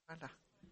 Voilà.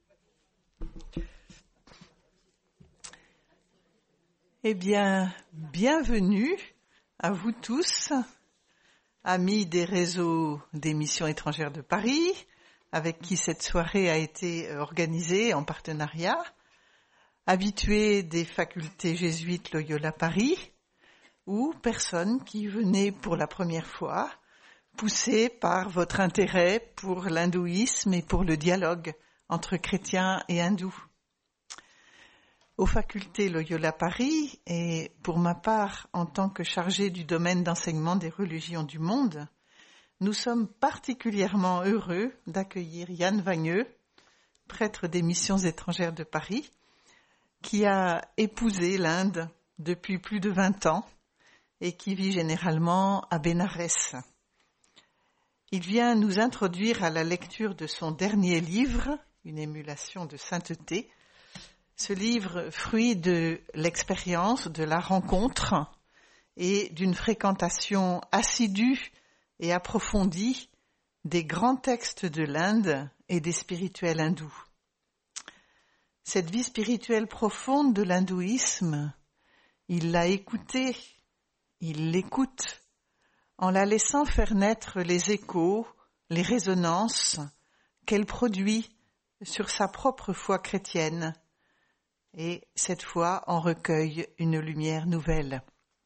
Eh bien, bienvenue à vous tous, amis des réseaux des missions étrangères de Paris, avec qui cette soirée a été organisée en partenariat, habitués des facultés jésuites Loyola Paris, ou personnes qui venaient pour la première fois, poussées par votre intérêt pour l'hindouisme et pour le dialogue entre chrétiens et hindous. Aux facultés Loyola Paris, et pour ma part en tant que chargée du domaine d'enseignement des religions du monde, nous sommes particulièrement heureux d'accueillir Yann Vagneux, prêtre des missions étrangères de Paris, qui a épousé l'Inde depuis plus de 20 ans et qui vit généralement à Bénarès. Il vient nous introduire à la lecture de son dernier livre, Une émulation de sainteté. Ce livre, fruit de l'expérience, de la rencontre et d'une fréquentation assidue et approfondie des grands textes de l'Inde et des spirituels hindous. Cette vie spirituelle profonde de l'hindouisme, il l'a écoutée, il l'écoute, en la laissant faire naître les échos, les résonances qu'elle produit sur sa propre foi chrétienne, et cette fois en recueille une lumière nouvelle.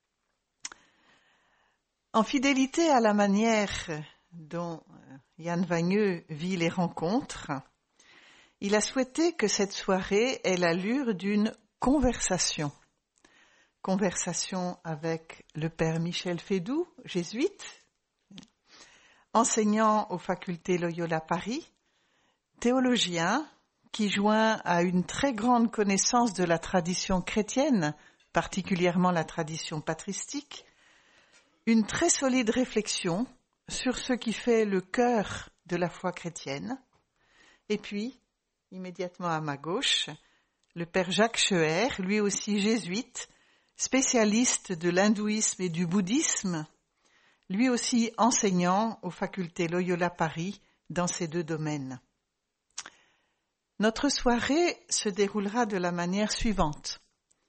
En fidélité à la manière dont Yann Vagneux vit les rencontres, il a souhaité que cette soirée ait l'allure d'une conversation. Conversation avec le père Michel Fédoux, jésuite, enseignant aux facultés Loyola Paris, théologien qui joint à une très grande connaissance de la tradition chrétienne, particulièrement la tradition patristique, une très solide réflexion sur ce qui fait le cœur de la foi chrétienne, et puis, immédiatement à ma gauche, le père Jacques Scheer, lui aussi jésuite, spécialiste de l'hindouisme et du bouddhisme, lui aussi enseignant aux facultés Loyola Paris dans ces deux domaines. Notre soirée se déroulera de la manière suivante.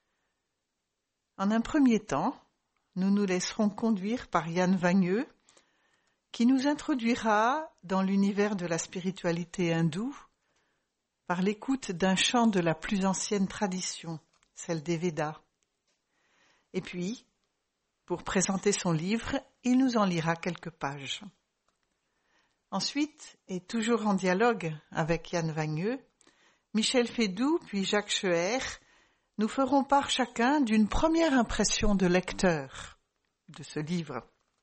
En un premier temps, nous nous laisserons conduire par Yann Vagneux, qui nous introduira dans l'univers de la spiritualité hindoue par l'écoute d'un chant de la plus ancienne tradition, celle des Védas. Et puis, pour présenter son livre, il nous en lira quelques pages. Ensuite, et toujours en dialogue avec Yann Vagneux, Michel Fédoux puis Jacques Scheer nous feront part chacun d'une première impression de lecteur de ce livre.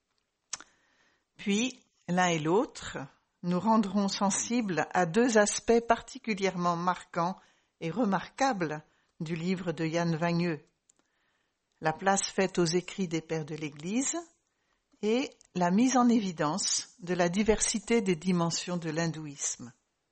Puis, l'un et l'autre, nous rendrons sensibles à deux aspects particulièrement marquants et remarquables du livre de Yann Vagneux. La place faite aux écrits des pères de l'Église et la mise en évidence de la diversité des dimensions de l'hindouisme.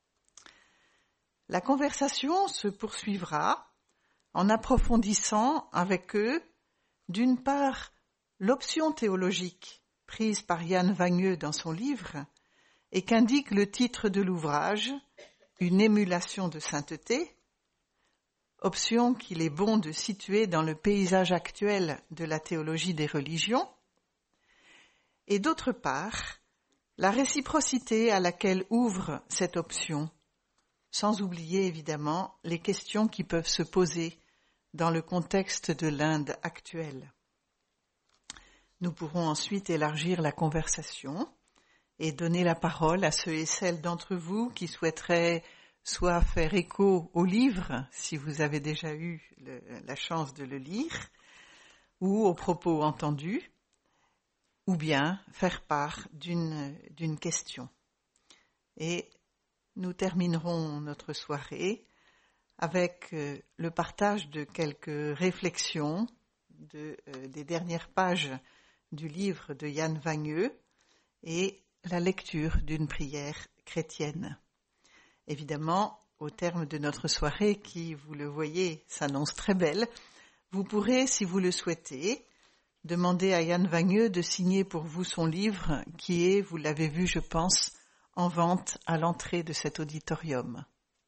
La conversation se poursuivra en approfondissant avec eux, d'une part, l'option théologique prise par Yann Vagneux dans son livre et qu'indique le titre de l'ouvrage, Une émulation de sainteté, option qu'il est bon de situer dans le paysage actuel de la théologie des religions, et d'autre part, la réciprocité à laquelle ouvre cette option, sans oublier évidemment les questions qui peuvent se poser dans le contexte de l'Inde actuelle. Nous pourrons ensuite élargir la conversation et donner la parole à ceux et celles d'entre vous qui souhaiteraient soit faire écho au livre, si vous avez déjà eu la chance de le lire, ou aux propos entendus, ou bien faire part d'une question. Et nous terminerons notre soirée avec le partage de quelques réflexions des dernières pages du livre de Yann Vagneux et la lecture d'une prière chrétienne. Évidemment, au terme de notre soirée, qui, vous le voyez, s'annonce très belle, vous pourrez, si vous le souhaitez, demander à Yann Vagneux de signer pour vous son livre, qui est, vous l'avez vu, je pense, en vente à l'entrée de cet auditorium.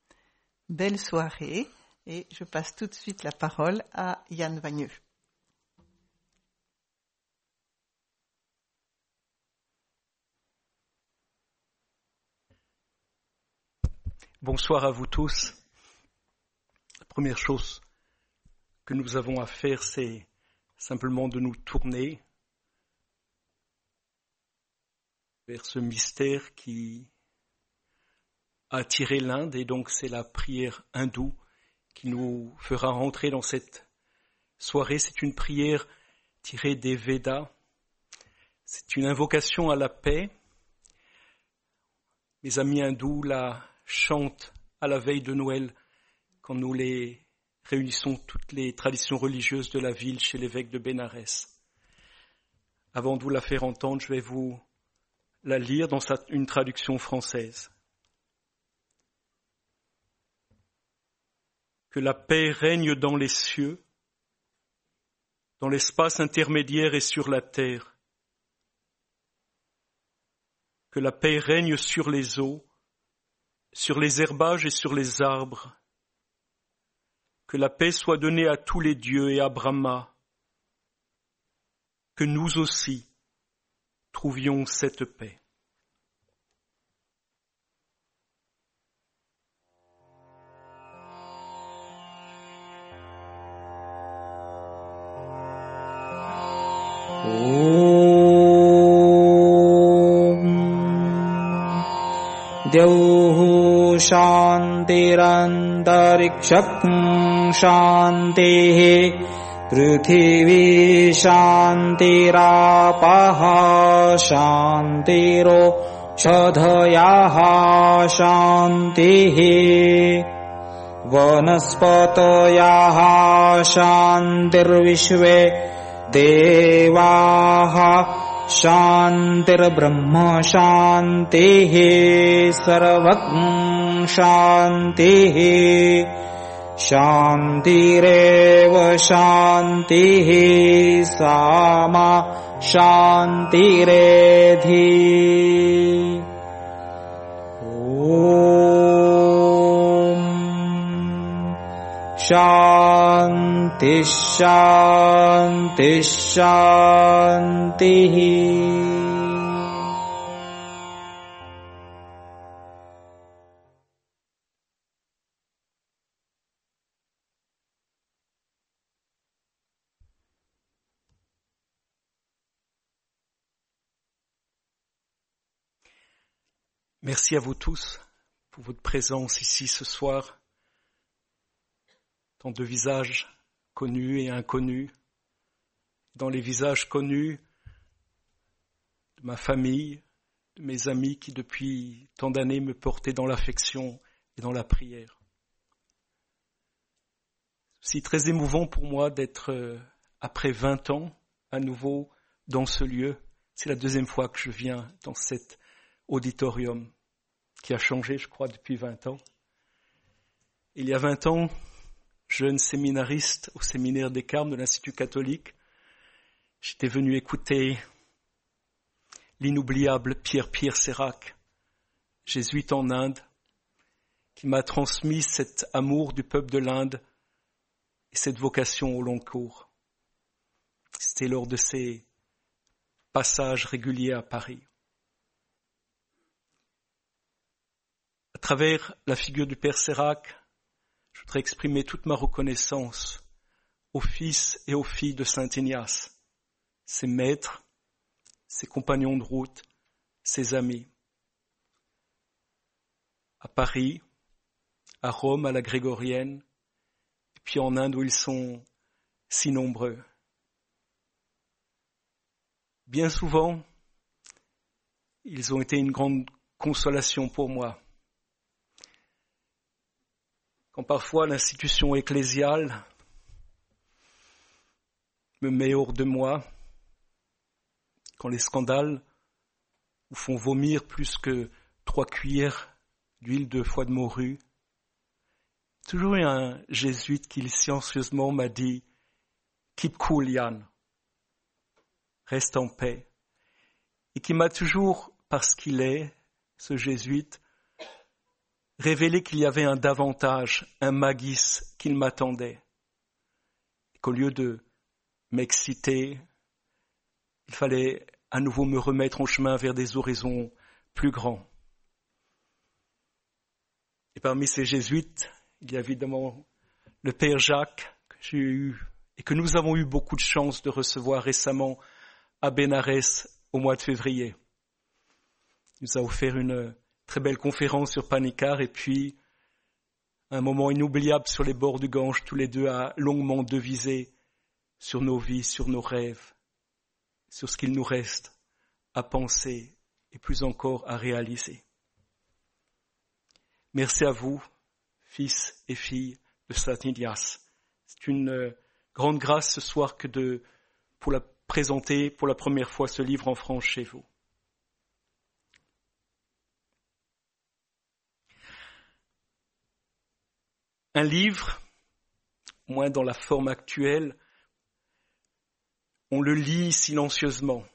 belle soirée et je passe tout de suite la parole à Jan Vagneux. Bonsoir à vous tous. La première chose que nous avons à faire, c'est simplement de nous tourner vers ce mystère qui a attiré l'Inde, et donc c'est la prière hindoue qui nous fera rentrer dans cette soirée. C'est une prière tirée des Védas. C'est une invocation à la paix. Mes amis hindous la chantent à la veille de Noël quand nous les réunissons toutes les traditions religieuses de la ville chez l'évêque de Bénarès. Avant de vous la faire entendre, je vais vous la lire dans une traduction française. Que la paix règne dans les cieux, dans l'espace intermédiaire et sur la terre. Que la paix règne sur les eaux, sur les herbages et sur les arbres. Que la paix soit donnée à tous les dieux et à Brahma. Que nous aussi trouvions cette paix. द्यौः शान्तिरन्तरिक्षं शान्तिः पृथिवी शान्तिरापः शान्तिरोषधयः शान्तिः वनस्पतयः शान्तिर्विश्वे देवाः शान्तिर्ब्रह्म शान्तिः सर्वं शान्तिः शान्तिरेव शान्तिः सामा शान्तिरेधि शान्ति शान्ति शान्तिः. Merci à vous tous pour votre présence ici ce soir. Tant de visages connus et inconnus, dans les visages connus de ma famille, de mes amis qui depuis tant d'années me portaient dans l'affection et dans la prière. C'est très émouvant pour moi d'être, après 20 ans, à nouveau dans ce lieu. C'est la deuxième fois que je viens dans cet auditorium qui a changé, je crois, depuis 20 ans. Il y a 20 ans, jeune séminariste au séminaire des Carmes de l'Institut catholique, j'étais venu écouter l'inoubliable Pierre Sérac, jésuite en Inde, qui m'a transmis cet amour du peuple de l'Inde et cette vocation au long cours. C'était lors de ces passages réguliers à Paris. À travers la figure du Père Sérac, je voudrais exprimer toute ma reconnaissance aux fils et aux filles de Saint Ignace, ses maîtres, ses compagnons de route, ses amis. À Paris, à Rome, à la Grégorienne, et puis en Inde où ils sont si nombreux. Bien souvent, ils ont été une grande consolation pour moi. Quand parfois l'institution ecclésiale me met hors de moi, quand les scandales vous font vomir plus que 3 cuillères d'huile de foie de morue, toujours il y a un jésuite qui silencieusement m'a dit « Keep cool, Yann, reste en paix », et qui m'a toujours, parce qu'il est, ce jésuite, révélé qu'il y avait un davantage, un magis qu'il m'attendait. Et qu'au lieu de m'exciter, il fallait à nouveau me remettre en chemin vers des horizons plus grands. Et parmi ces jésuites, il y a évidemment le Père Jacques, que j'ai eu et que nous avons eu beaucoup de chance de recevoir récemment à Bénarès au mois de février. Il nous a offert une très belle conférence sur Panikkar et puis un moment inoubliable sur les bords du Gange, tous les deux à longuement deviser sur nos vies, sur nos rêves, sur ce qu'il nous reste à penser et plus encore à réaliser. Merci à vous, fils et filles de Saint Ignace. C'est une grande grâce ce soir que de présenter pour la première fois ce livre en France chez vous. Un livre, au moins dans la forme actuelle, on le lit silencieusement.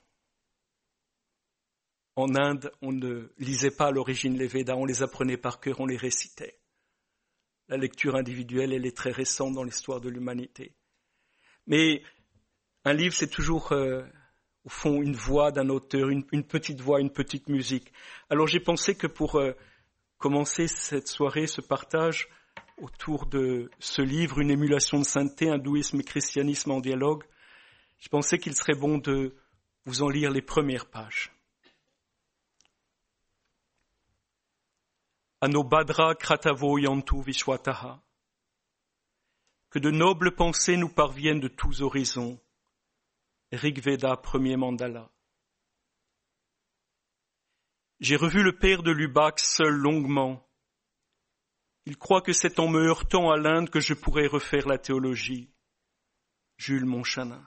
En Inde, on ne lisait pas à l'origine les Védas, on les apprenait par cœur, on les récitait. La lecture individuelle, elle est très récente dans l'histoire de l'humanité. Mais un livre, c'est toujours, au fond, une voix d'un auteur, une petite voix, une petite musique. Alors j'ai pensé que pour commencer cette soirée, ce partage autour de ce livre, une émulation de sainteté, hindouisme et christianisme en dialogue, je pensais qu'il serait bon de vous en lire les premières pages. Anobhadra kratavo yantu vishwataha. Que de nobles pensées nous parviennent de tous horizons. Rig Veda, premier mandala. J'ai revu le père de Lubbock seul longuement. Il croit que c'est en me heurtant à l'Inde que je pourrais refaire la théologie. Jules Monchanin.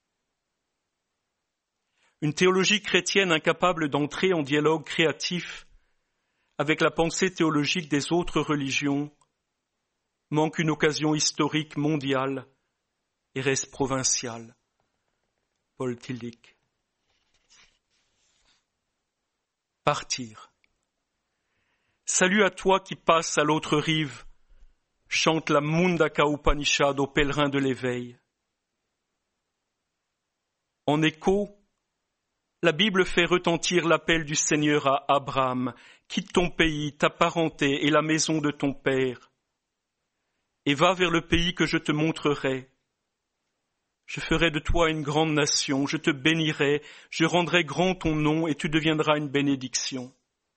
Une théologie chrétienne incapable d'entrer en dialogue créatif avec la pensée théologique des autres religions manque une occasion historique mondiale et reste provinciale. Paul Tillich. Partir. Salut à toi qui passes à l'autre rive, chante la Mundaka Upanishad aux pèlerins de l'éveil. En écho, la Bible fait retentir l'appel du Seigneur à Abraham. Quitte ton pays, ta parenté et la maison de ton père, et va vers le pays que je te montrerai. Je ferai de toi une grande nation, je te bénirai, je rendrai grand ton nom, et tu deviendras une bénédiction.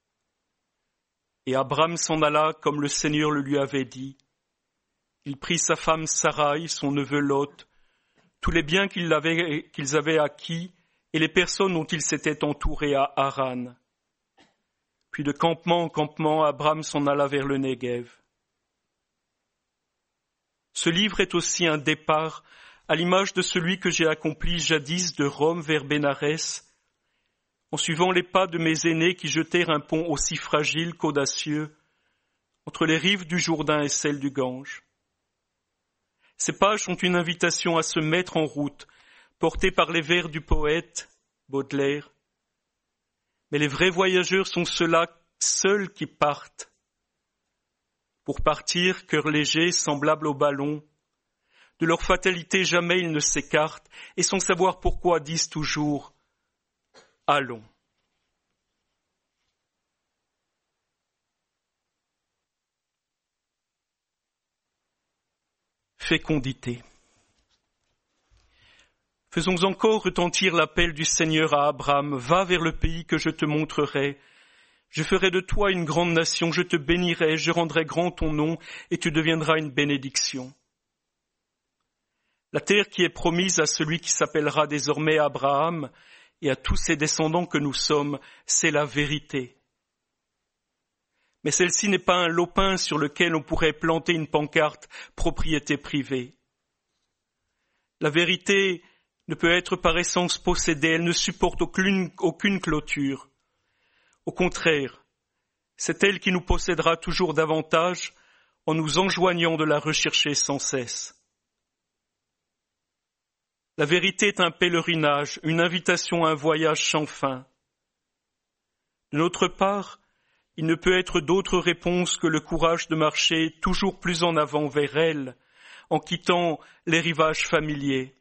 Et Abraham s'en alla comme le Seigneur le lui avait dit. Il prit sa femme Sarai, son neveu Lot, tous les biens qu'ils avaient acquis, et les personnes dont ils s'étaient entourés à Haran. Puis de campement en campement, Abraham s'en alla vers le Negev. Ce livre est aussi un départ à l'image de celui que j'ai accompli jadis de Rome vers Bénarès, en suivant les pas de mes aînés qui jetèrent un pont aussi fragile qu'audacieux entre les rives du Jourdain et celles du Gange. Ces pages sont une invitation à se mettre en route, portée par les vers du poète Baudelaire. Mais les vrais voyageurs sont ceux-là seuls qui partent. Pour partir, cœur léger, semblable au ballon, de leur fatalité jamais ils ne s'écartent, et sans savoir pourquoi disent toujours « Allons ». Fécondité. Faisons encore retentir l'appel du Seigneur à Abraham. Va vers le pays que je te montrerai. Je ferai de toi une grande nation, je te bénirai, je rendrai grand ton nom, et tu deviendras une bénédiction. La terre qui est promise à celui qui s'appellera désormais Abraham et à tous ses descendants que nous sommes, c'est la vérité. Mais celle-ci n'est pas un lopin sur lequel on pourrait planter une pancarte « propriété privée ». La vérité ne peut être par essence possédée, elle ne supporte aucune clôture. Au contraire, c'est elle qui nous possédera toujours davantage en nous enjoignant de la rechercher sans cesse. La vérité est un pèlerinage, une invitation à un voyage sans fin. De notre part, il ne peut être d'autre réponse que le courage de marcher toujours plus en avant vers elle, en quittant les rivages familiers.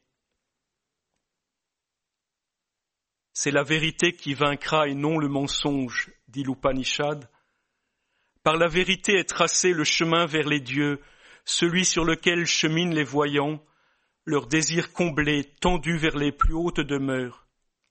C'est la vérité qui vaincra et non le mensonge, dit l'Upanishad. Par la vérité est tracé le chemin vers les dieux, celui sur lequel cheminent les voyants, leurs désirs comblés, tendus vers les plus hautes demeures.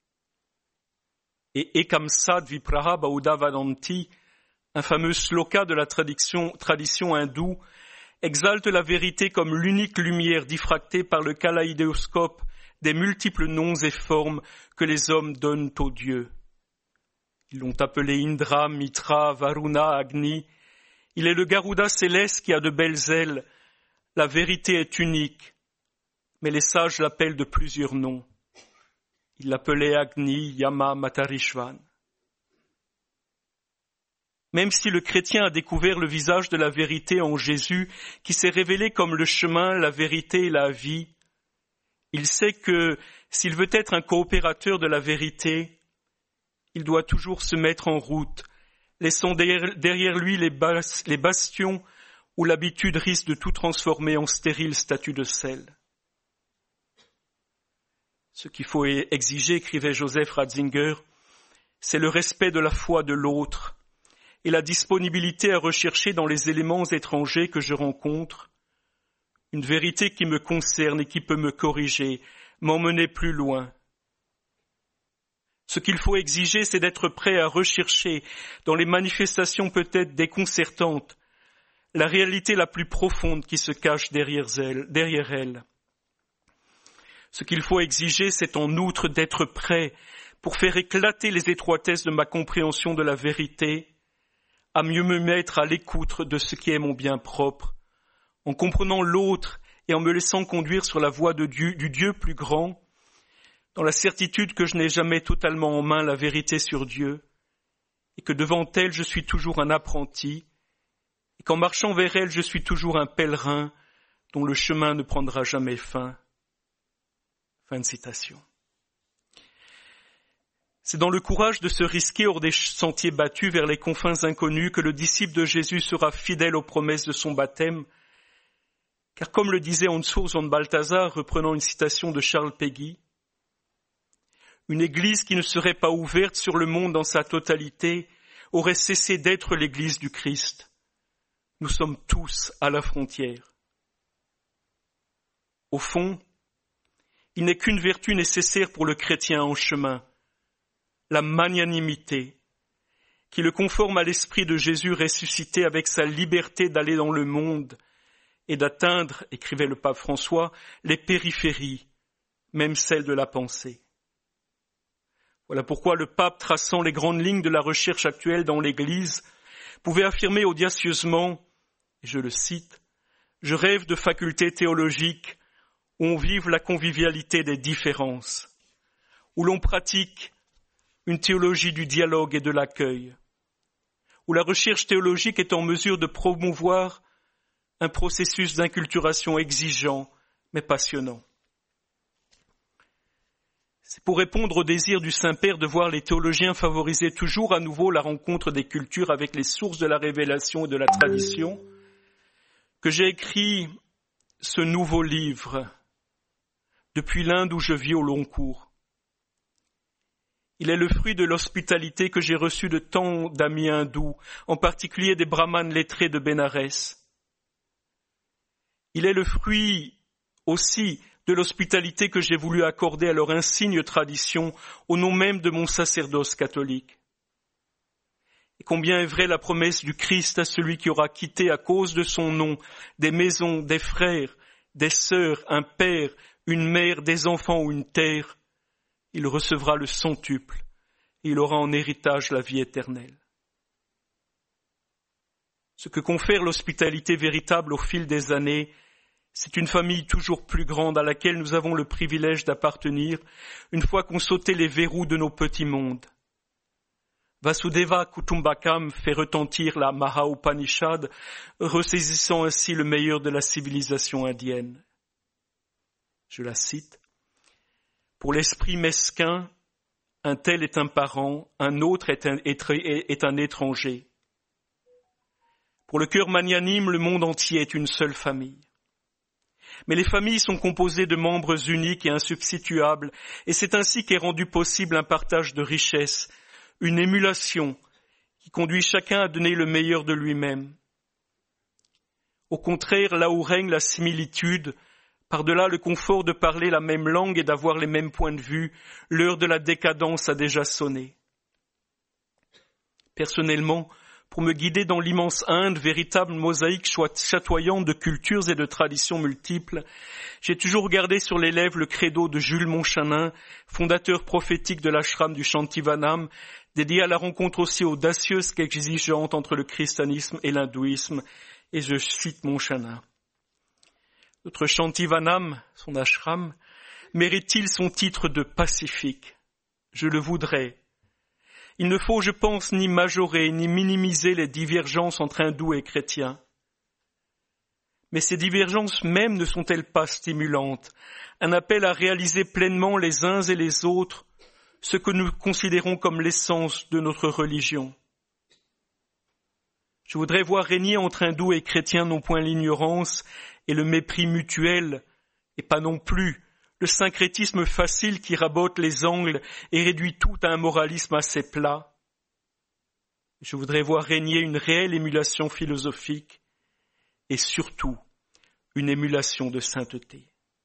Et Ekamsad Vipraha Bauda Vadanti, un fameux sloka de la tradition hindoue, exalte la vérité comme l'unique lumière diffractée par le kaléidoscope des multiples noms et formes que les hommes donnent aux dieux. Ils l'ont appelé Indra, Mitra, Varuna, Agni. Il est le Garuda céleste qui a de belles ailes. La vérité est unique, mais les sages l'appellent de plusieurs noms. Ils l'appelaient Agni, Yama, Matarishvan. Même si le chrétien a découvert le visage de la vérité en Jésus, qui s'est révélé comme le chemin, la vérité et la vie, il sait que s'il veut être un coopérateur de la vérité, il doit toujours se mettre en route, laissant derrière lui les bastions où l'habitude risque de tout transformer en stérile statue de sel. Ce qu'il faut exiger, écrivait Joseph Ratzinger, c'est le respect de la foi de l'autre et la disponibilité à rechercher dans les éléments étrangers que je rencontre une vérité qui me concerne et qui peut me corriger, m'emmener plus loin. Ce qu'il faut exiger, c'est d'être prêt à rechercher, dans les manifestations peut-être déconcertantes, la réalité la plus profonde qui se cache derrière elle. Ce qu'il faut exiger, c'est en outre d'être prêt pour faire éclater les étroitesses de ma compréhension de la vérité, à mieux me mettre à l'écoute de ce qui est mon bien propre, en comprenant l'autre et en me laissant conduire sur la voie du Dieu plus grand, dans la certitude que je n'ai jamais totalement en main la vérité sur Dieu, et que devant elle je suis toujours un apprenti, et qu'en marchant vers elle je suis toujours un pèlerin dont le chemin ne prendra jamais fin. Fin de citation. C'est dans le courage de se risquer hors des sentiers battus vers les confins inconnus que le disciple de Jésus sera fidèle aux promesses de son baptême, car comme le disait Hans von Balthasar, reprenant une citation de Charles Péguy, une église qui ne serait pas ouverte sur le monde dans sa totalité aurait cessé d'être l'église du Christ. Nous sommes tous à la frontière. Au fond, il n'est qu'une vertu nécessaire pour le chrétien en chemin, la magnanimité, qui le conforme à l'esprit de Jésus ressuscité avec sa liberté d'aller dans le monde et d'atteindre, écrivait le pape François, les périphéries, même celles de la pensée. Voilà pourquoi le pape, traçant les grandes lignes de la recherche actuelle dans l'Église, pouvait affirmer audacieusement, et je le cite, « Je rêve de facultés théologiques où on vive la convivialité des différences, où l'on pratique une théologie du dialogue et de l'accueil, où la recherche théologique est en mesure de promouvoir un processus d'inculturation exigeant mais passionnant. » C'est pour répondre au désir du Saint-Père de voir les théologiens favoriser toujours à nouveau la rencontre des cultures avec les sources de la révélation et de la tradition que j'ai écrit ce nouveau livre depuis l'Inde où je vis au long cours. Il est le fruit de l'hospitalité que j'ai reçue de tant d'amis hindous, en particulier des brahmanes lettrés de Bénarès. Il est le fruit aussi de l'hospitalité que j'ai voulu accorder à leur insigne tradition au nom même de mon sacerdoce catholique. Et combien est vraie la promesse du Christ à celui qui aura quitté à cause de son nom des maisons, des frères, des sœurs, un père, une mère, des enfants ou une terre, il recevra le centuple et il aura en héritage la vie éternelle. Ce que confère l'hospitalité véritable au fil des années, c'est une famille toujours plus grande à laquelle nous avons le privilège d'appartenir une fois qu'ont sauté les verrous de nos petits mondes. Vasudeva Kutumbakam fait retentir la Maha Upanishad, ressaisissant ainsi le meilleur de la civilisation indienne. Je la cite. Pour l'esprit mesquin, un tel est un parent, un autre est un étranger. Pour le cœur magnanime, le monde entier est une seule famille. Mais les familles sont composées de membres uniques et insubstituables, et c'est ainsi qu'est rendu possible un partage de richesses, une émulation qui conduit chacun à donner le meilleur de lui-même. Au contraire, là où règne la similitude, par-delà le confort de parler la même langue et d'avoir les mêmes points de vue, l'heure de la décadence a déjà sonné. Personnellement, pour me guider dans l'immense Inde, véritable mosaïque chatoyante de cultures et de traditions multiples, j'ai toujours gardé sur les lèvres le credo de Jules Monchanin, fondateur prophétique de l'ashram du Shantivanam, dédié à la rencontre aussi audacieuse qu'exigeante entre le christianisme et l'hindouisme, et je cite Monchanin. Notre Shantivanam, son ashram, mérite-t-il son titre de pacifique? Je le voudrais. Il ne faut, je pense, ni majorer ni minimiser les divergences entre hindous et chrétiens. Mais ces divergences même ne sont-elles pas stimulantes? Un appel à réaliser pleinement les uns et les autres ce que nous considérons comme l'essence de notre religion. Je voudrais voir régner entre hindous et chrétiens non point l'ignorance et le mépris mutuel, et pas non plus le syncrétisme facile qui rabote les angles et réduit tout à un moralisme assez plat. Je voudrais voir régner une réelle émulation philosophique et surtout une émulation de sainteté.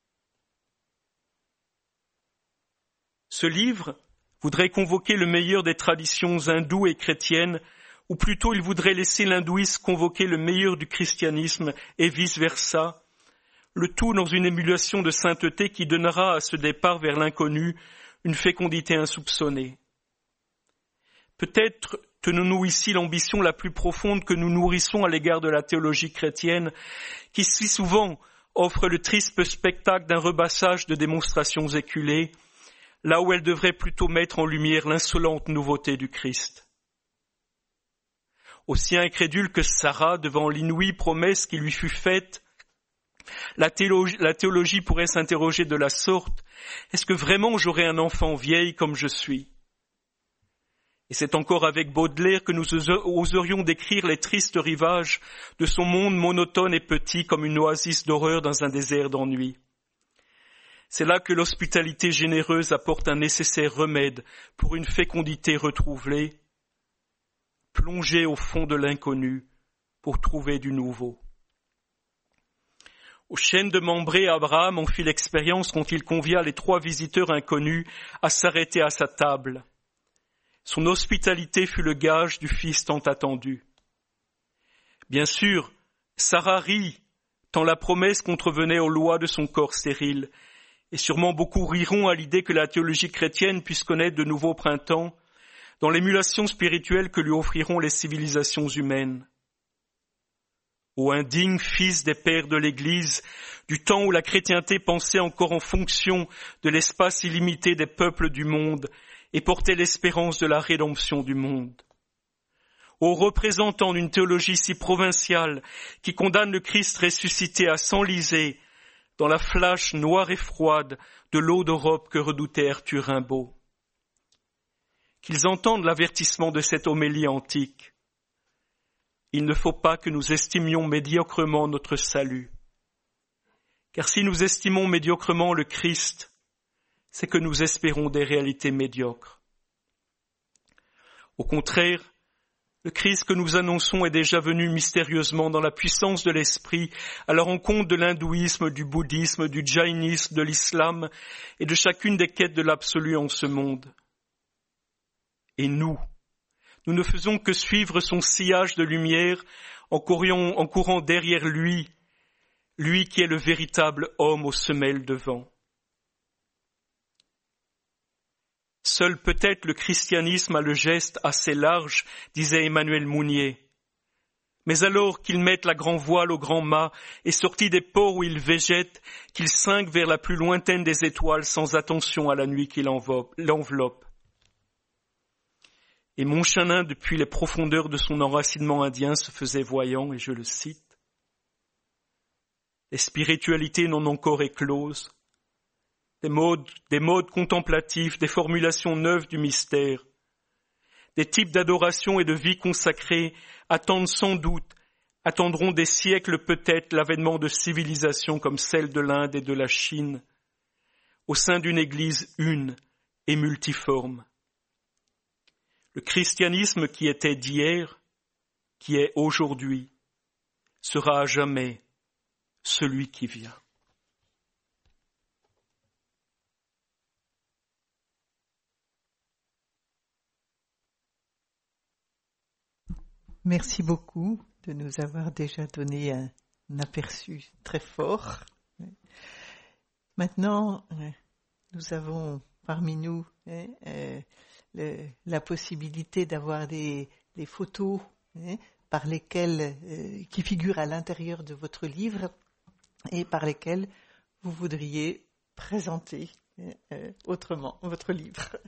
Ce livre voudrait convoquer le meilleur des traditions hindoues et chrétiennes, ou plutôt il voudrait laisser l'hindouisme convoquer le meilleur du christianisme et vice-versa, le tout dans une émulation de sainteté qui donnera à ce départ vers l'inconnu une fécondité insoupçonnée. Peut-être tenons-nous ici l'ambition la plus profonde que nous nourrissons à l'égard de la théologie chrétienne, qui si souvent offre le triste spectacle d'un rebassage de démonstrations éculées, là où elle devrait plutôt mettre en lumière l'insolente nouveauté du Christ. Aussi incrédule que Sarah devant l'inouïe promesse qui lui fut faite, la théologie pourrait s'interroger de la sorte: est-ce que vraiment j'aurai un enfant vieille comme je suis? Et c'est encore avec Baudelaire que nous oserions décrire les tristes rivages de son monde monotone et petit comme une oasis d'horreur dans un désert d'ennui. C'est là que l'hospitalité généreuse apporte un nécessaire remède pour une fécondité retrouvée, plonger au fond de l'inconnu pour trouver du nouveau. Aux chênes de Mambré, Abraham en fit l'expérience quand il convia les 3 visiteurs inconnus à s'arrêter à sa table. Son hospitalité fut le gage du fils tant attendu. Bien sûr, Sarah rit, tant la promesse contrevenait aux lois de son corps stérile, et sûrement beaucoup riront à l'idée que la théologie chrétienne puisse connaître de nouveaux printemps dans l'émulation spirituelle que lui offriront les civilisations humaines. Ô indigne fils des pères de l'Église, du temps où la chrétienté pensait encore en fonction de l'espace illimité des peuples du monde et portait l'espérance de la rédemption du monde. Ô représentant d'une théologie si provinciale qui condamne le Christ ressuscité à s'enliser dans la flash noire et froide de l'eau d'Europe que redoutait Arthur Rimbaud. Qu'ils entendent l'avertissement de cette homélie antique. Il ne faut pas que nous estimions médiocrement notre salut. Car si nous estimons médiocrement le Christ, c'est que nous espérons des réalités médiocres. Au contraire, le Christ que nous annonçons est déjà venu mystérieusement dans la puissance de l'esprit à la rencontre de l'hindouisme, du bouddhisme, du jaïnisme, de l'islam et de chacune des quêtes de l'absolu en ce monde. Et nous ne faisons que suivre son sillage de lumière en courant derrière lui qui est le véritable homme aux semelles de vent. Seul peut-être le christianisme a le geste assez large, disait Emmanuel Mounier. Mais alors qu'il mette la grand voile au grand mât et sorti des ports où il végète, qu'il cingue vers la plus lointaine des étoiles sans attention à la nuit qui l'enveloppe. Et Monchanin, depuis les profondeurs de son enracinement indien, se faisait voyant, et je le cite. Les spiritualités n'ont encore éclose. Des modes contemplatifs, des formulations neuves du mystère, des types d'adoration et de vie consacrée attendent sans doute attendront des siècles peut-être l'avènement de civilisations comme celle de l'Inde et de la Chine, au sein d'une Église une et multiforme. Le christianisme qui était d'hier, qui est aujourd'hui, sera à jamais celui qui vient. Merci beaucoup de nous avoir déjà donné un aperçu très fort. Maintenant, nous avons parmi nous la possibilité d'avoir des photos par lesquelles, qui figurent à l'intérieur de votre livre et par lesquelles vous voudriez présenter autrement votre livre.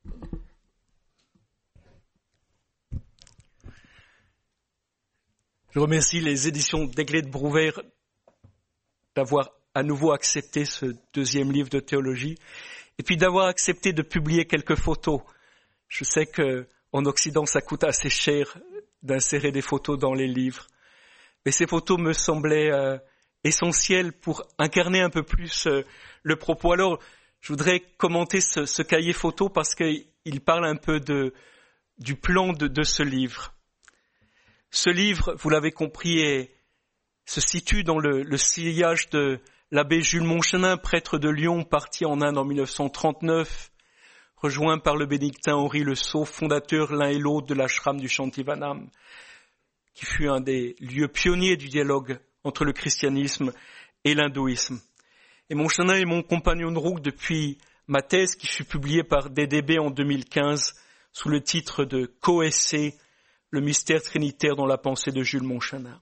Je remercie les éditions d'Aiglé de Brouwer d'avoir à nouveau accepté ce deuxième livre de théologie et puis d'avoir accepté de publier quelques photos. Je sais qu'en Occident, ça coûte assez cher d'insérer des photos dans les livres. Mais ces photos me semblaient essentielles pour incarner un peu plus le propos. Alors, je voudrais commenter ce cahier photo parce qu'il parle un peu du plan de ce livre. Ce livre, vous l'avez compris, se situe dans le sillage de l'abbé Jules Montchenin, prêtre de Lyon, parti en Inde en 1939, rejoint par le bénédictin Henri Le Sceau, fondateur l'un et l'autre de l'ashram du Shantivanam, qui fut un des lieux pionniers du dialogue entre le christianisme et l'hindouisme. Et Montchenin est mon compagnon de route depuis ma thèse qui fut publiée par DDB en 2015 sous le titre de Co-essai, le mystère trinitaire dans la pensée de Jules Montchenin.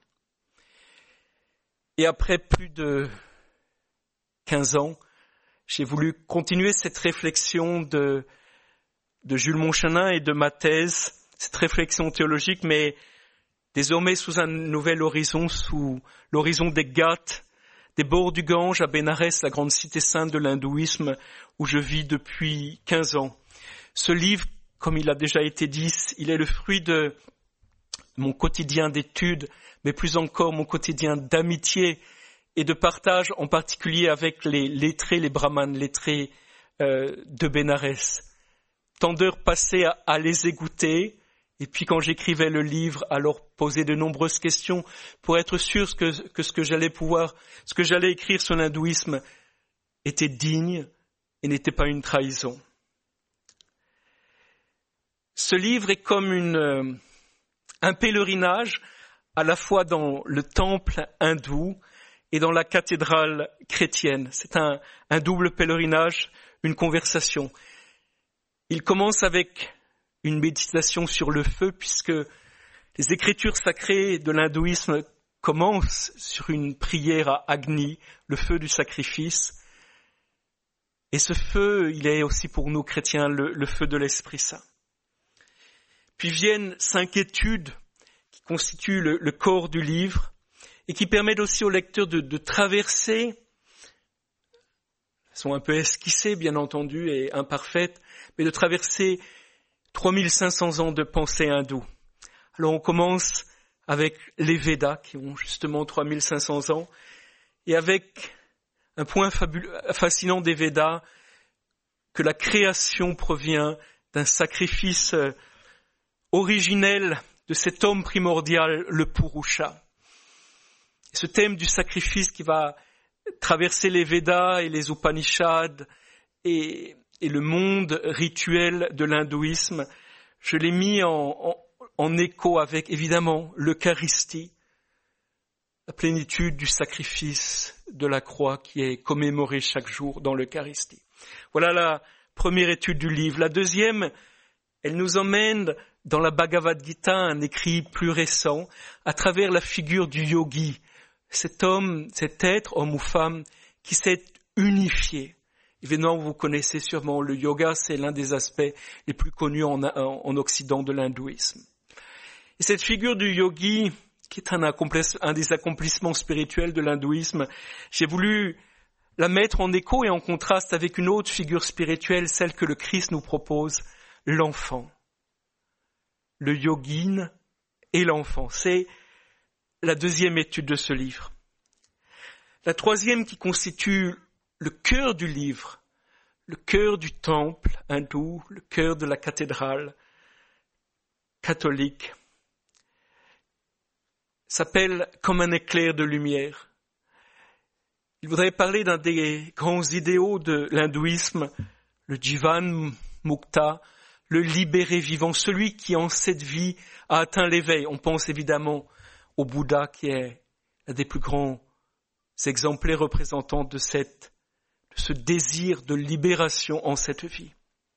Et après plus de 15 ans, j'ai voulu continuer cette réflexion de Jules Montchenin et de ma thèse, cette réflexion théologique, mais désormais sous un nouvel horizon, sous l'horizon des Ghats, des bords du Gange à Bénarès, la grande cité sainte de l'hindouisme, où je vis depuis 15 ans. Ce livre, comme il a déjà été dit, il est le fruit de mon quotidien d'études, mais plus encore mon quotidien d'amitié et de partage, en particulier avec les lettrés, les brahmanes lettrés de Bénarès. Tant d'heures passées à les écouter, et puis quand j'écrivais le livre, à leur poser de nombreuses questions pour être sûr que ce que j'allais écrire sur l'hindouisme était digne et n'était pas une trahison. Ce livre est comme un pèlerinage à la fois dans le temple hindou et dans la cathédrale chrétienne. C'est un double pèlerinage, une conversation. Il commence avec une méditation sur le feu, puisque les écritures sacrées de l'hindouisme commencent sur une prière à Agni, le feu du sacrifice. Et ce feu, il est aussi pour nous chrétiens le feu de l'Esprit Saint. Puis viennent 5 études qui constituent le corps du livre et qui permettent aussi au lecteur de traverser, elles sont un peu esquissées bien entendu et imparfaites, mais de traverser 3500 ans de pensée hindoue. Alors on commence avec les Védas qui ont justement 3500 ans et avec un point fascinant des Védas que la création provient d'un sacrifice originel de cet homme primordial, le Purusha. Et ce thème du sacrifice qui va traverser les Védas et les Upanishads et le monde rituel de l'hindouisme, je l'ai mis en écho avec, évidemment, l'Eucharistie, la plénitude du sacrifice de la croix qui est commémorée chaque jour dans l'Eucharistie. Voilà la première étude du livre. La deuxième, elle nous emmène dans la Bhagavad Gita, un écrit plus récent, à travers la figure du yogi, cet homme, cet être, homme ou femme, qui s'est unifié. Évidemment, vous connaissez sûrement le yoga, c'est l'un des aspects les plus connus en Occident de l'hindouisme. Et cette figure du yogi, qui est un des accomplissements spirituels de l'hindouisme, j'ai voulu la mettre en écho et en contraste avec une autre figure spirituelle, celle que le Christ nous propose, l'enfant. Le yogin et l'enfant. C'est la deuxième étude de ce livre. La troisième qui constitue le cœur du livre, le cœur du temple hindou, le cœur de la cathédrale catholique, s'appelle « Comme un éclair de lumière ». Il voudrait parler d'un des grands idéaux de l'hindouisme, le Jivan Mukta, le libéré vivant, celui qui en cette vie a atteint l'éveil. On pense évidemment au Bouddha qui est l'un des plus grands exemplaires représentants de ce désir de libération en cette vie.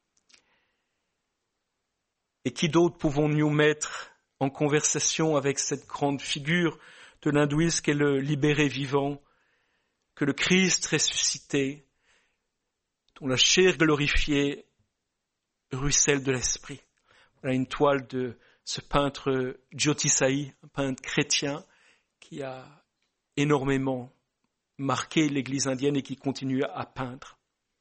Et qui d'autre pouvons-nous mettre en conversation avec cette grande figure de l'hindouisme qu'est le libéré vivant, que le Christ ressuscité, dont la chair glorifiée ruisselle de l'esprit. Voilà une toile de ce peintre Jyotisai, un peintre chrétien qui a énormément marqué l'Église indienne et qui continue à peindre.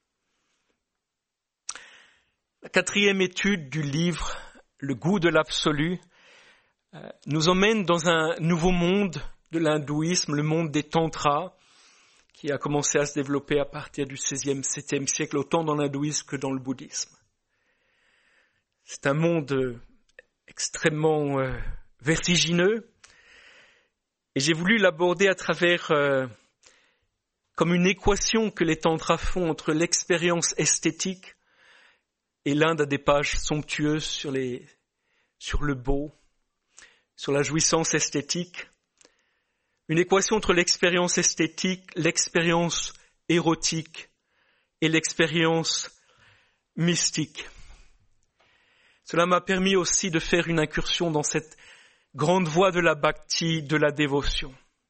La quatrième étude du livre, Le goût de l'absolu, nous emmène dans un nouveau monde de l'hindouisme, le monde des tantras, qui a commencé à se développer à partir du XVIe, XVIIe siècle, autant dans l'hindouisme que dans le bouddhisme. C'est un monde extrêmement vertigineux, et j'ai voulu l'aborder à travers comme une équation que les tantras font entre l'expérience esthétique, et l'Inde a des pages somptueuses sur le beau, sur la jouissance esthétique, une équation entre l'expérience esthétique, l'expérience érotique et l'expérience mystique. Cela m'a permis aussi de faire une incursion dans cette grande voie de la bhakti, de la dévotion.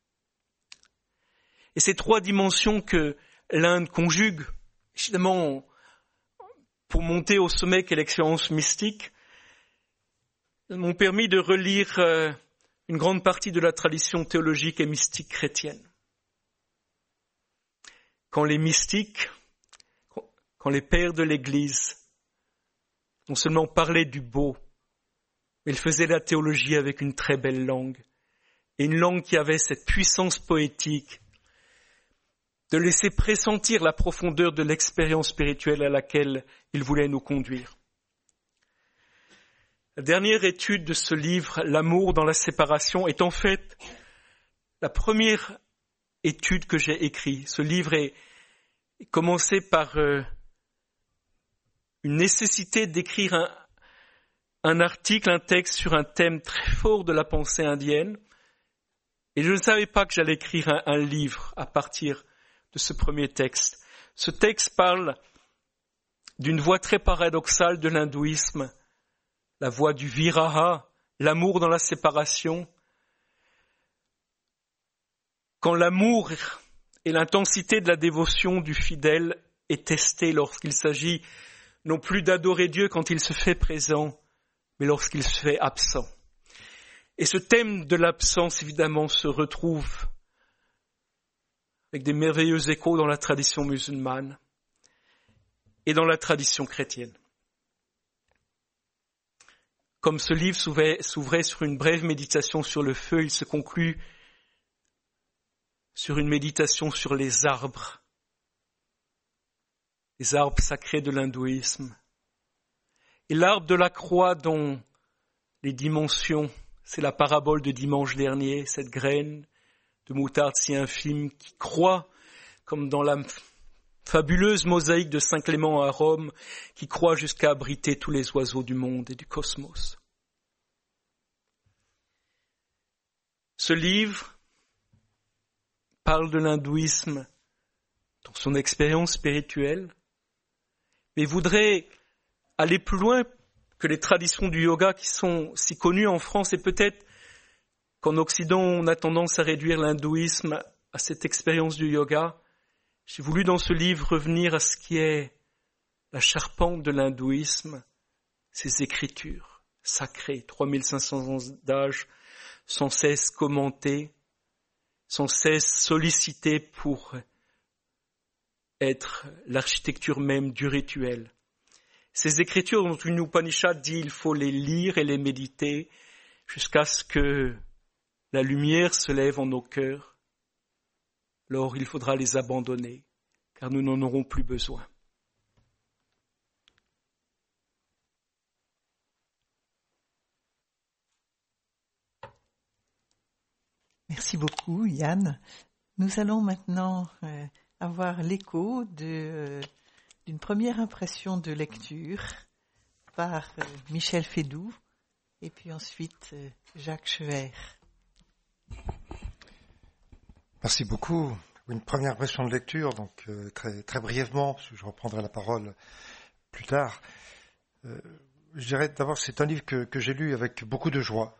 Et ces trois dimensions que l'Inde conjugue, évidemment, pour monter au sommet qu'est l'expérience mystique, m'ont permis de relire une grande partie de la tradition théologique et mystique chrétienne. Quand les mystiques, quand les pères de l'Église non seulement parlaient du beau, mais ils faisaient la théologie avec une très belle langue, et une langue qui avait cette puissance poétique de laisser pressentir la profondeur de l'expérience spirituelle à laquelle ils voulaient nous conduire. La dernière étude de ce livre, L'amour dans la séparation, est en fait la première étude que j'ai écrite. Ce livre est commencé par une nécessité d'écrire un article, un texte sur un thème très fort de la pensée indienne. Et je ne savais pas que j'allais écrire un livre à partir de ce premier texte. Ce texte parle d'une voie très paradoxale de l'hindouisme, la voie du viraha, l'amour dans la séparation. Quand l'amour et l'intensité de la dévotion du fidèle est testée lorsqu'il s'agit non plus d'adorer Dieu quand il se fait présent, mais lorsqu'il se fait absent. Et ce thème de l'absence, évidemment, se retrouve avec des merveilleux échos dans la tradition musulmane et dans la tradition chrétienne. Comme ce livre s'ouvrait sur une brève méditation sur le feu, il se conclut sur une méditation sur les arbres sacrés de l'hindouisme. Et l'arbre de la croix dont les dimensions, c'est la parabole de dimanche dernier, cette graine de moutarde si infime qui croît comme dans la fabuleuse mosaïque de Saint Clément à Rome, qui croît jusqu'à abriter tous les oiseaux du monde et du cosmos. Ce livre parle de l'hindouisme dans son expérience spirituelle, mais voudrait aller plus loin que les traditions du yoga qui sont si connues en France, et peut-être qu'en Occident on a tendance à réduire l'hindouisme à cette expérience du yoga. J'ai voulu dans ce livre revenir à ce qui est la charpente de l'hindouisme, ses écritures sacrées, 3500 ans d'âge, sans cesse commentées, sans cesse sollicitées pour être l'architecture même du rituel. Ces écritures dont une Upanishad dit il faut les lire et les méditer jusqu'à ce que la lumière se lève en nos cœurs, alors il faudra les abandonner, car nous n'en aurons plus besoin. Merci beaucoup, Yann. Nous allons maintenant avoir l'écho d'une première impression de lecture par Michel Fédoux et puis ensuite Jacques Schwer. Merci beaucoup. Une première impression de lecture, donc très, très brièvement, parce que je reprendrai la parole plus tard. Je dirais d'abord que c'est un livre que j'ai lu avec beaucoup de joie.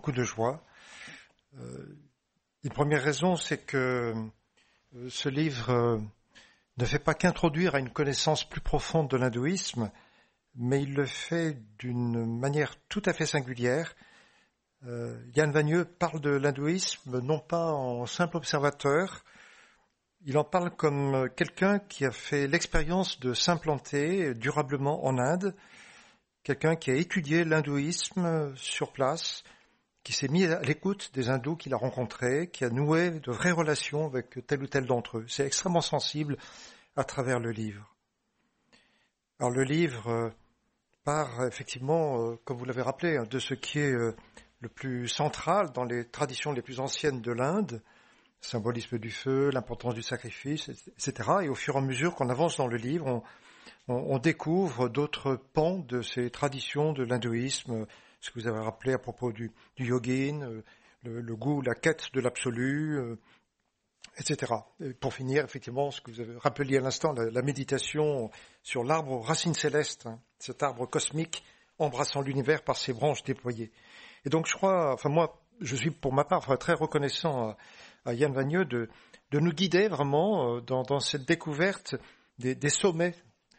Une première raison, c'est que ce livre ne fait pas qu'introduire à une connaissance plus profonde de l'hindouisme, mais il le fait d'une manière tout à fait singulière. Yann Vagneux parle de l'hindouisme non pas en simple observateur, il en parle comme quelqu'un qui a fait l'expérience de s'implanter durablement en Inde, quelqu'un qui a étudié l'hindouisme sur place, qui s'est mis à l'écoute des hindous qu'il a rencontrés, qui a noué de vraies relations avec tel ou tel d'entre eux. C'est extrêmement sensible à travers le livre. Alors le livre part effectivement, comme vous l'avez rappelé, de ce qui est le plus central dans les traditions les plus anciennes de l'Inde, le symbolisme du feu, l'importance du sacrifice, etc. Et au fur et à mesure qu'on avance dans le livre, on découvre d'autres pans de ces traditions de l'hindouisme, ce que vous avez rappelé à propos du yogin, le goût, la quête de l'absolu, etc. Et pour finir, effectivement, ce que vous avez rappelé à l'instant, la méditation sur l'arbre aux racines célestes, cet arbre cosmique embrassant l'univers par ses branches déployées. Et donc je suis pour ma part très reconnaissant à Yann Vagneux de nous guider vraiment dans cette découverte des sommets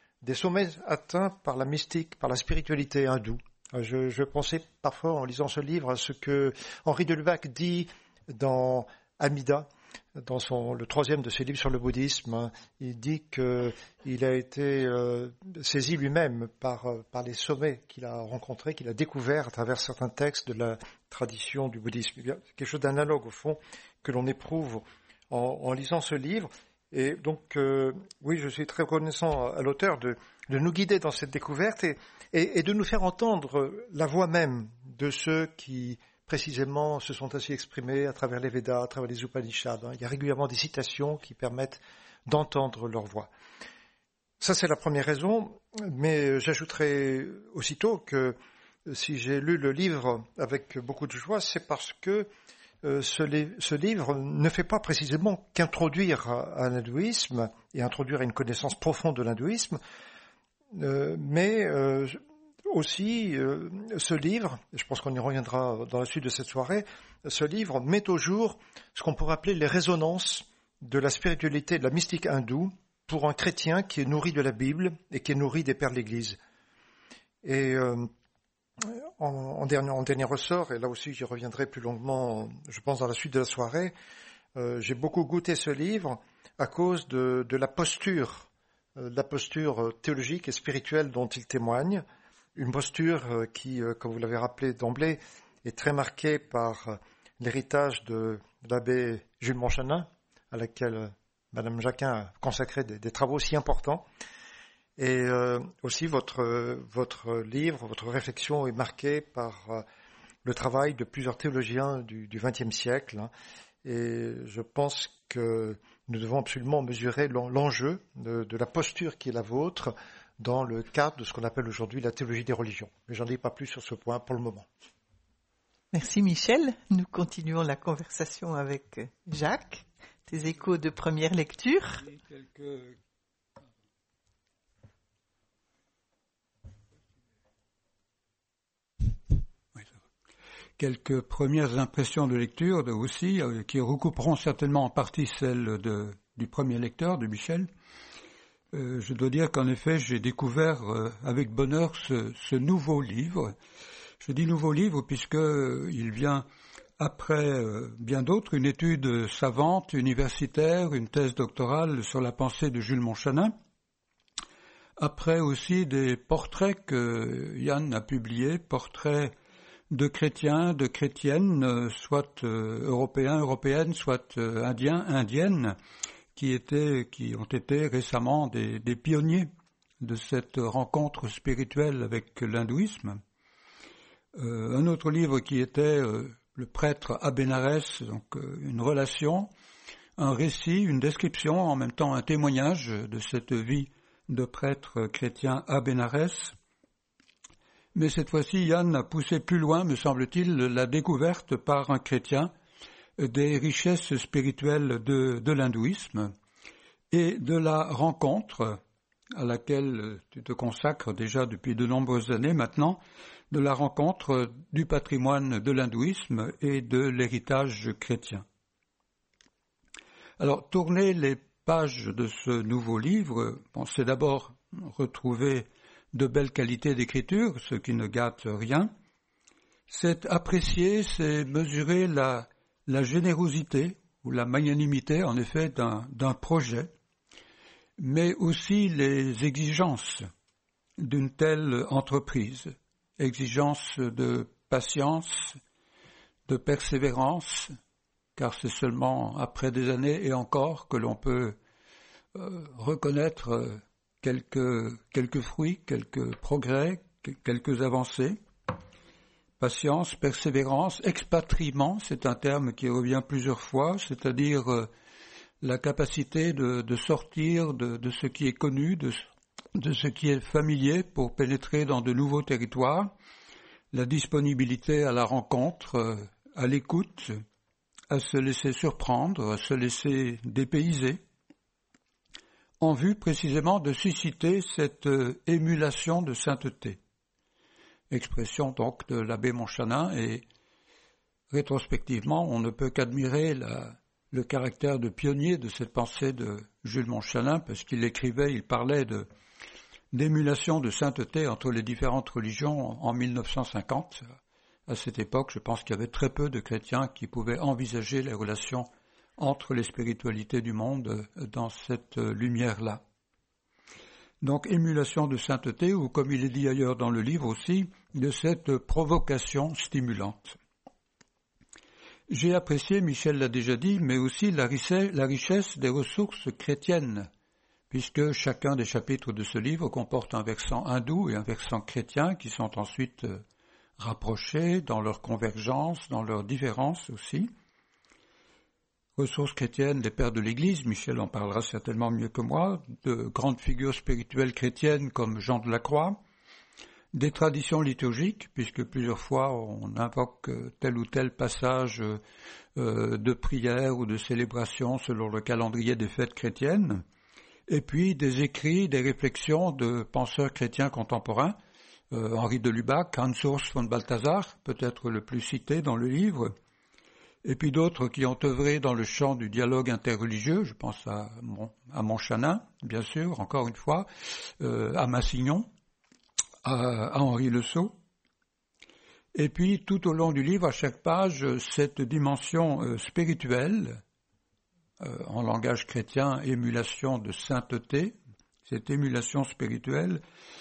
atteints par la mystique, par la spiritualité hindoue. Je pensais parfois en lisant ce livre à ce que Henri de Lubac dit dans Amida, dans le troisième de ses livres sur le bouddhisme. Il dit qu'il a été saisi lui-même par les sommets qu'il a rencontrés, qu'il a découverts à travers certains textes de la tradition du bouddhisme. Il y a quelque chose d'analogue au fond que l'on éprouve en lisant ce livre. Et donc, oui, je suis très reconnaissant à l'auteur de nous guider dans cette découverte et de nous faire entendre la voix même de ceux qui, précisément, se sont ainsi exprimés à travers les Védas, à travers les Upanishads. Il y a régulièrement des citations qui permettent d'entendre leur voix. Ça, c'est la première raison, mais j'ajouterai aussitôt que si j'ai lu le livre avec beaucoup de joie, c'est parce que ce livre ne fait pas précisément qu'introduire à l'hindouisme et introduire à une connaissance profonde de l'hindouisme, mais aussi ce livre, et je pense qu'on y reviendra dans la suite de cette soirée, ce livre met au jour ce qu'on pourrait appeler les résonances de la spiritualité, de la mystique hindoue pour un chrétien qui est nourri de la Bible et qui est nourri des pères de l'Église. Et en dernier ressort, et là aussi j'y reviendrai plus longuement, je pense dans la suite de la soirée, j'ai beaucoup goûté ce livre à cause de la posture théologique et spirituelle dont il témoigne, une posture qui, comme vous l'avez rappelé d'emblée, est très marquée par l'héritage de l'abbé Jules Monchanin, à laquelle Madame Jacquin a consacré des travaux si importants. Et aussi votre livre, votre réflexion est marquée par le travail de plusieurs théologiens du XXe siècle. Et je pense que nous devons absolument mesurer l'enjeu de la posture qui est la vôtre dans le cadre de ce qu'on appelle aujourd'hui la théologie des religions. Mais j'en dis pas plus sur ce point pour le moment. Merci Michel. Nous continuons la conversation avec Jacques. Tes échos de première lecture. Quelques premières impressions de lecture aussi, qui recouperont certainement en partie celles du premier lecteur, de Michel. Je dois dire qu'en effet, j'ai découvert avec bonheur ce nouveau livre. Je dis nouveau livre puisqu'il vient après bien d'autres, une étude savante, universitaire, une thèse doctorale sur la pensée de Jules Monchanin. Après aussi des portraits que Yann a publiés, portraits de chrétiens, de chrétiennes, soit européens, européennes, soit indiens, indiennes, qui ont été récemment des pionniers de cette rencontre spirituelle avec l'hindouisme. Un autre livre qui était le prêtre à Bénarès, donc une relation, un récit, une description, en même temps un témoignage de cette vie de prêtre chrétien à Bénarès. Mais cette fois-ci, Yann a poussé plus loin, me semble-t-il, la découverte par un chrétien des richesses spirituelles de l'hindouisme et de la rencontre à laquelle tu te consacres déjà depuis de nombreuses années maintenant, de la rencontre du patrimoine de l'hindouisme et de l'héritage chrétien. Alors, tourner les pages de ce nouveau livre, c'est d'abord retrouver de belles qualités d'écriture, ce qui ne gâte rien. C'est apprécier, c'est mesurer la générosité ou la magnanimité, en effet, d'un projet, mais aussi les exigences d'une telle entreprise, exigences de patience, de persévérance, car c'est seulement après des années et encore que l'on peut reconnaître quelques fruits, quelques progrès, quelques avancées. Patience, persévérance, expatriement, c'est un terme qui revient plusieurs fois, c'est-à-dire la capacité de sortir de ce qui est connu, de ce qui est familier pour pénétrer dans de nouveaux territoires, la disponibilité à la rencontre, à l'écoute, à se laisser surprendre, à se laisser dépayser, en vue précisément de susciter cette émulation de sainteté. Expression donc de l'abbé Montchanin, et rétrospectivement, on ne peut qu'admirer le caractère de pionnier de cette pensée de Jules Montchanin, parce qu'il écrivait, il parlait d'émulation de sainteté entre les différentes religions en 1950. À cette époque, je pense qu'il y avait très peu de chrétiens qui pouvaient envisager les relations entre les spiritualités du monde dans cette lumière-là. Donc, émulation de sainteté, ou comme il est dit ailleurs dans le livre aussi, de cette provocation stimulante. J'ai apprécié, Michel l'a déjà dit, mais aussi la richesse des ressources chrétiennes, puisque chacun des chapitres de ce livre comporte un versant hindou et un versant chrétien qui sont ensuite rapprochés dans leur convergence, dans leur différence aussi. Ressources chrétiennes des pères de l'Église, Michel en parlera certainement mieux que moi, de grandes figures spirituelles chrétiennes comme Jean de la Croix, des traditions liturgiques, puisque plusieurs fois on invoque tel ou tel passage de prière ou de célébration selon le calendrier des fêtes chrétiennes, et puis des écrits, des réflexions de penseurs chrétiens contemporains, Henri de Lubac, Hans Urs von Balthasar, peut-être le plus cité dans le livre, et puis d'autres qui ont œuvré dans le champ du dialogue interreligieux, je pense à Montchanin, bien sûr, encore une fois, à Massignon, à Henri Le Sceau. Et puis, tout au long du livre, à chaque page, cette dimension spirituelle, en langage chrétien, émulation de sainteté, cette émulation spirituelle,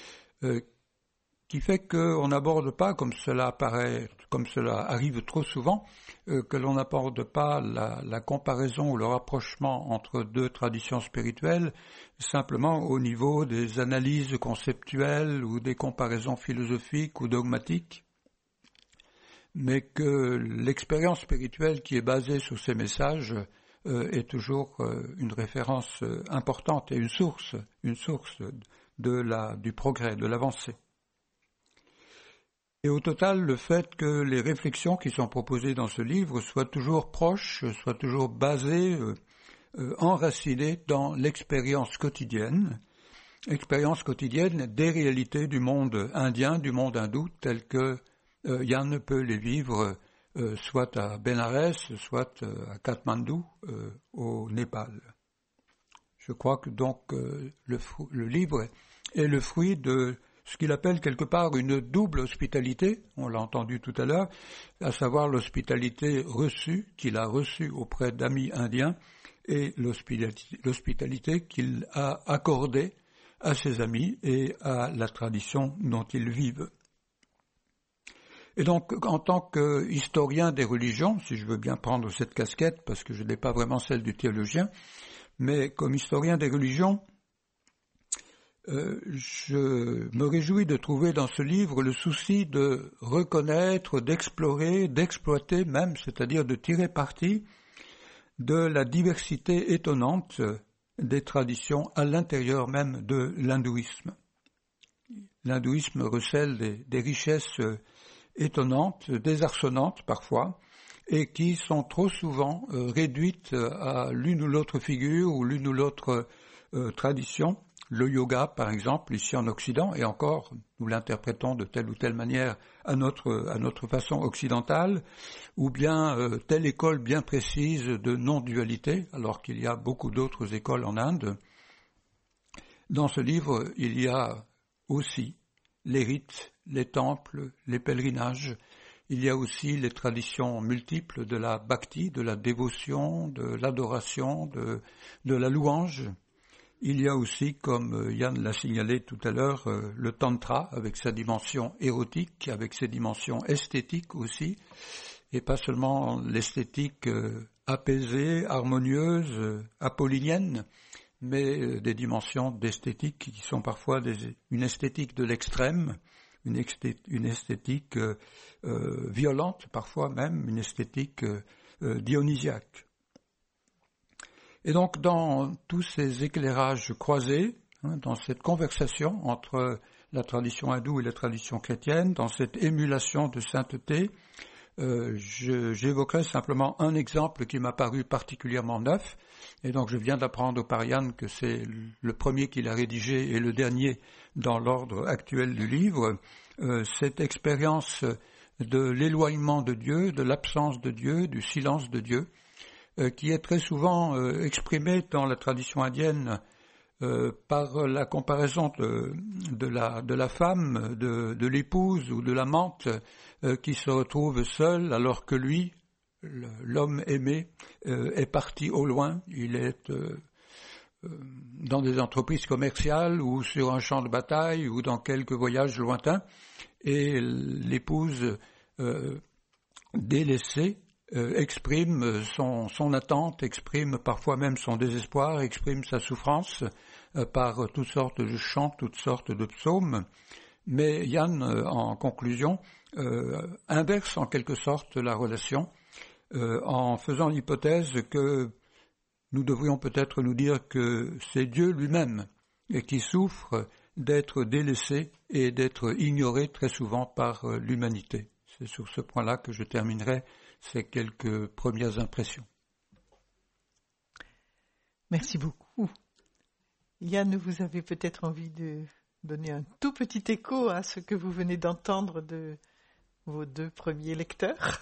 qui fait qu'on n'aborde pas, comme cela arrive trop souvent, que l'on n'aborde pas la comparaison ou le rapprochement entre deux traditions spirituelles simplement au niveau des analyses conceptuelles ou des comparaisons philosophiques ou dogmatiques, mais que l'expérience spirituelle qui est basée sur ces messages est toujours une référence importante et une source du progrès, de l'avancée. Et au total, le fait que les réflexions qui sont proposées dans ce livre soient toujours proches, soient toujours basées, enracinées dans l'expérience quotidienne des réalités du monde indien, du monde hindou, tel que Yann peut les vivre soit à Bénarès, soit à Katmandou, au Népal. Je crois que donc le livre est le fruit de ce qu'il appelle quelque part une double hospitalité, on l'a entendu tout à l'heure, à savoir l'hospitalité reçue, qu'il a reçue auprès d'amis indiens, et l'hospitalité qu'il a accordée à ses amis et à la tradition dont ils vivent. Et donc, en tant qu'historien des religions, si je veux bien prendre cette casquette, parce que je n'ai pas vraiment celle du théologien, mais comme historien des religions, je me réjouis de trouver dans ce livre le souci de reconnaître, d'explorer, d'exploiter même, c'est-à-dire de tirer parti de la diversité étonnante des traditions à l'intérieur même de l'hindouisme. L'hindouisme recèle des richesses étonnantes, désarçonnantes parfois, et qui sont trop souvent réduites à l'une ou l'autre figure ou l'une ou l'autre tradition. Le yoga, par exemple, ici en Occident, et encore, nous l'interprétons de telle ou telle manière à notre façon occidentale, ou bien telle école bien précise de non-dualité, alors qu'il y a beaucoup d'autres écoles en Inde. Dans ce livre, il y a aussi les rites, les temples, les pèlerinages. Il y a aussi les traditions multiples de la bhakti, de la dévotion, de l'adoration, de la louange. Il y a aussi, comme Yann l'a signalé tout à l'heure, le tantra avec sa dimension érotique, avec ses dimensions esthétiques aussi, et pas seulement l'esthétique apaisée, harmonieuse, apollinienne, mais des dimensions d'esthétique qui sont parfois une esthétique de l'extrême, une esthétique violente, parfois même une esthétique dionysiaque. Et donc, dans tous ces éclairages croisés, dans cette conversation entre la tradition hindoue et la tradition chrétienne, dans cette émulation de sainteté, j'évoquerai simplement un exemple qui m'a paru particulièrement neuf, et donc je viens d'apprendre par Yann que c'est le premier qu'il a rédigé et le dernier dans l'ordre actuel du livre, cette expérience de l'éloignement de Dieu, de l'absence de Dieu, du silence de Dieu, qui est très souvent exprimé dans la tradition indienne par la comparaison de la femme, de l'épouse ou de l'amante qui se retrouve seule alors que lui, l'homme aimé, est parti au loin. Il est dans des entreprises commerciales ou sur un champ de bataille ou dans quelques voyages lointains, et l'épouse délaissée exprime son attente, exprime parfois même son désespoir, exprime sa souffrance par toutes sortes de chants, toutes sortes de psaumes. Mais Yann, en conclusion, inverse en quelque sorte la relation en faisant l'hypothèse que nous devrions peut-être nous dire que c'est Dieu lui-même qui souffre d'être délaissé et d'être ignoré très souvent par l'humanité. C'est sur ce point-là que je terminerai ces quelques premières impressions. Merci beaucoup. Yann, vous avez peut-être envie de donner un tout petit écho à ce que vous venez d'entendre de vos deux premiers lecteurs.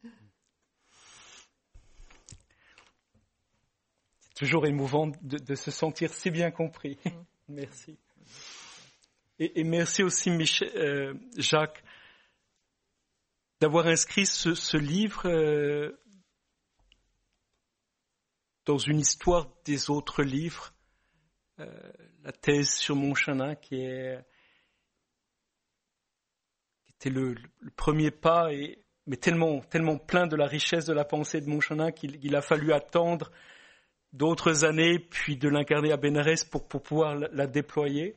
C'est toujours émouvant de se sentir si bien compris. Merci. Et merci aussi Jacques d'avoir inscrit ce livre dans une histoire des autres livres, la thèse sur Montchanin qui était le premier pas, mais tellement plein de la richesse de la pensée de Montchanin qu'il a fallu attendre d'autres années, puis de l'incarner à Bénarès pour pouvoir la déployer.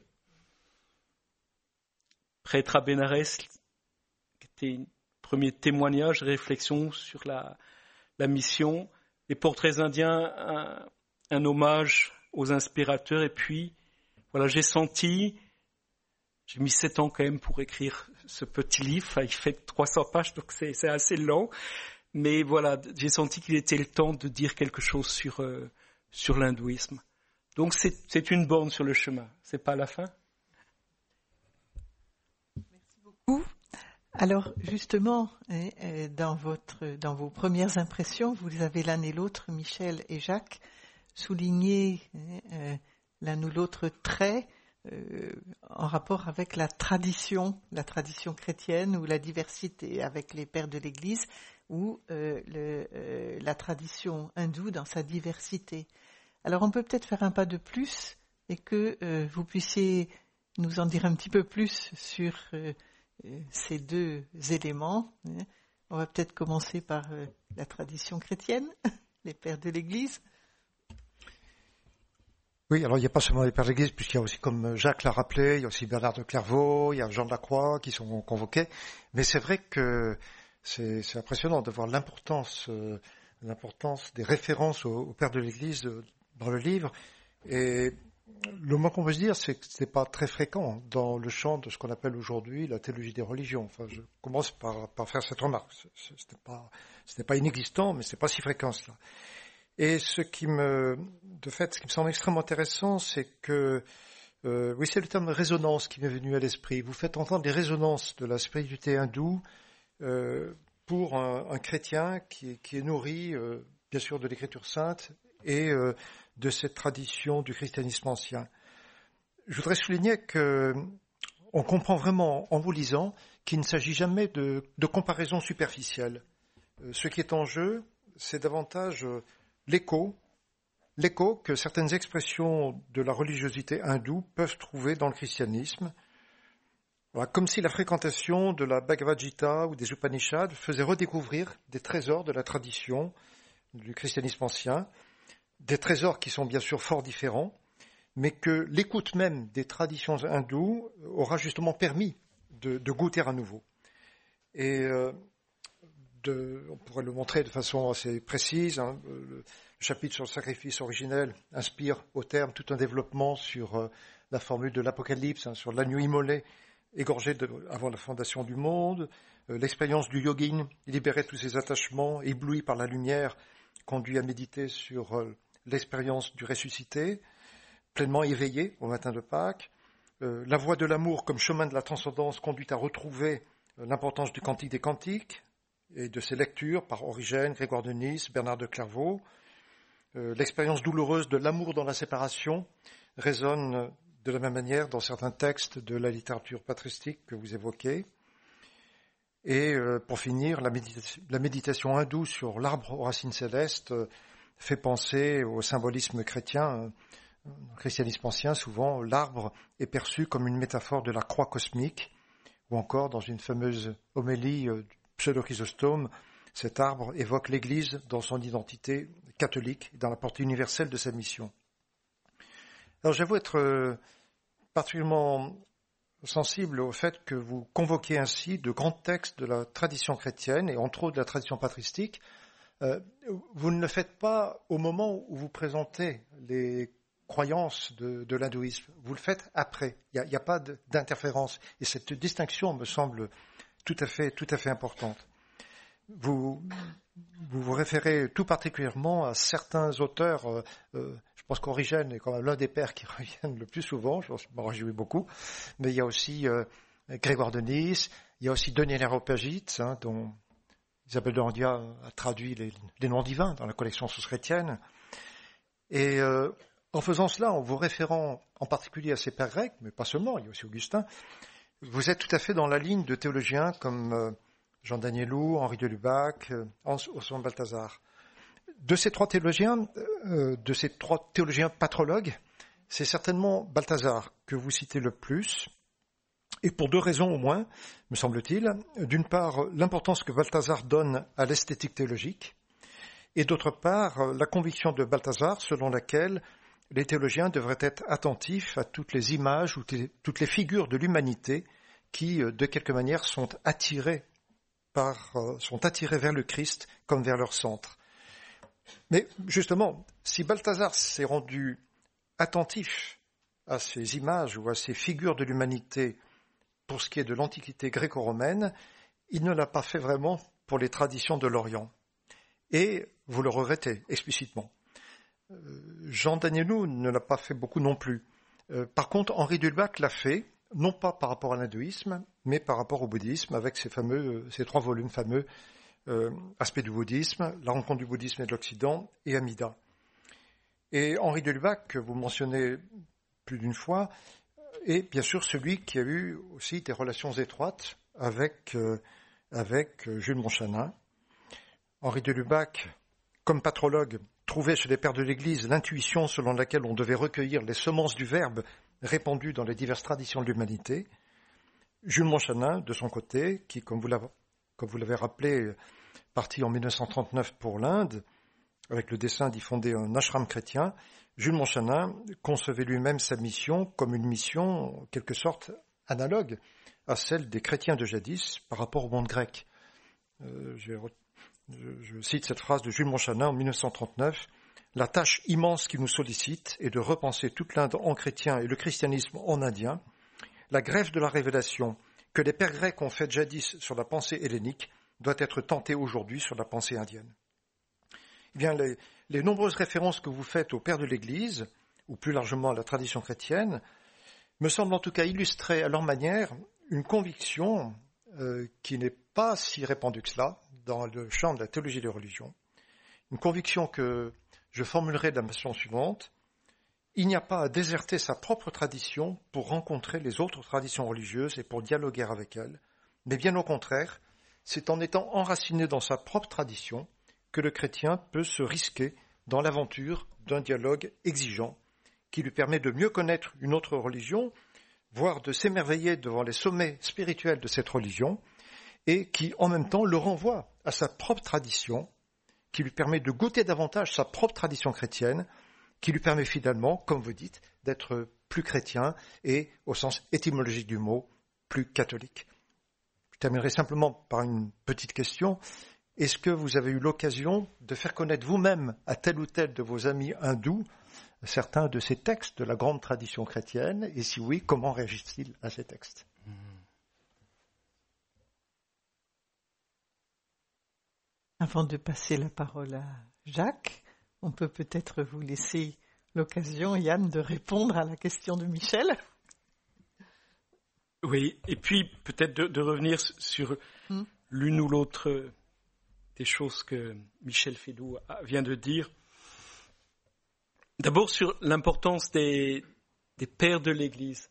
Prêtre à Bénarès, qui était un premier témoignage, réflexion sur la mission. Les portraits indiens, un hommage aux inspirateurs. Et puis, voilà, j'ai mis 7 ans quand même pour écrire ce petit livre. Il fait 300 pages, donc c'est assez long. Mais voilà, j'ai senti qu'il était le temps de dire quelque chose sur l'hindouisme. Donc c'est une borne sur le chemin. C'est pas la fin. Merci beaucoup. Alors justement, dans vos premières impressions, vous avez l'un et l'autre, Michel et Jacques, souligné l'un ou l'autre trait en rapport avec la tradition chrétienne ou la diversité avec les pères de l'Église ou la tradition hindoue dans sa diversité. Alors on peut peut-être faire un pas de plus et que vous puissiez nous en dire un petit peu plus sur ces deux éléments. On va peut-être commencer par la tradition chrétienne, les pères de l'Église. Oui, alors il n'y a pas seulement les pères de l'Église, puisqu'il y a aussi, comme Jacques l'a rappelé, il y a aussi Bernard de Clairvaux, il y a Jean de la Croix qui sont convoqués. Mais c'est vrai que c'est impressionnant de voir l'importance des références aux pères de l'Église dans le livre. Et le moins qu'on peut se dire, c'est que ce n'est pas très fréquent dans le champ de ce qu'on appelle aujourd'hui la théologie des religions. Enfin, je commence par faire cette remarque. Ce n'est pas inexistant, mais ce n'est pas si fréquent cela. Et ce qui me semble extrêmement intéressant, c'est que, oui, c'est le terme résonance qui m'est venu à l'esprit. Vous faites entendre les résonances de la spiritualité hindoue pour un chrétien qui est nourri, bien sûr, de l'Écriture sainte et de cette tradition du christianisme ancien. Je voudrais souligner que on comprend vraiment, en vous lisant, qu'il ne s'agit jamais de comparaison superficielle. Ce qui est en jeu, c'est davantage l'écho que certaines expressions de la religiosité hindoue peuvent trouver dans le christianisme. Voilà, comme si la fréquentation de la Bhagavad Gita ou des Upanishads faisait redécouvrir des trésors de la tradition du christianisme ancien, des trésors qui sont bien sûr fort différents, mais que l'écoute même des traditions hindoues aura justement permis de goûter à nouveau. Et on pourrait le montrer de façon assez précise. Le chapitre sur le sacrifice originel inspire au terme tout un développement sur la formule de l'Apocalypse, sur l'agneau immolé, égorgé avant la fondation du monde. L'expérience du yogin, libéré de tous ses attachements, ébloui par la lumière, conduit à méditer sur l'expérience du ressuscité, pleinement éveillé au matin de Pâques. La voie de l'amour comme chemin de la transcendance conduit à retrouver l'importance du Cantique des Cantiques et de ses lectures par Origène, Grégoire de Nice, Bernard de Clairvaux. L'expérience douloureuse de l'amour dans la séparation résonne de la même manière dans certains textes de la littérature patristique que vous évoquez. Et pour finir, la méditation hindoue sur l'arbre aux racines célestes fait penser au symbolisme chrétien. Dans le christianisme ancien, souvent, l'arbre est perçu comme une métaphore de la croix cosmique, ou encore dans une fameuse homélie Pseudo-Chrysostome, cet arbre évoque l'Église dans son identité catholique, dans la portée universelle de sa mission. Alors j'avoue être particulièrement sensible au fait que vous convoquez ainsi de grands textes de la tradition chrétienne, et entre autres de la tradition patristique. Vous ne le faites pas au moment où vous présentez les croyances de l'hindouisme, vous le faites après, il n'y a pas d'interférence, et cette distinction me semble tout à fait importante. Vous vous référez tout particulièrement à certains auteurs, je pense qu'Origène est quand même l'un des pères qui reviennent le plus souvent, je m'en réjouis beaucoup, mais il y a aussi Grégoire de Nice, il y a aussi Denis l'Aréopagite, dont Isabelle de Randia a traduit les noms divins dans la collection Sources chrétiennes. Et en faisant cela, en vous référant en particulier à ces pères grecs, mais pas seulement, il y a aussi Augustin, vous êtes tout à fait dans la ligne de théologiens comme Jean Danielou, Henri de Lubac, Hans Balthasar. De ces trois théologiens patrologues, c'est certainement Balthasar que vous citez le plus, et pour deux raisons au moins, me semble-t-il. D'une part, l'importance que Balthasar donne à l'esthétique théologique, et d'autre part, la conviction de Balthasar selon laquelle les théologiens devraient être attentifs à toutes les images ou toutes les figures de l'humanité qui, de quelque manière, sont attirées vers le Christ comme vers leur centre. Mais justement, si Balthasar s'est rendu attentif à ces images ou à ces figures de l'humanité pour ce qui est de l'Antiquité gréco-romaine, il ne l'a pas fait vraiment pour les traditions de l'Orient. Et vous le regrettez explicitement. Jean Danielou ne l'a pas fait beaucoup non plus. Par contre, Henri de Lubac l'a fait, non pas par rapport à l'hindouisme, mais par rapport au bouddhisme, avec ces 3 volumes fameux, Aspects du bouddhisme, La rencontre du bouddhisme et de l'Occident, et Amida. Et Henri de Lubac, que vous mentionnez plus d'une fois, est bien sûr celui qui a eu aussi des relations étroites avec Jules Montchanin. Henri de Lubac, comme patrologue, trouvait chez les pères de l'Église l'intuition selon laquelle on devait recueillir les semences du Verbe répandues dans les diverses traditions de l'humanité. Jules Monchanin, de son côté, qui, comme vous l'avez rappelé, parti en 1939 pour l'Inde, avec le dessein d'y fonder un ashram chrétien, Jules Monchanin concevait lui-même sa mission comme une mission, en quelque sorte, analogue à celle des chrétiens de jadis par rapport au monde grec. Je cite cette phrase de Jules Monchanin en 1939. « La tâche immense qui nous sollicite est de repenser toute l'Inde en chrétien et le christianisme en indien. La greffe de la révélation que les pères grecs ont faite jadis sur la pensée hellénique doit être tentée aujourd'hui sur la pensée indienne. » Eh bien, les nombreuses références que vous faites aux pères de l'Église, ou plus largement à la tradition chrétienne, me semblent en tout cas illustrer à leur manière une conviction qui n'est pas si répandue que cela dans le champ de la théologie des religions. Une conviction que je formulerai de la façon suivante. Il n'y a pas à déserter sa propre tradition pour rencontrer les autres traditions religieuses et pour dialoguer avec elles, mais bien au contraire, c'est en étant enraciné dans sa propre tradition que le chrétien peut se risquer dans l'aventure d'un dialogue exigeant qui lui permet de mieux connaître une autre religion, voire de s'émerveiller devant les sommets spirituels de cette religion, et qui en même temps le renvoie à sa propre tradition, qui lui permet de goûter davantage sa propre tradition chrétienne, qui lui permet finalement, comme vous dites, d'être plus chrétien et, au sens étymologique du mot, plus catholique. Je terminerai simplement par une petite question. Est-ce que vous avez eu l'occasion de faire connaître vous-même à tel ou tel de vos amis hindous certains de ces textes de la grande tradition chrétienne? Et si oui, comment réagissent-ils à ces textes? Avant de passer la parole à Jacques, on peut peut-être vous laisser l'occasion, Yann, de répondre à la question de Michel. Oui, et puis peut-être de revenir sur l'une ou l'autre des choses que Michel Fédoux vient de dire. D'abord sur l'importance des pères de l'Église.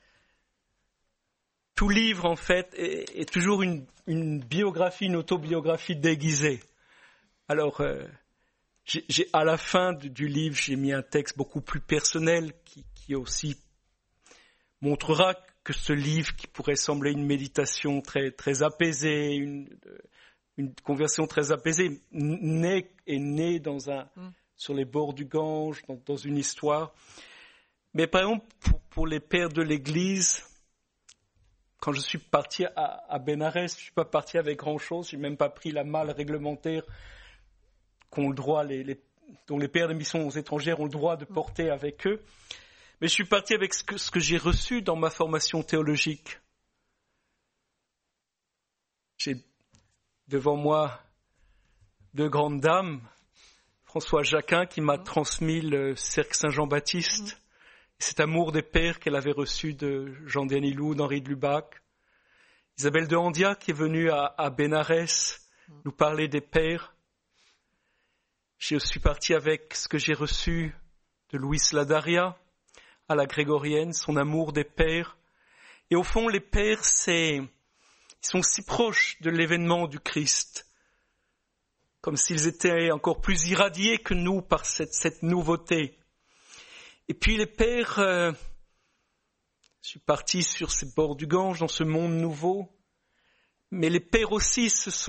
Tout livre, en fait, est toujours une biographie, une autobiographie déguisée. Alors, à la fin du livre, j'ai mis un texte beaucoup plus personnel qui aussi montrera que ce livre, qui pourrait sembler une méditation très, très apaisée, une conversion très apaisée, est né sur les bords du Gange, dans une histoire. Mais par exemple, pour les pères de l'Église, quand je suis parti à Bénarès, je ne suis pas parti avec grand-chose, je n'ai même pas pris la malle réglementaire dont les pères de missions étrangères ont le droit de porter avec eux. Mais je suis parti avec ce que j'ai reçu dans ma formation théologique. J'ai devant moi deux grandes dames, Françoise Jacquin qui m'a transmis le cercle Saint-Jean-Baptiste, et cet amour des pères qu'elle avait reçu de Jean Denisloux, d'Henri de Lubac. Isabelle de Handia qui est venue à Bénarès nous parler des pères. Je suis parti avec ce que j'ai reçu de Louis Ladaria à la grégorienne, son amour des pères. Et au fond, les pères, ils sont si proches de l'événement du Christ, comme s'ils étaient encore plus irradiés que nous par cette nouveauté. Et puis les pères, je suis parti sur ces bords du Gange, dans ce monde nouveau, mais les pères aussi,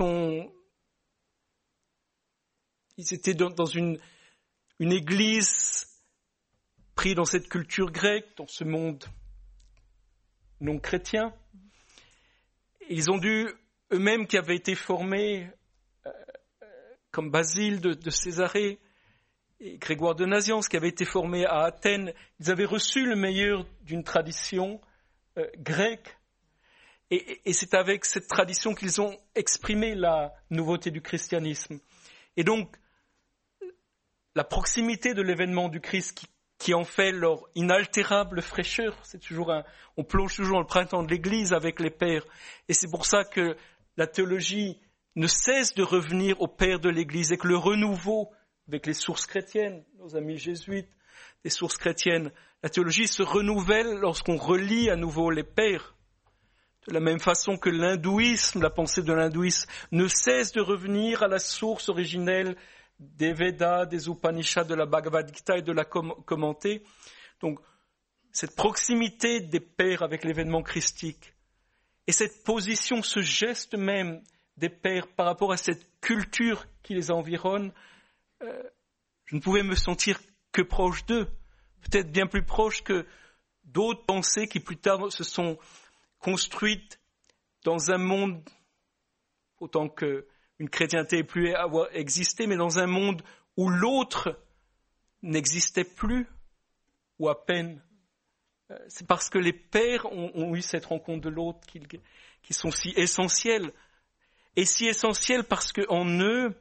ils étaient dans une église pris dans cette culture grecque, dans ce monde non chrétien. Ils ont dû, eux-mêmes qui avaient été formés comme Basile de Césarée et Grégoire de Nazianze qui avaient été formés à Athènes, ils avaient reçu le meilleur d'une tradition grecque. Et c'est avec cette tradition qu'ils ont exprimé la nouveauté du christianisme. Et donc, la proximité de l'événement du Christ qui en fait leur inaltérable fraîcheur. On plonge toujours dans le printemps de l'Église avec les pères. Et c'est pour ça que la théologie ne cesse de revenir aux pères de l'Église et que le renouveau avec les sources chrétiennes, nos amis jésuites, les sources chrétiennes, la théologie se renouvelle lorsqu'on relit à nouveau les pères. De la même façon que l'hindouisme, la pensée de l'hindouisme, ne cesse de revenir à la source originelle des Védas, des Upanishads, de la Bhagavad Gita et de la commenter. Donc, cette proximité des pères avec l'événement christique Et cette position, ce geste même des pères par rapport à cette culture qui les environne, je ne pouvais me sentir que proche d'eux, peut-être bien plus proche que d'autres pensées qui plus tard se sont construites dans un monde, autant qu'une chrétienté ait pu avoir existé, mais dans un monde où l'autre n'existait plus, ou à peine. C'est parce que les pères ont eu cette rencontre de l'autre qui sont si essentiels. Et si essentiels parce qu'en eux,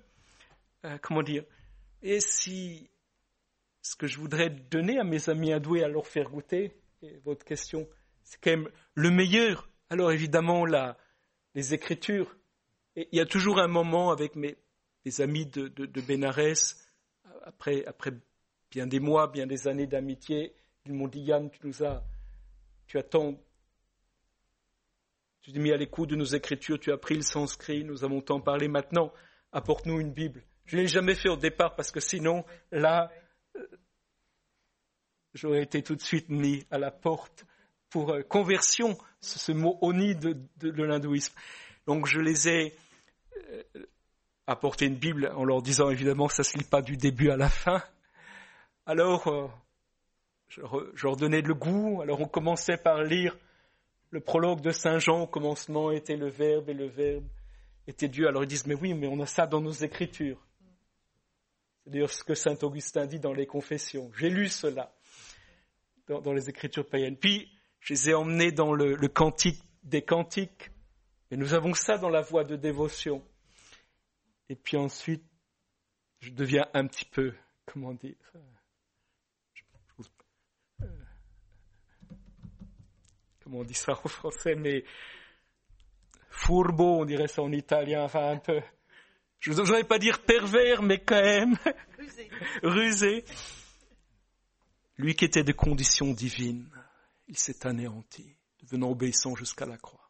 et si ce que je voudrais donner à mes amis hindous et à leur faire goûter, et votre question, c'est quand même le meilleur. Alors évidemment, les Écritures. Et il y a toujours un moment avec mes amis de Bénarès, après bien des mois, bien des années d'amitié, ils m'ont dit, Yann, tu t'es mis à l'écoute de nos Écritures, tu as pris le sanskrit, nous avons tant parlé, maintenant, apporte-nous une Bible. Je ne l'ai jamais fait au départ parce que sinon, là, j'aurais été tout de suite mis à la porte pour conversion, ce mot oni de l'hindouisme. Donc je les ai apporté une Bible en leur disant évidemment que ça ne se lit pas du début à la fin. Alors, je leur donnais le goût. Alors on commençait par lire le prologue de Saint Jean. Au commencement était le Verbe et le Verbe était Dieu. Alors ils disent mais oui, mais on a ça dans nos Écritures. C'est d'ailleurs ce que Saint Augustin dit dans les Confessions. J'ai lu cela dans les Écritures païennes. Puis je les ai emmenés dans le Cantique des Cantiques. Et nous avons ça dans la voie de dévotion. Et puis ensuite, je deviens un petit peu, comment dire, comment on dit ça en français, mais fourbeau, on dirait ça en italien, enfin un peu, je ne voudrais pas dire pervers, mais quand même, rusé. Lui qui était de condition divine, il s'est anéanti, devenant obéissant jusqu'à la croix.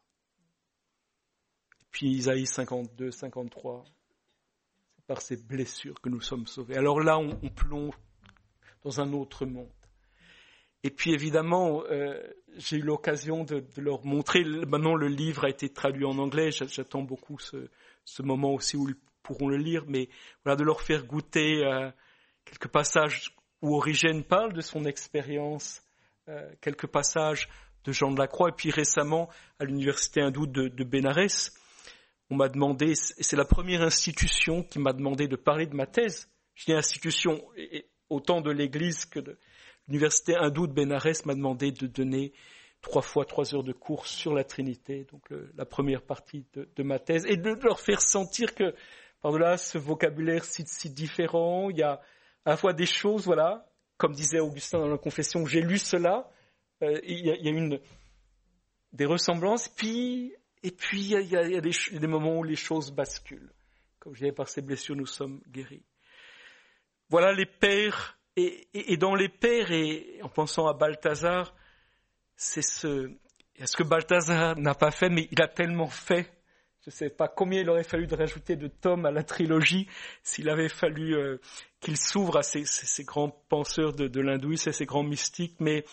Puis Isaïe 52, 53, c'est par ces blessures que nous sommes sauvés. Alors là, on plonge dans un autre monde. Et puis évidemment, j'ai eu l'occasion de leur montrer, maintenant le livre a été traduit en anglais, j'attends beaucoup ce moment aussi où ils pourront le lire, mais voilà, de leur faire goûter quelques passages où Origène parle de son expérience, quelques passages de Jean de la Croix, et puis récemment à l'université hindoue de Bénarès, on m'a demandé, et c'est la première institution qui m'a demandé de parler de ma thèse. Je dis institution, autant de l'Église que de l'université hindoue de Bénarès m'a demandé de donner 3 fois 3 heures de cours sur la Trinité, donc la première partie de ma thèse, et de leur faire sentir que par-delà ce vocabulaire si différent, il y a à la fois des choses, voilà, comme disait Augustin dans la Confession, j'ai lu cela, il y a des ressemblances, et puis, il y a des moments où les choses basculent. Comme je disais, par ces blessures, nous sommes guéris. Voilà les pères. Et dans les pères, et en pensant à Balthazar, c'est ce que Balthazar n'a pas fait, mais il a tellement fait. Je ne sais pas combien il aurait fallu de rajouter de tomes à la trilogie s'il avait fallu qu'il s'ouvre à ces grands penseurs de l'hindouisme et ces grands mystiques. Mais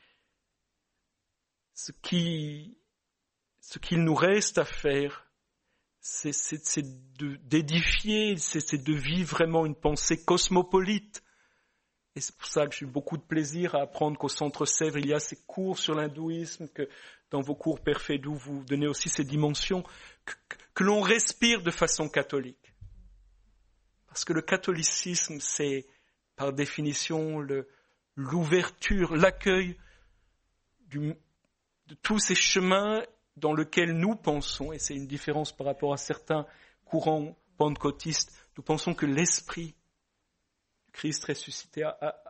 ce qu'il nous reste à faire, c'est d'édifier, c'est de vivre vraiment une pensée cosmopolite. Et c'est pour ça que j'ai eu beaucoup de plaisir à apprendre qu'au Centre Sèvres, il y a ces cours sur l'hindouisme, que dans vos cours Père Fédou, vous donnez aussi ces dimensions, que l'on respire de façon catholique. Parce que le catholicisme, c'est par définition l'ouverture, l'accueil de tous ces chemins dans lesquels nous pensons, et c'est une différence par rapport à certains courants pentecôtistes, nous pensons que l'esprit du Christ ressuscité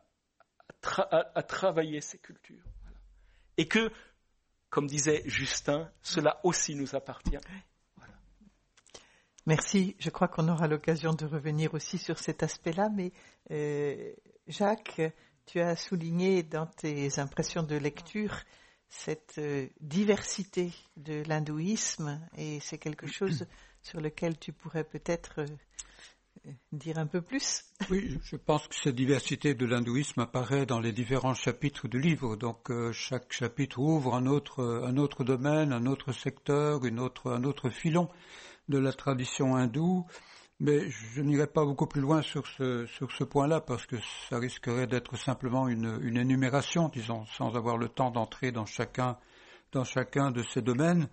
a travaillé ces cultures. Voilà. Et que, comme disait Justin, cela aussi nous appartient. Voilà. Merci. Je crois qu'on aura l'occasion de revenir aussi sur cet aspect-là, mais Jacques, tu as souligné dans tes impressions de lecture cette diversité de l'hindouisme, et c'est quelque chose sur lequel tu pourrais peut-être dire un peu plus? Oui, je pense que cette diversité de l'hindouisme apparaît dans les différents chapitres du livre. Donc chaque chapitre ouvre un autre domaine, un autre secteur, un autre filon de la tradition hindoue. Mais je n'irai pas beaucoup plus loin sur ce point-là parce que ça risquerait d'être simplement une énumération, disons, sans avoir le temps d'entrer dans chacun de ces domaines.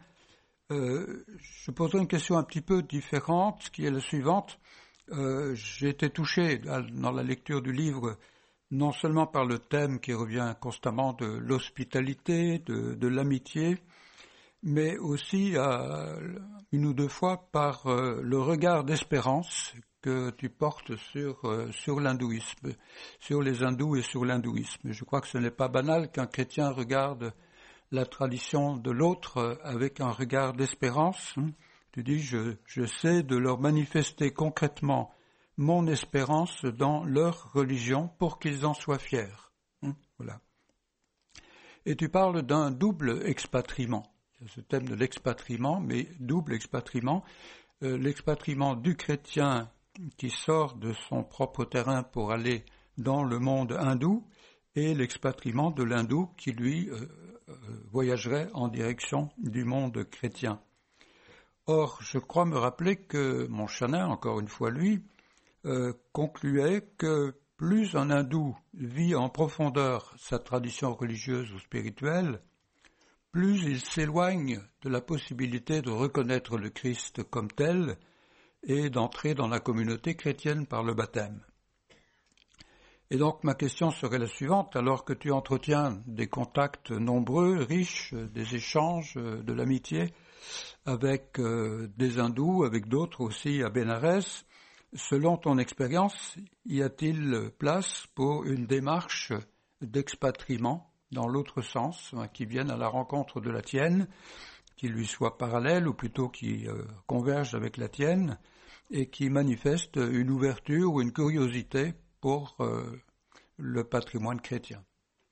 Je poserai une question un petit peu différente, qui est la suivante. J'ai été touché dans la lecture du livre non seulement par le thème qui revient constamment de l'hospitalité, de l'amitié, mais aussi une ou deux fois par le regard d'espérance que tu portes sur l'hindouisme, sur les hindous et sur l'hindouisme. Je crois que ce n'est pas banal qu'un chrétien regarde la tradition de l'autre avec un regard d'espérance. Tu dis, je sais de leur manifester concrètement mon espérance dans leur religion pour qu'ils en soient fiers. Voilà. Et tu parles d'un double expatriement. Ce thème de l'expatriement, mais double expatriement. L'expatriement du chrétien qui sort de son propre terrain pour aller dans le monde hindou et l'expatriement de l'hindou qui, lui, voyagerait en direction du monde chrétien. Or, je crois me rappeler que mon chanin, encore une fois lui, concluait que plus un hindou vit en profondeur sa tradition religieuse ou spirituelle, plus il s'éloigne de la possibilité de reconnaître le Christ comme tel et d'entrer dans la communauté chrétienne par le baptême. Et donc ma question serait la suivante, alors que tu entretiens des contacts nombreux, riches, des échanges, de l'amitié, avec des hindous, avec d'autres aussi à Bénarès. Selon ton expérience, y a-t-il place pour une démarche d'expatriement dans l'autre sens, qui vienne à la rencontre de la tienne, qui lui soit parallèle ou plutôt qui converge avec la tienne et qui manifeste une ouverture ou une curiosité pour le patrimoine chrétien?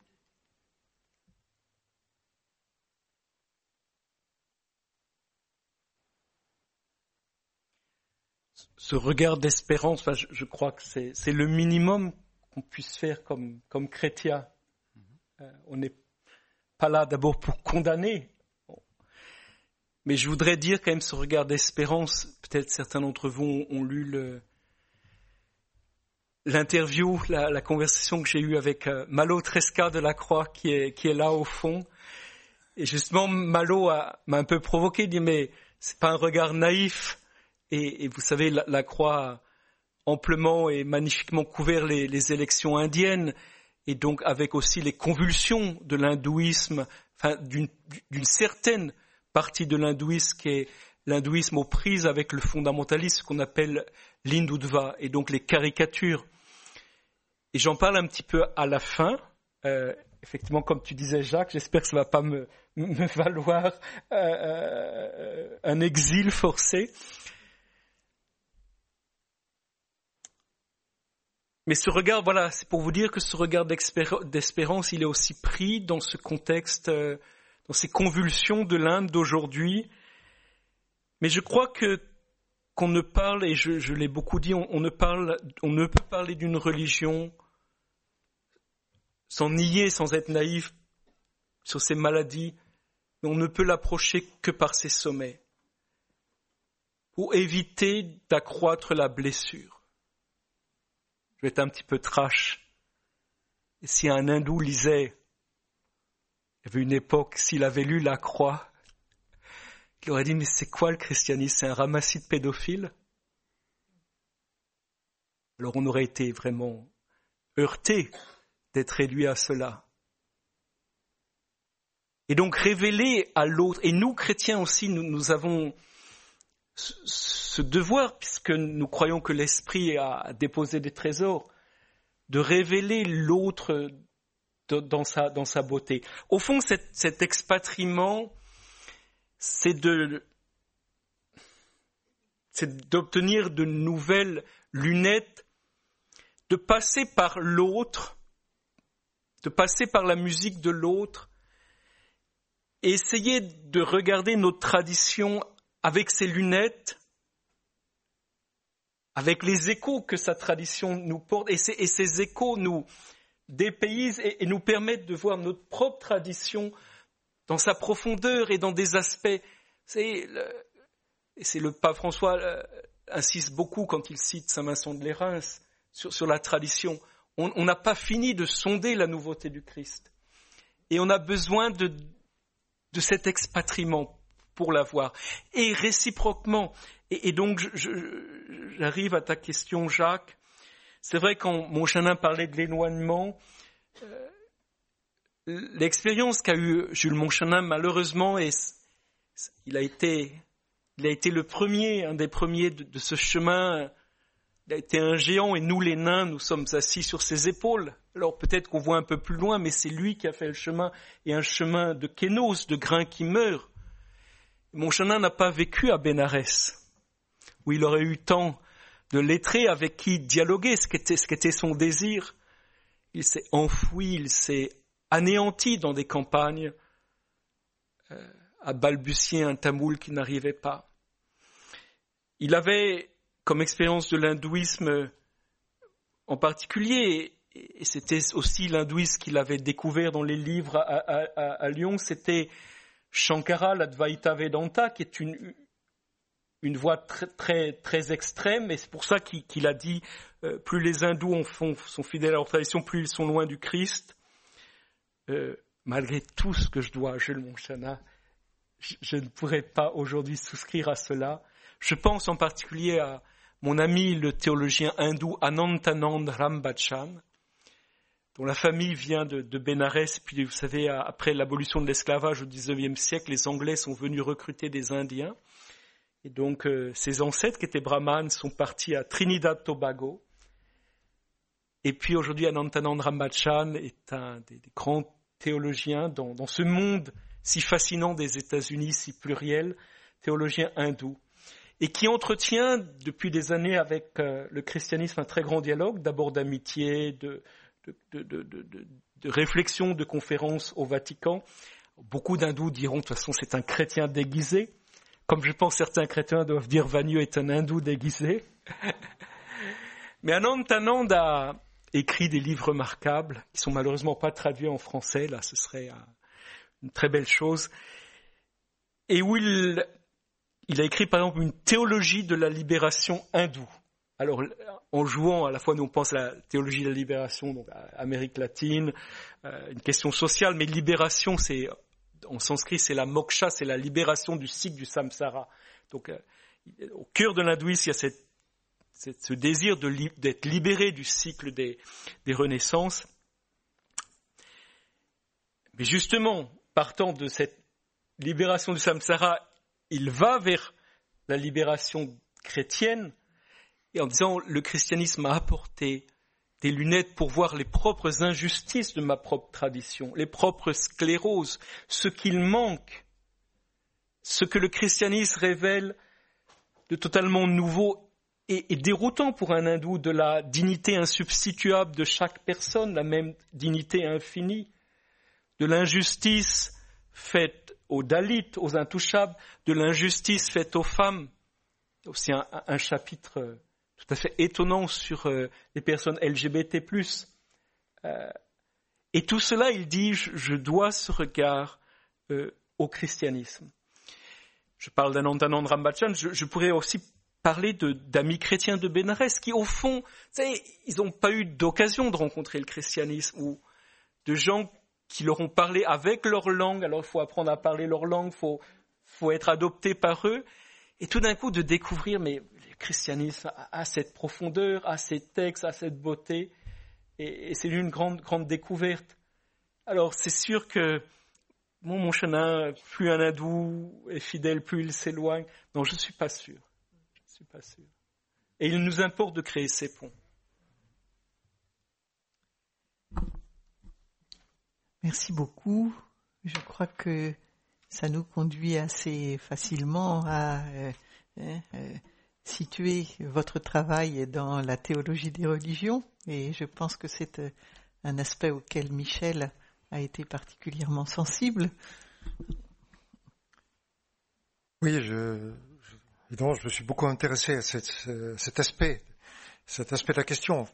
Ce regard d'espérance, je crois que c'est le minimum qu'on puisse faire comme chrétien. On n'est pas là d'abord pour condamner, mais je voudrais dire quand même ce regard d'espérance. Peut-être certains d'entre vous ont lu l'interview, la conversation que j'ai eue avec Malo Tresca de la Croix qui est là au fond. Et justement, Malo m'a un peu provoqué, il dit mais c'est pas un regard naïf. Et vous savez, la Croix a amplement et magnifiquement couvert les élections indiennes, et donc avec aussi les convulsions de l'hindouisme, enfin d'une certaine partie de l'hindouisme qui est l'hindouisme aux prises avec le fondamentalisme qu'on appelle l'hindutva, et donc les caricatures. Et j'en parle un petit peu à la fin. Effectivement, comme tu disais, Jacques, j'espère que ça ne va pas me valoir un exil forcé. Mais ce regard, voilà, c'est pour vous dire que ce regard d'espérance, il est aussi pris dans ce contexte, dans ces convulsions de l'Inde d'aujourd'hui. Mais je crois qu'on ne parle, et je l'ai beaucoup dit, on ne peut parler d'une religion sans nier, sans être naïf sur ses maladies, mais on ne peut l'approcher que par ses sommets, pour éviter d'accroître la blessure. Je vais être un petit peu trash. Et si un hindou lisait, il y avait une époque, s'il avait lu la Croix, il aurait dit, mais c'est quoi le christianisme? C'est un ramassis de pédophiles? Alors on aurait été vraiment heurté d'être réduit à cela. Et donc révéler à l'autre, et nous chrétiens aussi, nous avons ce devoir, puisque nous croyons que l'Esprit a déposé des trésors, de révéler l'autre dans sa beauté. Au fond, cet expatriement, c'est d'obtenir de nouvelles lunettes, de passer par l'autre, de passer par la musique de l'autre, et essayer de regarder notre tradition avec ces lunettes avec les échos que sa tradition nous porte, et ces échos nous dépaysent et nous permettent de voir notre propre tradition dans sa profondeur et dans des aspects. C'est le pape François insiste beaucoup quand il cite saint Vincent de Lérins sur la tradition. On n'a pas fini de sonder la nouveauté du Christ. Et on a besoin de cet expatriement pour l'avoir. Et réciproquement. Et donc, j'arrive à ta question, Jacques. C'est vrai, quand Montchanin parlait de l'éloignement, l'expérience qu'a eue Jules Montchanin, malheureusement, il a été le premier, un des premiers de ce chemin. Il a été un géant et nous, les nains, nous sommes assis sur ses épaules. Alors peut-être qu'on voit un peu plus loin, mais c'est lui qui a fait le chemin, et un chemin de kénos, de grains qui meurent. Montchanin n'a pas vécu à Bénarès, où il aurait eu temps de lettrés avec qui dialoguer, ce qu'était son désir. Il s'est enfoui, il s'est anéanti dans des campagnes, à balbutier un tamoul qui n'arrivait pas. Il avait, comme expérience de l'hindouisme en particulier, et c'était aussi l'hindouisme qu'il avait découvert dans les livres à Lyon, c'était Shankara, l'Advaita Vedanta, qui est une voie très, très, très extrême, et c'est pour ça qu'il a dit plus les hindous sont fidèles à leur tradition, plus ils sont loin du Christ. Malgré tout ce que je dois à Jules Montchanin, je ne pourrais pas aujourd'hui souscrire à cela. Je pense en particulier à mon ami le théologien hindou Anantanand Rambachan, dont la famille vient de Bénarès. Puis vous savez, après l'abolition de l'esclavage au XIXe siècle, les Anglais sont venus recruter des Indiens. Et donc ses ancêtres, qui étaient brahmanes, sont partis à Trinidad-Tobago. Et puis aujourd'hui, Anantanand Rambachan est un des grands théologiens dans ce monde si fascinant des États-Unis, si pluriel, théologien hindou, et qui entretient depuis des années avec le christianisme un très grand dialogue, d'abord d'amitié, de réflexion, de conférences au Vatican. Beaucoup d'hindous diront, de toute façon, c'est un chrétien déguisé, comme je pense certains chrétiens doivent dire Vanieux est un hindou déguisé. Mais Anantanand a écrit des livres remarquables, qui sont malheureusement pas traduits en français, là ce serait une très belle chose, et où il a écrit par exemple une théologie de la libération hindoue. Alors en jouant, à la fois nous on pense à la théologie de la libération, donc à Amérique latine, une question sociale, mais libération c'est, en sanskrit c'est la moksha, c'est la libération du cycle du samsara. Donc au cœur de l'hindouisme il y a ce désir d'être libéré du cycle des renaissances. Mais justement, partant de cette libération du samsara, il va vers la libération chrétienne, et en disant le christianisme m'a apporté des lunettes pour voir les propres injustices de ma propre tradition, les propres scléroses, ce qu'il manque, ce que le christianisme révèle de totalement nouveau et déroutant pour un hindou, de la dignité insubstituable de chaque personne, la même dignité infinie, de l'injustice faite aux Dalits, aux intouchables, de l'injustice faite aux femmes. Aussi un chapitre tout à fait étonnant sur les personnes LGBT+. Et tout cela, il dit, je dois ce regard au christianisme. Je parle d'Anantanand Rambachan, je pourrais aussi parler d'amis chrétiens de Bénarès qui, au fond, ils n'ont pas eu d'occasion de rencontrer le christianisme, ou de gens qui leur ont parlé avec leur langue. Alors il faut apprendre à parler leur langue, faut être adopté par eux, et tout d'un coup de découvrir, mais le christianisme a cette profondeur, a ces textes, a cette beauté, et c'est une grande découverte. Alors c'est sûr que mon chemin, plus un hindou est fidèle, plus il s'éloigne. Non, je ne suis pas sûr. Et il nous importe de créer ces ponts. Merci beaucoup. Je crois que ça nous conduit assez facilement à situer votre travail dans la théologie des religions, et je pense que c'est un aspect auquel Michel a été particulièrement sensible. Oui, Évidemment, je me suis beaucoup intéressé à cet aspect de la question.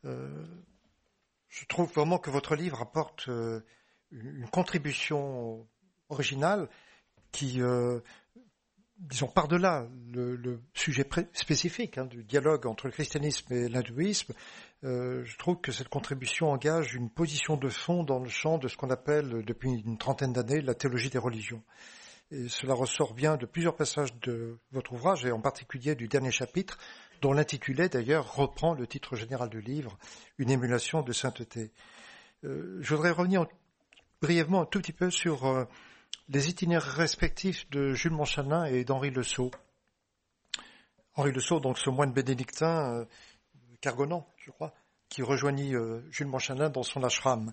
Je trouve vraiment que votre livre apporte une contribution originale qui, disons, par-delà le sujet spécifique du dialogue entre le christianisme et l'hindouisme. Je trouve que cette contribution engage une position de fond dans le champ de ce qu'on appelle depuis une trentaine d'années la théologie des religions. Et cela ressort bien de plusieurs passages de votre ouvrage, et en particulier du dernier chapitre, dont l'intitulé d'ailleurs reprend le titre général du livre, Une émulation de sainteté. Je voudrais revenir brièvement un tout petit peu sur les itinéraires respectifs de Jules Montchanin et d'Henri Le Sceau. Henri Le Sceau, donc ce moine bénédictin Kergonan, je crois, qui rejoignit Jules Montchanin dans son ashram.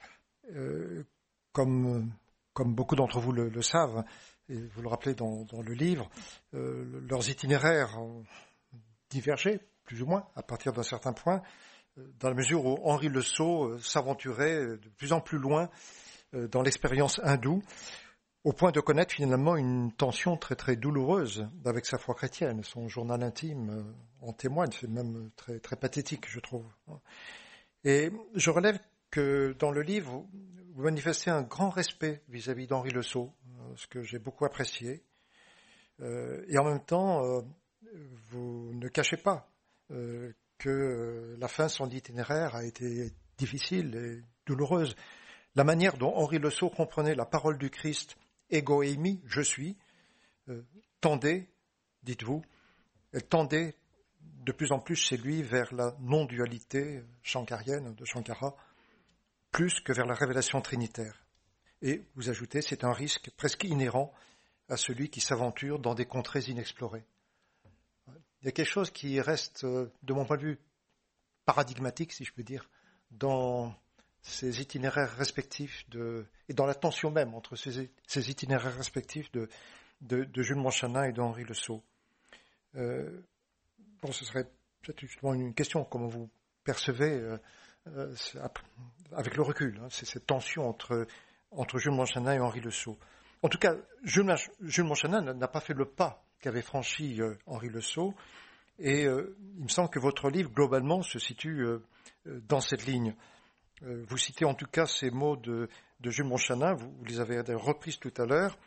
Comme beaucoup d'entre vous le savent, et vous le rappelez dans le livre, leurs itinéraires ont divergé, plus ou moins, à partir d'un certain point, dans la mesure où Henri Le Sceau s'aventurait de plus en plus loin dans l'expérience hindoue, au point de connaître finalement une tension très très douloureuse avec sa foi chrétienne. Son journal intime en témoigne, c'est même très très pathétique, je trouve. Et je relève que dans le livre, vous manifestez un grand respect vis-à-vis d'Henri Le Sceau, ce que j'ai beaucoup apprécié. Et en même temps, vous ne cachez pas que la fin de son itinéraire a été difficile et douloureuse. La manière dont Henri Le Sceau comprenait la parole du Christ, ego eimi, je suis, tendait, dites-vous, elle tendait de plus en plus chez lui vers la non-dualité shankarienne de Shankara, plus que vers la révélation trinitaire. Et vous ajoutez, c'est un risque presque inhérent à celui qui s'aventure dans des contrées inexplorées. Il y a quelque chose qui reste, de mon point de vue, paradigmatique, si je peux dire, dans ces itinéraires respectifs et dans la tension même entre ces itinéraires respectifs de Jules Montchanin et d'Henri Le Sceau. Bon, ce serait peut-être justement une question, comment vous percevez avec le recul, c'est cette tension entre Jules Montchanin et Henri Le Sceau. En tout cas, Jules Montchanin n'a pas fait le pas qu'avait franchi Henri Le Sceau, et il me semble que votre livre, globalement, se situe dans cette ligne. Vous citez en tout cas ces mots de Jules Montchanin, vous les avez repris tout à l'heure.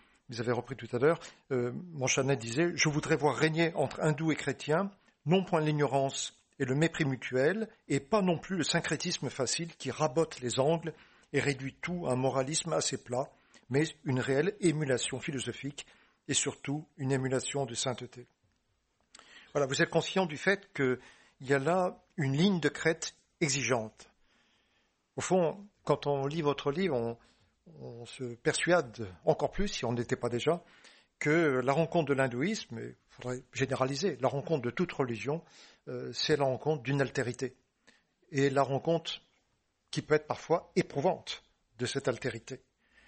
Montchanin disait « Je voudrais voir régner entre hindous et chrétiens, non point l'ignorance et le mépris mutuel, et pas non plus le syncrétisme facile qui rabote les angles et réduit tout à un moralisme assez plat, mais une réelle émulation philosophique et surtout une émulation de sainteté. » Voilà, vous êtes conscient du fait qu'il y a là une ligne de crête exigeante. Au fond, quand on lit votre livre, on se persuade encore plus, si on n'était pas déjà, que la rencontre de l'hindouisme, il faudrait généraliser, la rencontre de toute religion, c'est la rencontre d'une altérité. Et la rencontre qui peut être parfois éprouvante de cette altérité.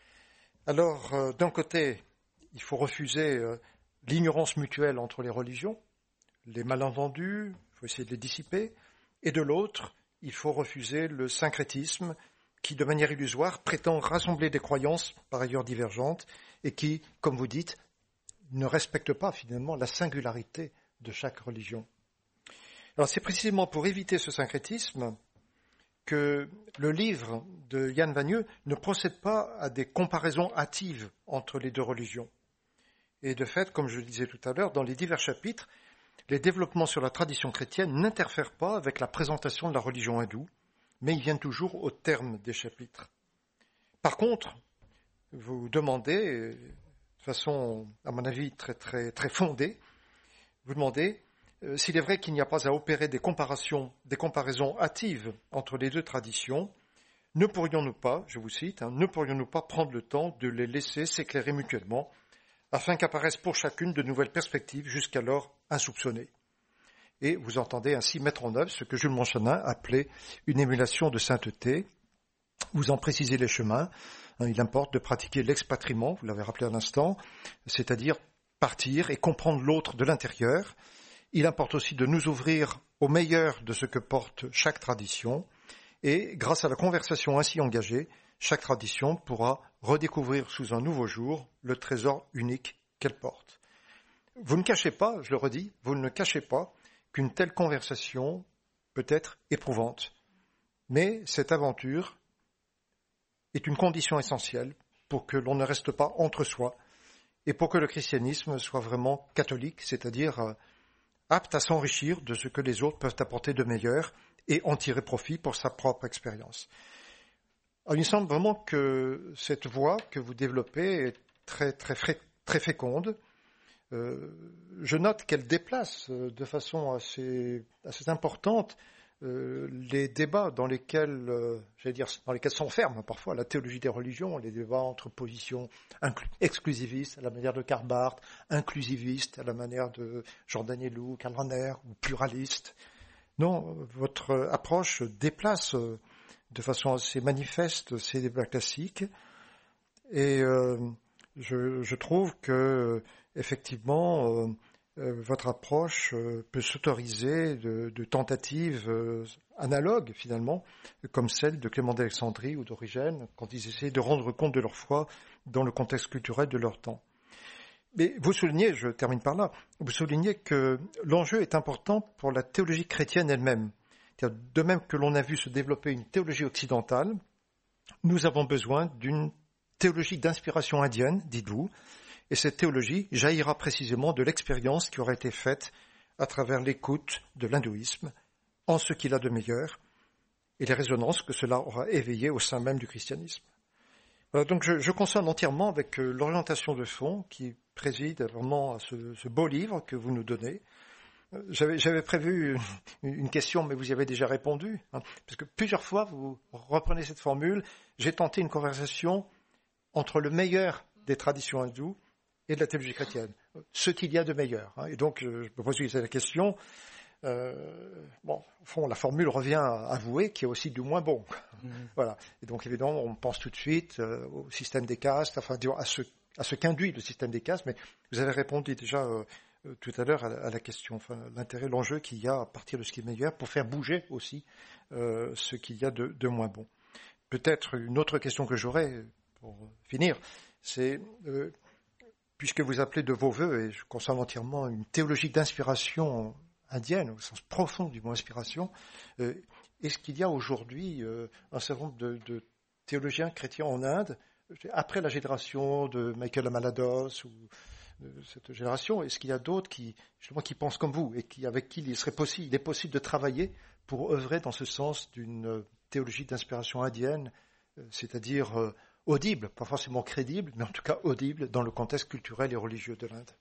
Alors, d'un côté, il faut refuser l'ignorance mutuelle entre les religions, les malentendus, il faut essayer de les dissiper, et de l'autre, il faut refuser le syncrétisme qui, de manière illusoire, prétend rassembler des croyances par ailleurs divergentes et qui, comme vous dites, ne respecte pas finalement la singularité de chaque religion. Alors c'est précisément pour éviter ce syncrétisme que le livre de Yann Vagneux ne procède pas à des comparaisons hâtives entre les deux religions. Et de fait, comme je le disais tout à l'heure, dans les divers chapitres, les développements sur la tradition chrétienne n'interfèrent pas avec la présentation de la religion hindoue, mais ils viennent toujours au terme des chapitres. Par contre, vous demandez, de façon, à mon avis, très, très, très fondée, vous demandez s'il est vrai qu'il n'y a pas à opérer des comparaisons hâtives entre les deux traditions, ne pourrions-nous pas, je vous cite, ne pourrions-nous pas prendre le temps de les laisser s'éclairer mutuellement, afin qu'apparaissent pour chacune de nouvelles perspectives jusqu'alors insoupçonnées. Et vous entendez ainsi mettre en œuvre ce que Jules Montchanin appelait une émulation de sainteté. Vous en précisez les chemins. Il importe de pratiquer l'expatriement, vous l'avez rappelé à l'instant, c'est-à-dire partir et comprendre l'autre de l'intérieur. Il importe aussi de nous ouvrir au meilleur de ce que porte chaque tradition. Et grâce à la conversation ainsi engagée, chaque tradition pourra redécouvrir sous un nouveau jour le trésor unique qu'elle porte. vous ne cachez pas, je le redis, vous ne cachez pas qu'une telle conversation peut être éprouvante. Mais cette aventure est une condition essentielle pour que l'on ne reste pas entre soi et pour que le christianisme soit vraiment catholique, c'est-à-dire apte à s'enrichir de ce que les autres peuvent apporter de meilleur et en tirer profit pour sa propre expérience. Alors, il me semble vraiment que cette voie que vous développez est très féconde. Je note qu'elle déplace de façon assez importante les débats dans lesquels s'enferme parfois la théologie des religions, les débats entre positions exclusivistes à la manière de Karl Barth, inclusivistes à la manière de Jordan Elou, Karl Rahner, ou pluralistes. Non, votre approche déplace de façon assez manifeste ces débats classiques et je trouve que effectivement votre approche peut s'autoriser de tentatives analogues finalement, comme celle de Clément d'Alexandrie ou d'Origène, quand ils essayaient de rendre compte de leur foi dans le contexte culturel de leur temps. Mais vous soulignez, je termine par là, vous soulignez que l'enjeu est important pour la théologie chrétienne elle-même. De même que l'on a vu se développer une théologie occidentale, nous avons besoin d'une théologie d'inspiration indienne, dites-vous, et cette théologie jaillira précisément de l'expérience qui aura été faite à travers l'écoute de l'hindouisme, en ce qu'il a de meilleur, et les résonances que cela aura éveillées au sein même du christianisme. Voilà, donc je consonne entièrement avec l'orientation de fond qui préside vraiment à ce beau livre que vous nous donnez. J'avais prévu une question, mais vous y avez déjà répondu, parce que plusieurs fois vous reprenez cette formule. J'ai tenté une conversation entre le meilleur des traditions hindoues et de la théologie chrétienne, ce qu'il y a de meilleur. Et donc, je me pose la question. Au fond, la formule revient à avouer qu'il y a aussi du moins bon. Voilà. Et donc, évidemment, on pense tout de suite au système des castes, enfin, à ce qu'induit le système des castes, mais vous avez répondu déjà tout à l'heure à la question, enfin, l'intérêt, l'enjeu qu'il y a à partir de ce qui est meilleur pour faire bouger aussi ce qu'il y a de moins bon. Peut-être une autre question que j'aurais pour finir, c'est puisque vous appelez de vos voeux, et je conçois entièrement une théologie d'inspiration indienne, au sens profond du mot inspiration, est-ce qu'il y a aujourd'hui un certain nombre de théologiens chrétiens en Inde, après la génération de Michael Amalados ou de cette génération, est-ce qu'il y a d'autres qui pensent comme vous et avec qui il est possible de travailler pour œuvrer dans ce sens d'une théologie d'inspiration indienne, c'est-à-dire audible, pas forcément crédible, mais en tout cas audible dans le contexte culturel et religieux de l'Inde?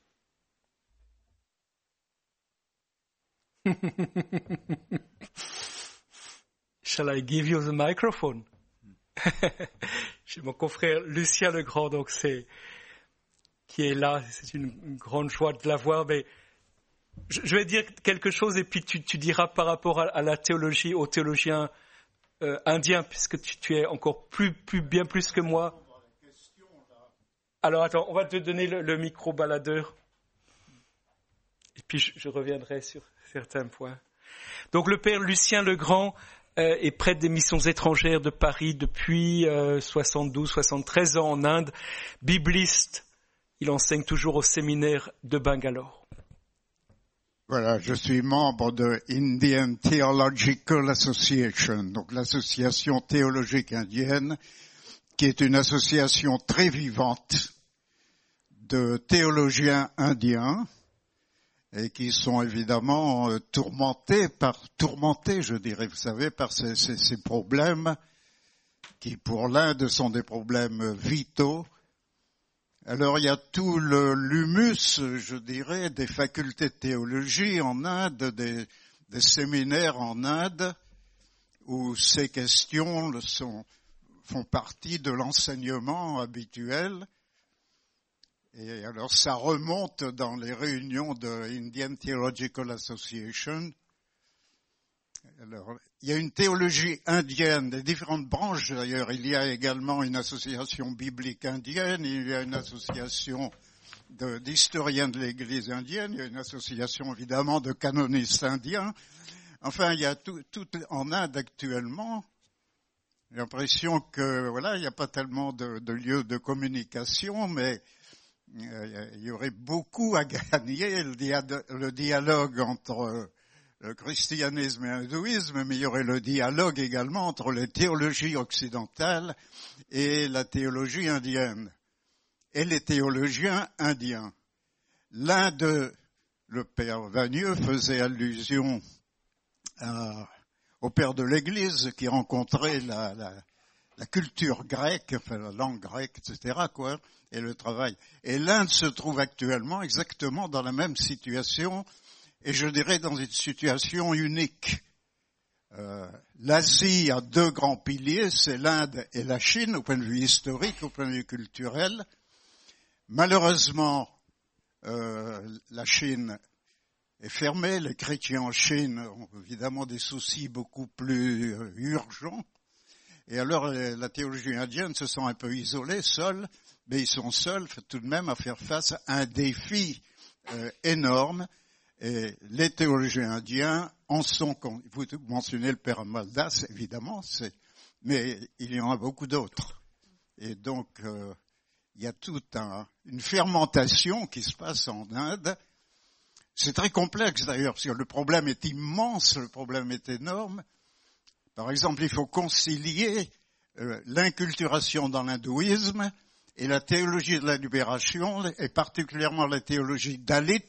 Shall I give you the microphone? J'ai mon confrère Lucien Legrand, donc qui est là. C'est une grande joie de l'avoir. Mais je vais dire quelque chose et puis tu diras par rapport à la théologie, aux théologiens indiens, puisque tu es encore bien plus que moi. Alors attends, on va te donner le micro baladeur. Et puis je reviendrai sur certains points. Donc le père Lucien Legrand est prêtre des missions étrangères de Paris depuis 72-73 ans en Inde, bibliste. Il enseigne toujours au séminaire de Bangalore. Voilà, je suis membre de Indian Theological Association, donc l'association théologique indienne, qui est une association très vivante de théologiens indiens et qui sont évidemment tourmentés, je dirais, vous savez, par ces problèmes qui, pour l'Inde, sont des problèmes vitaux. Alors, il y a tout l'humus, je dirais, des facultés de théologie en Inde, des séminaires en Inde, où ces questions font partie de l'enseignement habituel. Et alors, ça remonte dans les réunions de Indian Theological Association. Alors, il y a une théologie indienne, des différentes branches d'ailleurs. Il y a également une association biblique indienne, il y a une association d'historiens de l'Église indienne, il y a une association évidemment de canonistes indiens. Enfin, il y a tout en Inde actuellement. J'ai l'impression que, voilà, il n'y a pas tellement de lieux de communication, mais il y aurait beaucoup à gagner, le dialogue entre le christianisme et l'hindouisme, mais il y aurait le dialogue également entre les théologies occidentales et la théologie indienne, et les théologiens indiens. L'un d'eux, le père Vagneux, faisait allusion au père de l'Église qui rencontrait la culture grecque, enfin la langue grecque, etc., quoi, et le travail. Et l'Inde se trouve actuellement exactement dans la même situation, et je dirais dans une situation unique. L'Asie a deux grands piliers, c'est l'Inde et la Chine, au point de vue historique, au point de vue culturel. Malheureusement, la Chine est fermée, les chrétiens en Chine ont évidemment des soucis beaucoup plus urgents. Et alors, la théologie indienne se sent un peu isolée, seule, mais ils sont seuls tout de même à faire face à un défi énorme. Et les théologiens indiens en sont, vous mentionnez le père Amaldas, évidemment, mais il y en a beaucoup d'autres. Et donc, il y a toute une fermentation qui se passe en Inde. C'est très complexe d'ailleurs, parce que le problème est immense, le problème est énorme. Par exemple, il faut concilier l'inculturation dans l'hindouisme et la théologie de la libération, et particulièrement la théologie dalit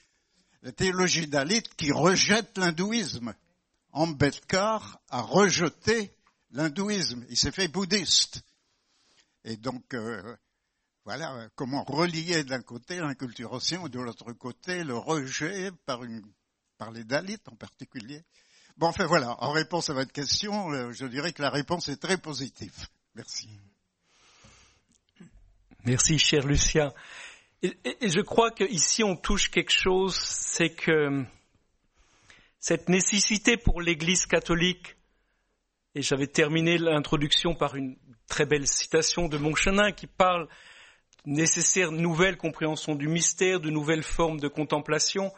qui rejette l'hindouisme. Ambedkar a rejeté l'hindouisme, il s'est fait bouddhiste. Et donc, voilà comment relier d'un côté l'inculturation et de l'autre côté le rejet par les dalits en particulier. Bon, enfin voilà, en réponse à votre question, je dirais que la réponse est très positive. Merci. Merci, cher Lucien. Et je crois qu'ici on touche quelque chose, c'est que cette nécessité pour l'Église catholique, et j'avais terminé l'introduction par une très belle citation de Montchenin qui parle de nécessaire nouvelle compréhension du mystère, de nouvelles formes de contemplation,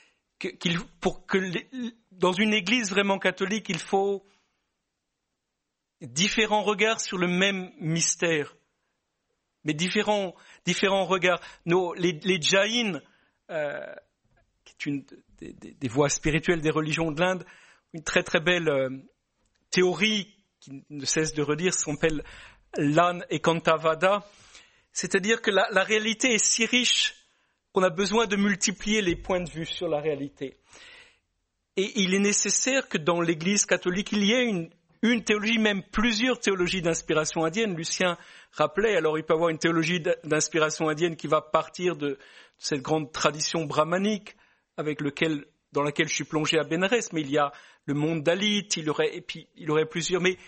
dans une Église vraiment catholique, il faut différents regards sur le même mystère. Mais différents regards. Les Jains, qui est une des voies spirituelles des religions de l'Inde, une très très belle théorie qui ne cesse de redire, s'appelle l'An Ekantavada, c'est-à-dire que la réalité est si riche qu'on a besoin de multiplier les points de vue sur la réalité. Et il est nécessaire que dans l'Église catholique, il y ait une théologie, même plusieurs théologies d'inspiration indienne. Lucien rappelait, alors il peut y avoir une théologie d'inspiration indienne qui va partir de cette grande tradition brahmanique dans laquelle je suis plongé à Bénarès, mais il y a le monde dalit, il y aurait plusieurs, mais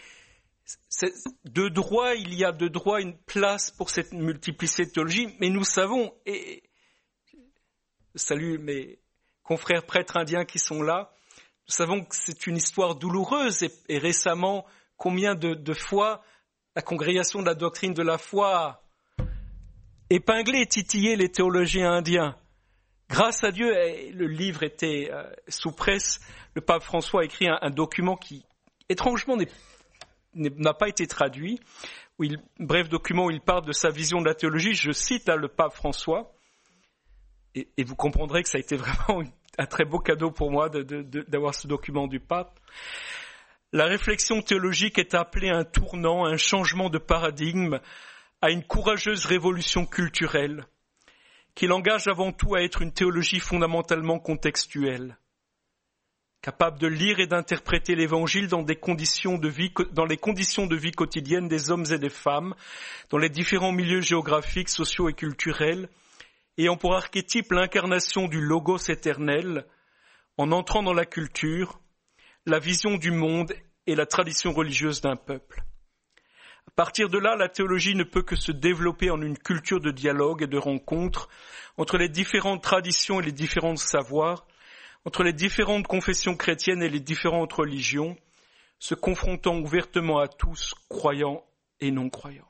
il y a de droit une place pour cette multiplicité de théologie, mais nous savons, et je salue mes confrères prêtres indiens qui sont là, nous savons que c'est une histoire douloureuse et récemment, combien de fois la congrégation de la doctrine de la foi a épinglé et titillé les théologiens indiens. Grâce à Dieu, le livre était sous presse, le pape François a écrit un document qui, étrangement, n'a pas été traduit, bref document où il parle de sa vision de la théologie, je cite le pape François, et vous comprendrez que ça a été vraiment un très beau cadeau pour moi d'avoir ce document du pape. La réflexion théologique est appelée à un tournant, à un changement de paradigme, à une courageuse révolution culturelle, qui l'engage avant tout à être une théologie fondamentalement contextuelle, capable de lire et d'interpréter l'Évangile dans les conditions de vie quotidiennes des hommes et des femmes, dans les différents milieux géographiques, sociaux et culturels, ayant pour archétype l'incarnation du Logos éternel, en entrant dans la culture, la vision du monde et la tradition religieuse d'un peuple. À partir de là, la théologie ne peut que se développer en une culture de dialogue et de rencontre entre les différentes traditions et les différents savoirs, entre les différentes confessions chrétiennes et les différentes religions, se confrontant ouvertement à tous, croyants et non-croyants.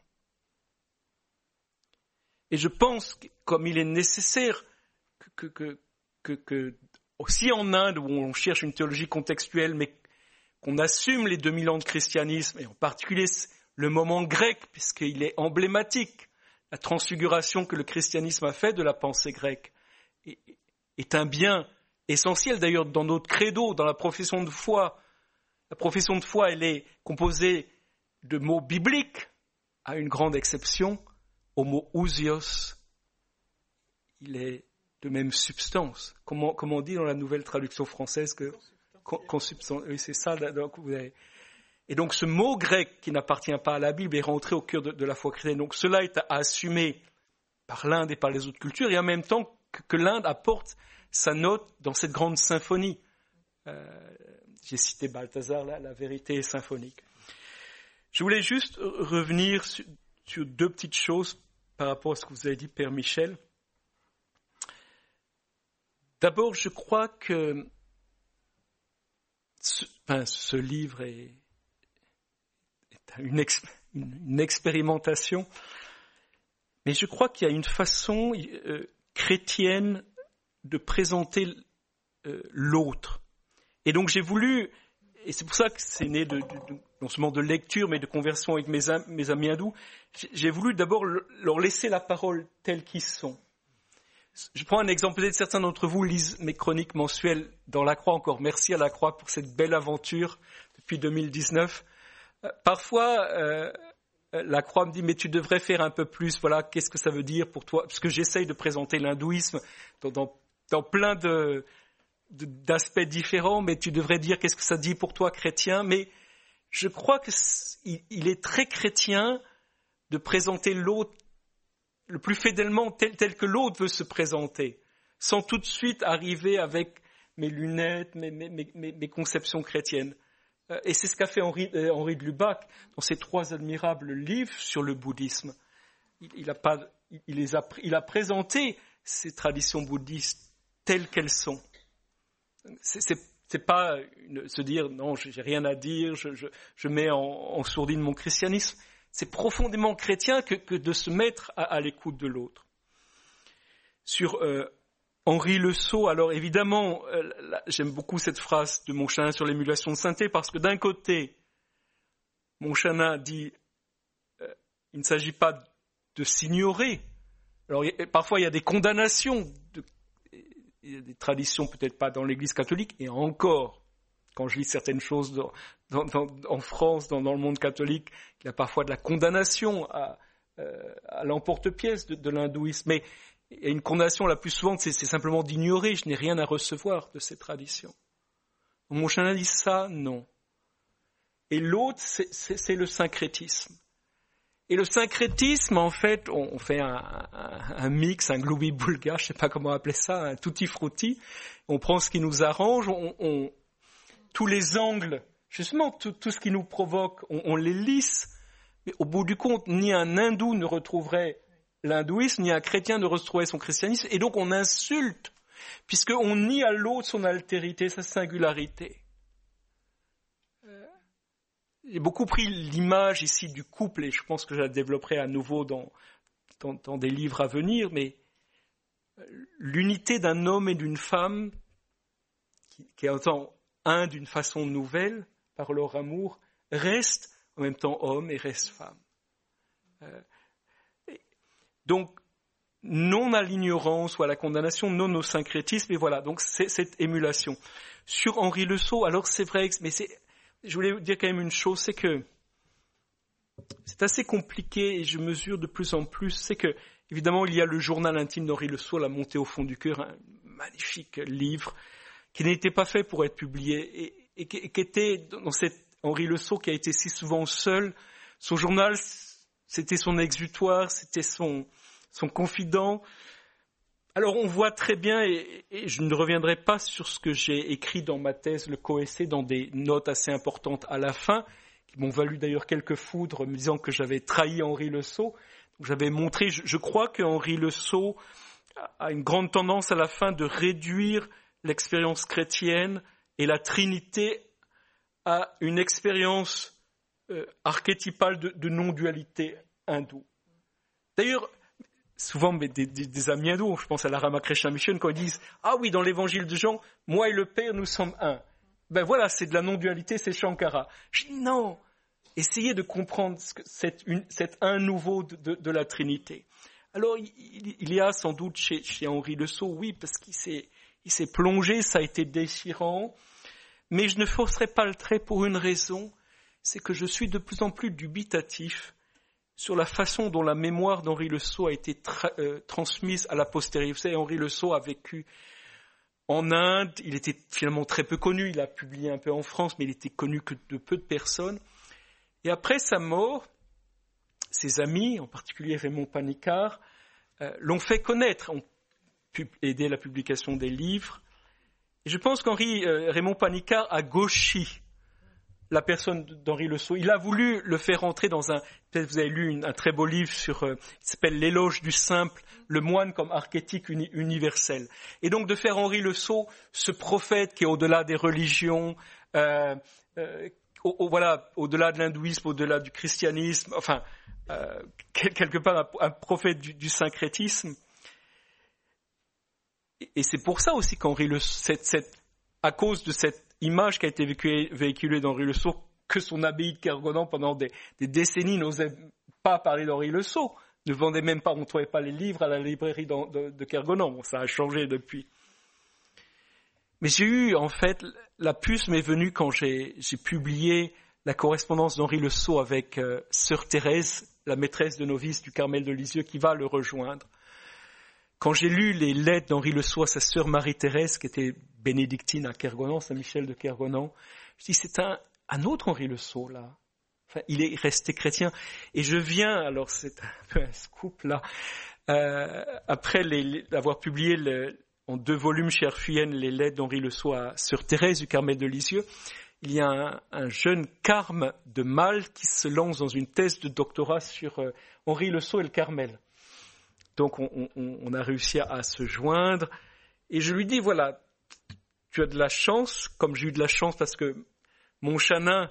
Et je pense, comme il est nécessaire que aussi en Inde, où on cherche une théologie contextuelle, mais qu'on assume les 2000 ans de christianisme, et en particulier le moment grec, puisqu'il est emblématique, la transfiguration que le christianisme a fait de la pensée grecque est un bien essentiel. D'ailleurs, dans notre credo, dans la profession de foi, elle est composée de mots bibliques, à une grande exception, au mot ousios. Il est de même substance. Comment on dit dans la nouvelle traduction française que consubstance. Oui, c'est ça. Donc vous avez... Et donc ce mot grec qui n'appartient pas à la Bible est rentré au cœur de la foi chrétienne. Donc cela est à assumer par l'Inde et par les autres cultures, et en même temps que l'Inde apporte sa note dans cette grande symphonie. J'ai cité Balthazar, la vérité symphonique. Je voulais juste revenir sur deux petites choses par rapport à ce que vous avez dit, Père Michel. D'abord, je crois que ce livre est une expérimentation, mais je crois qu'il y a une façon chrétienne de présenter l'autre. Et donc j'ai voulu, et c'est pour ça que c'est né non seulement de lecture, mais de conversation avec mes amis hindous, j'ai voulu d'abord leur laisser la parole tels qu'ils sont. Je prends un exemple, peut-être certains d'entre vous lisent mes chroniques mensuelles dans La Croix, encore merci à La Croix pour cette belle aventure depuis 2019. Parfois, La Croix me dit, mais tu devrais faire un peu plus, voilà, qu'est-ce que ça veut dire pour toi? Parce que j'essaye de présenter l'hindouisme dans plein d'aspects différents, mais tu devrais dire qu'est-ce que ça dit pour toi, chrétien. Mais je crois qu'il est très chrétien de présenter l'autre le plus fidèlement tel que l'autre veut se présenter, sans tout de suite arriver avec mes lunettes, mes conceptions chrétiennes. Et c'est ce qu'a fait Henri de Lubac dans ses 3 admirables livres sur le bouddhisme. Il a présenté ces traditions bouddhistes telles qu'elles sont. C'est pas se dire non, j'ai rien à dire, je mets en sourdine mon christianisme. C'est profondément chrétien que de se mettre à l'écoute de l'autre. Sur Henri Le Sceau, alors évidemment, j'aime beaucoup cette phrase de Montchanin sur l'émulation de sainteté, parce que d'un côté, Montchanin dit il ne s'agit pas de s'ignorer. Alors parfois il y a des condamnations, il y a des traditions peut-être pas dans l'Église catholique, et encore, quand je lis certaines choses en France, dans le monde catholique, il y a parfois de la condamnation à l'emporte-pièce de l'hindouisme. Mais il y a une condamnation la plus souvent, c'est simplement d'ignorer. Je n'ai rien à recevoir de ces traditions. Mon Montchanin dit ça, non. Et l'autre, c'est le syncrétisme. Et le syncrétisme, en fait, on fait un mix, un gloubi-boulga, je ne sais pas comment appeler ça, un tutti-frutti. On prend ce qui nous arrange, tous les angles, justement, tout ce qui nous provoque, on les lisse. Mais au bout du compte, ni un hindou ne retrouverait l'hindouisme, ni un chrétien ne retrouverait son christianisme. Et donc on insulte, puisqu'on nie à l'autre son altérité, sa singularité. J'ai beaucoup pris l'image ici du couple, et je pense que je la développerai à nouveau dans des livres à venir, mais l'unité d'un homme et d'une femme, qui est en temps un d'une façon nouvelle, par leur amour, reste en même temps homme et reste femme. Donc, non à l'ignorance ou à la condamnation, non au syncrétisme, et voilà, donc c'est cette émulation. Sur Henri Le Sceau, alors c'est vrai, mais je voulais vous dire quand même une chose, c'est que c'est assez compliqué, et je mesure de plus en plus, c'est que, évidemment, il y a le journal intime d'Henri Le Sceau, La montée au fond du cœur, un magnifique livre, qui n'était pas fait pour être publié, et qui était dans cette Henri Le Sceau qui a été si souvent seul. Son journal, c'était son exutoire, c'était son confident. Alors on voit très bien, et je ne reviendrai pas sur ce que j'ai écrit dans ma thèse, le co-essai, dans des notes assez importantes à la fin, qui m'ont valu d'ailleurs quelques foudres me disant que j'avais trahi Henri Le Sceau. Donc j'avais montré, je crois que Henri Le Sceau a une grande tendance à la fin de réduire l'expérience chrétienne et la Trinité à une expérience archétypale de non-dualité hindoue. D'ailleurs, souvent des amis hindous, je pense à la Ramakrishna Mission, quand ils disent « Ah oui, dans l'évangile de Jean, moi et le Père, nous sommes un ». Ben voilà, c'est de la non-dualité, c'est Shankara. Je dis non, essayer de comprendre cet un nouveau de la Trinité. Alors, il y a sans doute chez Henri Le Sceau, oui, parce qu'il s'est plongé, ça a été déchirant, mais je ne forcerai pas le trait pour une raison, c'est que je suis de plus en plus dubitatif sur la façon dont la mémoire d'Henri Le Sceau a été transmise à la postérité. Vous savez, Henri Le Sceau a vécu en Inde, il était finalement très peu connu, il a publié un peu en France, mais il était connu que de peu de personnes. Et après sa mort, ses amis, en particulier Raymond Panicard, l'ont fait connaître, ont aidé à la publication des livres. Et je pense Raymond Panicard a gauchi la personne d'Henri Le Sceau. Il a voulu le faire entrer dans peut-être vous avez lu un très beau livre qui s'appelle L'éloge du simple, le moine comme archétype universel. Et donc de faire Henri Le Sceau ce prophète qui est au-delà des religions, au-delà de l'hindouisme, au-delà du christianisme, enfin, quelque part un prophète du syncrétisme. Et c'est pour ça aussi qu'Henri Le Sceau, à cause de cette image qui a été véhiculée d'Henri Le Sceau, que son abbaye de Kergonan pendant des décennies n'osait pas parler d'Henri Le Sceau, ne vendait même pas, on ne trouvait pas les livres à la librairie de Kergonan. Bon, ça a changé depuis. Mais j'ai eu, en fait, la puce m'est venue quand j'ai publié la correspondance d'Henri Le Sceau avec Sœur Thérèse, la maîtresse de novice du Carmel de Lisieux, qui va le rejoindre. Quand j'ai lu les lettres d'Henri Le Sceau à sa sœur Marie-Thérèse, qui était bénédictine à Kergonan, Saint-Michel de Kergonan, je dis c'est un autre Henri Le Sceau, là. Enfin, il est resté chrétien. Et je viens, alors c'est un peu un scoop, là, après avoir publié en 2 volumes chez Arfuyenne les lettres d'Henri Le Sceau à sœur Thérèse du Carmel de Lisieux, il y a un jeune carme de Malte qui se lance dans une thèse de doctorat sur Henri Le Sceau et le Carmel. Donc on a réussi à se joindre. Et je lui dis, voilà, tu as de la chance, comme j'ai eu de la chance parce que mon chanin,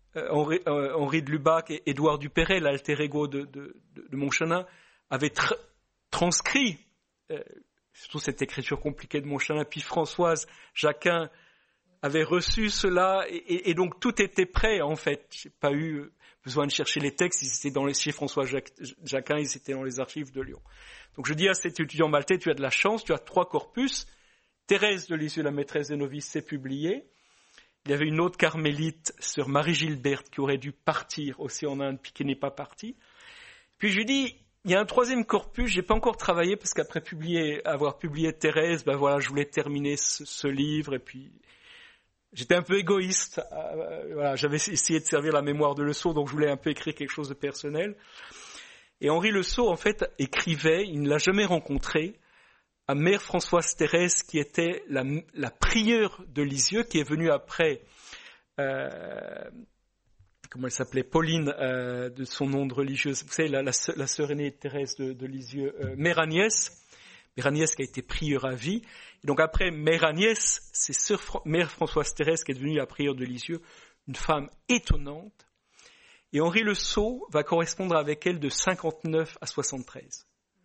Henri de Lubac et Édouard Dupéret, l'alter ego de mon chanin, avaient transcrit surtout cette écriture compliquée de mon chanin. Puis Françoise Jacquin avait reçu cela et donc tout était prêt en fait. J'ai pas eu besoin de chercher les textes, ils étaient chez François Jacquin, ils étaient dans les archives de Lyon. Donc je dis à cet étudiant maltais, tu as de la chance, tu as 3 corpus. Thérèse de Lisieux, la maîtresse des novices, c'est publié. Il y avait une autre carmélite, sœur Marie Gilberte, qui aurait dû partir aussi en Inde, puis qui n'est pas partie. Puis je lui dis, il y a un 3e corpus, j'ai pas encore travaillé, parce qu'après avoir publié Thérèse, je voulais terminer ce livre, et puis j'étais un peu égoïste. J'avais essayé de servir la mémoire de Le Sceau, donc je voulais un peu écrire quelque chose de personnel. Et Henri Le Sceau, en fait, écrivait, il ne l'a jamais rencontré, à Mère Françoise Thérèse, qui était la prieure de Lisieux, qui est venue après, comment elle s'appelait, Pauline, de son nom de religieuse. Vous savez, la sœur aînée de Thérèse de Lisieux, Mère Agnès qui a été prieure à vie. Et donc après Mère Agnès, c'est Mère Françoise Thérèse qui est devenue la prieure de Lisieux, une femme étonnante. Et Henri Le Sceau va correspondre avec elle de 59 à 73.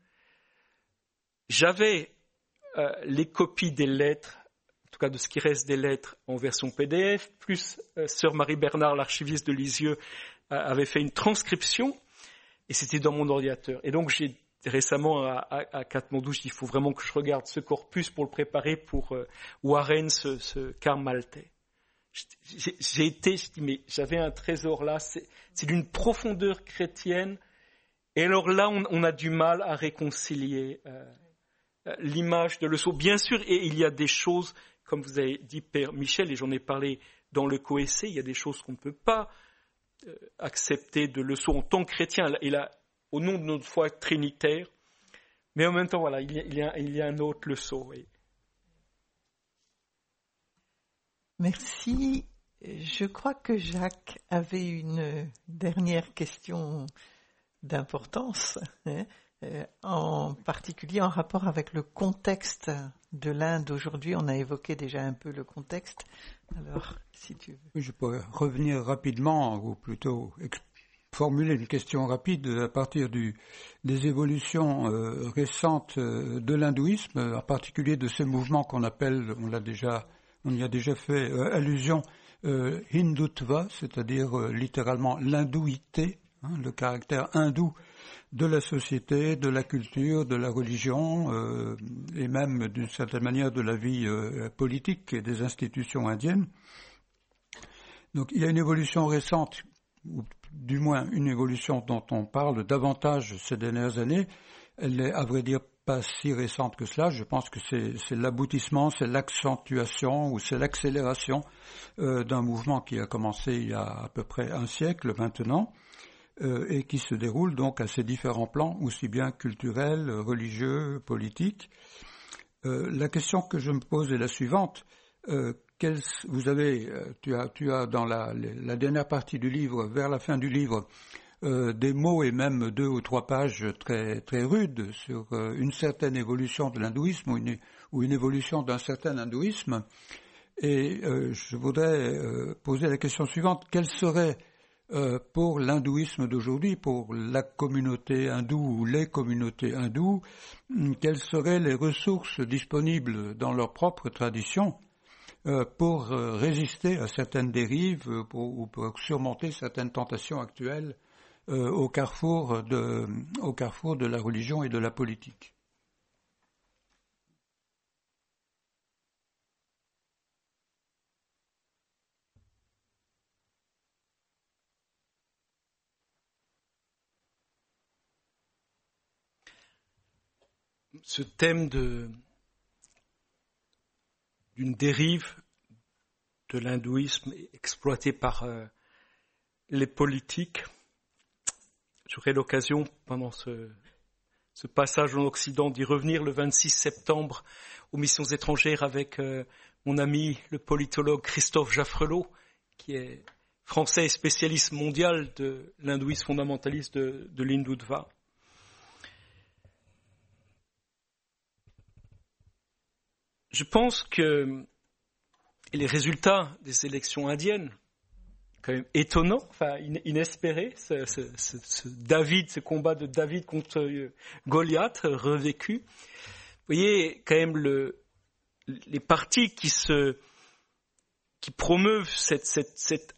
J'avais les copies des lettres, en tout cas de ce qui reste des lettres en version PDF, plus sœur Marie Bernard, l'archiviste de Lisieux, avait fait une transcription, et c'était dans mon ordinateur. Et donc j'ai récemment à Katmandou, il faut vraiment que je regarde ce corpus pour le préparer pour Warren, ce carme maltais. Je dis, mais j'avais un trésor là, c'est d'une profondeur chrétienne, et alors là, on a du mal à réconcilier l'image de Le Sceau. Bien sûr, et il y a des choses, comme vous avez dit, Père Michel, et j'en ai parlé dans le co-essai, il y a des choses qu'on ne peut pas accepter de Le Sceau en tant que chrétien, et là, au nom de notre foi trinitaire, mais en même temps, voilà, il y a un autre Le Sceau. Oui. Merci. Je crois que Jacques avait une dernière question d'importance, en particulier en rapport avec le contexte de l'Inde aujourd'hui. On a évoqué déjà un peu le contexte. Alors, si tu veux. Oui, je pourrais revenir rapidement, ou plutôt formuler une question rapide à partir des évolutions récentes de l'hindouisme, en particulier de ce mouvement qu'on appelle, on y a déjà fait allusion, Hindutva, c'est-à-dire littéralement l'hindouité, le caractère hindou de la société, de la culture, de la religion et même d'une certaine manière de la vie politique et des institutions indiennes. Donc il y a une évolution récente, ou du moins une évolution dont on parle davantage ces dernières années. Elle est à vrai dire pas si récente que cela. Je pense que c'est l'aboutissement, c'est l'accentuation ou c'est l'accélération d'un mouvement qui a commencé il y a à peu près un siècle maintenant et qui se déroule donc à ces différents plans, aussi bien culturels, religieux, politiques. La question que je me pose est la suivante. Tu as dans la dernière partie du livre, vers la fin du livre, des mots et même 2 ou 3 pages très, très rudes sur une certaine évolution de l'hindouisme ou une évolution d'un certain hindouisme. Et je voudrais poser la question suivante. Quelle serait pour l'hindouisme d'aujourd'hui, pour la communauté hindoue ou les communautés hindoues, quelles seraient les ressources disponibles dans leur propre tradition pour résister à certaines dérives ou pour surmonter certaines tentations actuelles au carrefour de la religion et de la politique. Ce thème d'une dérive de l'hindouisme exploité par les politiques. J'aurai l'occasion, pendant ce passage en Occident, d'y revenir le 26 septembre aux missions étrangères avec mon ami, le politologue Christophe Jaffrelot, qui est français et spécialiste mondial de l'hindouisme fondamentaliste de l'Hindutva. Je pense que les résultats des élections indiennes, quand même étonnants, enfin inespérés, ce combat de David contre Goliath revécu. Vous voyez quand même les partis qui promeuvent cet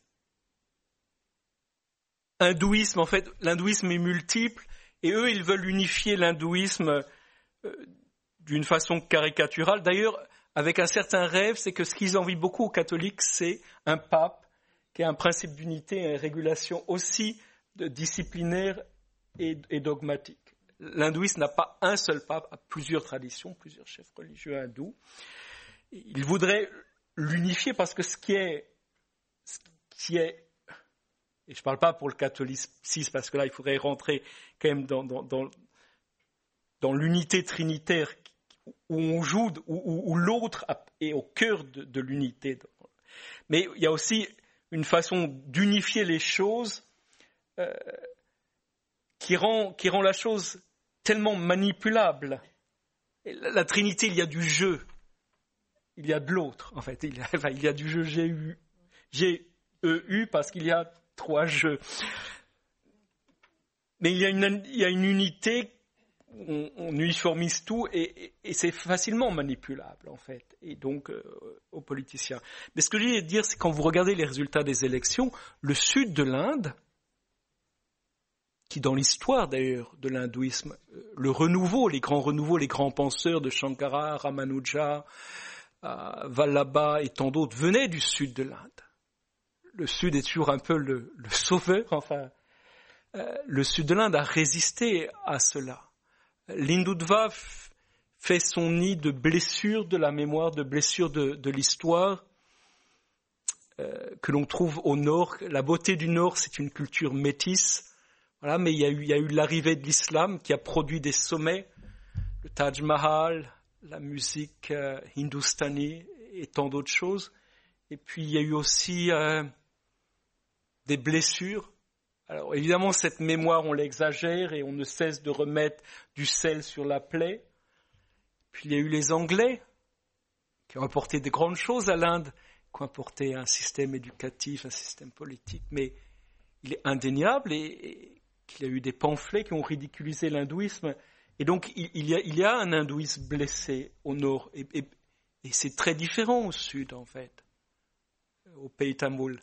hindouisme. En fait, l'hindouisme est multiple et eux, ils veulent unifier l'hindouisme d'une façon caricaturale. D'ailleurs, avec un certain rêve, c'est que ce qu'ils envient beaucoup aux catholiques, c'est un pape qui a un principe d'unité et une régulation aussi disciplinaire et dogmatique. L'hindouisme n'a pas un seul pape, a plusieurs traditions, plusieurs chefs religieux hindous. Ils voudraient l'unifier parce que ce qui est, et je ne parle pas pour le catholicisme parce que là il faudrait rentrer quand même dans l'unité trinitaire où on joue, où l'autre est au cœur de l'unité. Mais il y a aussi une façon d'unifier les choses qui rend la chose tellement manipulable. La Trinité, il y a du jeu, il y a de l'autre, en fait. Il y a du jeu G-E-U parce qu'il y a 3 jeux. Mais il y a une unité. On uniformise tout et c'est facilement manipulable en fait, et donc aux politiciens. Mais ce que je voulais dire, c'est quand vous regardez les résultats des élections, le sud de l'Inde, qui dans l'histoire d'ailleurs de l'hindouisme, le renouveau, les grands penseurs de Shankara, Ramanuja, Vallabha et tant d'autres venaient du sud de l'Inde. Le sud est toujours un peu le sauveur, enfin, le sud de l'Inde a résisté à cela. L'Hindutva fait son nid de blessures de la mémoire, de blessures de l'histoire que l'on trouve au nord. La beauté du nord, c'est une culture métisse, voilà, mais il y a eu l'arrivée de l'islam qui a produit des sommets, le Taj Mahal, la musique hindustani et tant d'autres choses. Et puis il y a eu aussi des blessures. Alors évidemment, cette mémoire, on l'exagère et on ne cesse de remettre du sel sur la plaie. Puis il y a eu les Anglais qui ont apporté de grandes choses à l'Inde, qui ont apporté un système éducatif, un système politique. Mais il est indéniable et qu'il y a eu des pamphlets qui ont ridiculisé l'hindouisme. Et donc il y a un hindouisme blessé au nord et c'est très différent au sud en fait. au pays tamoul.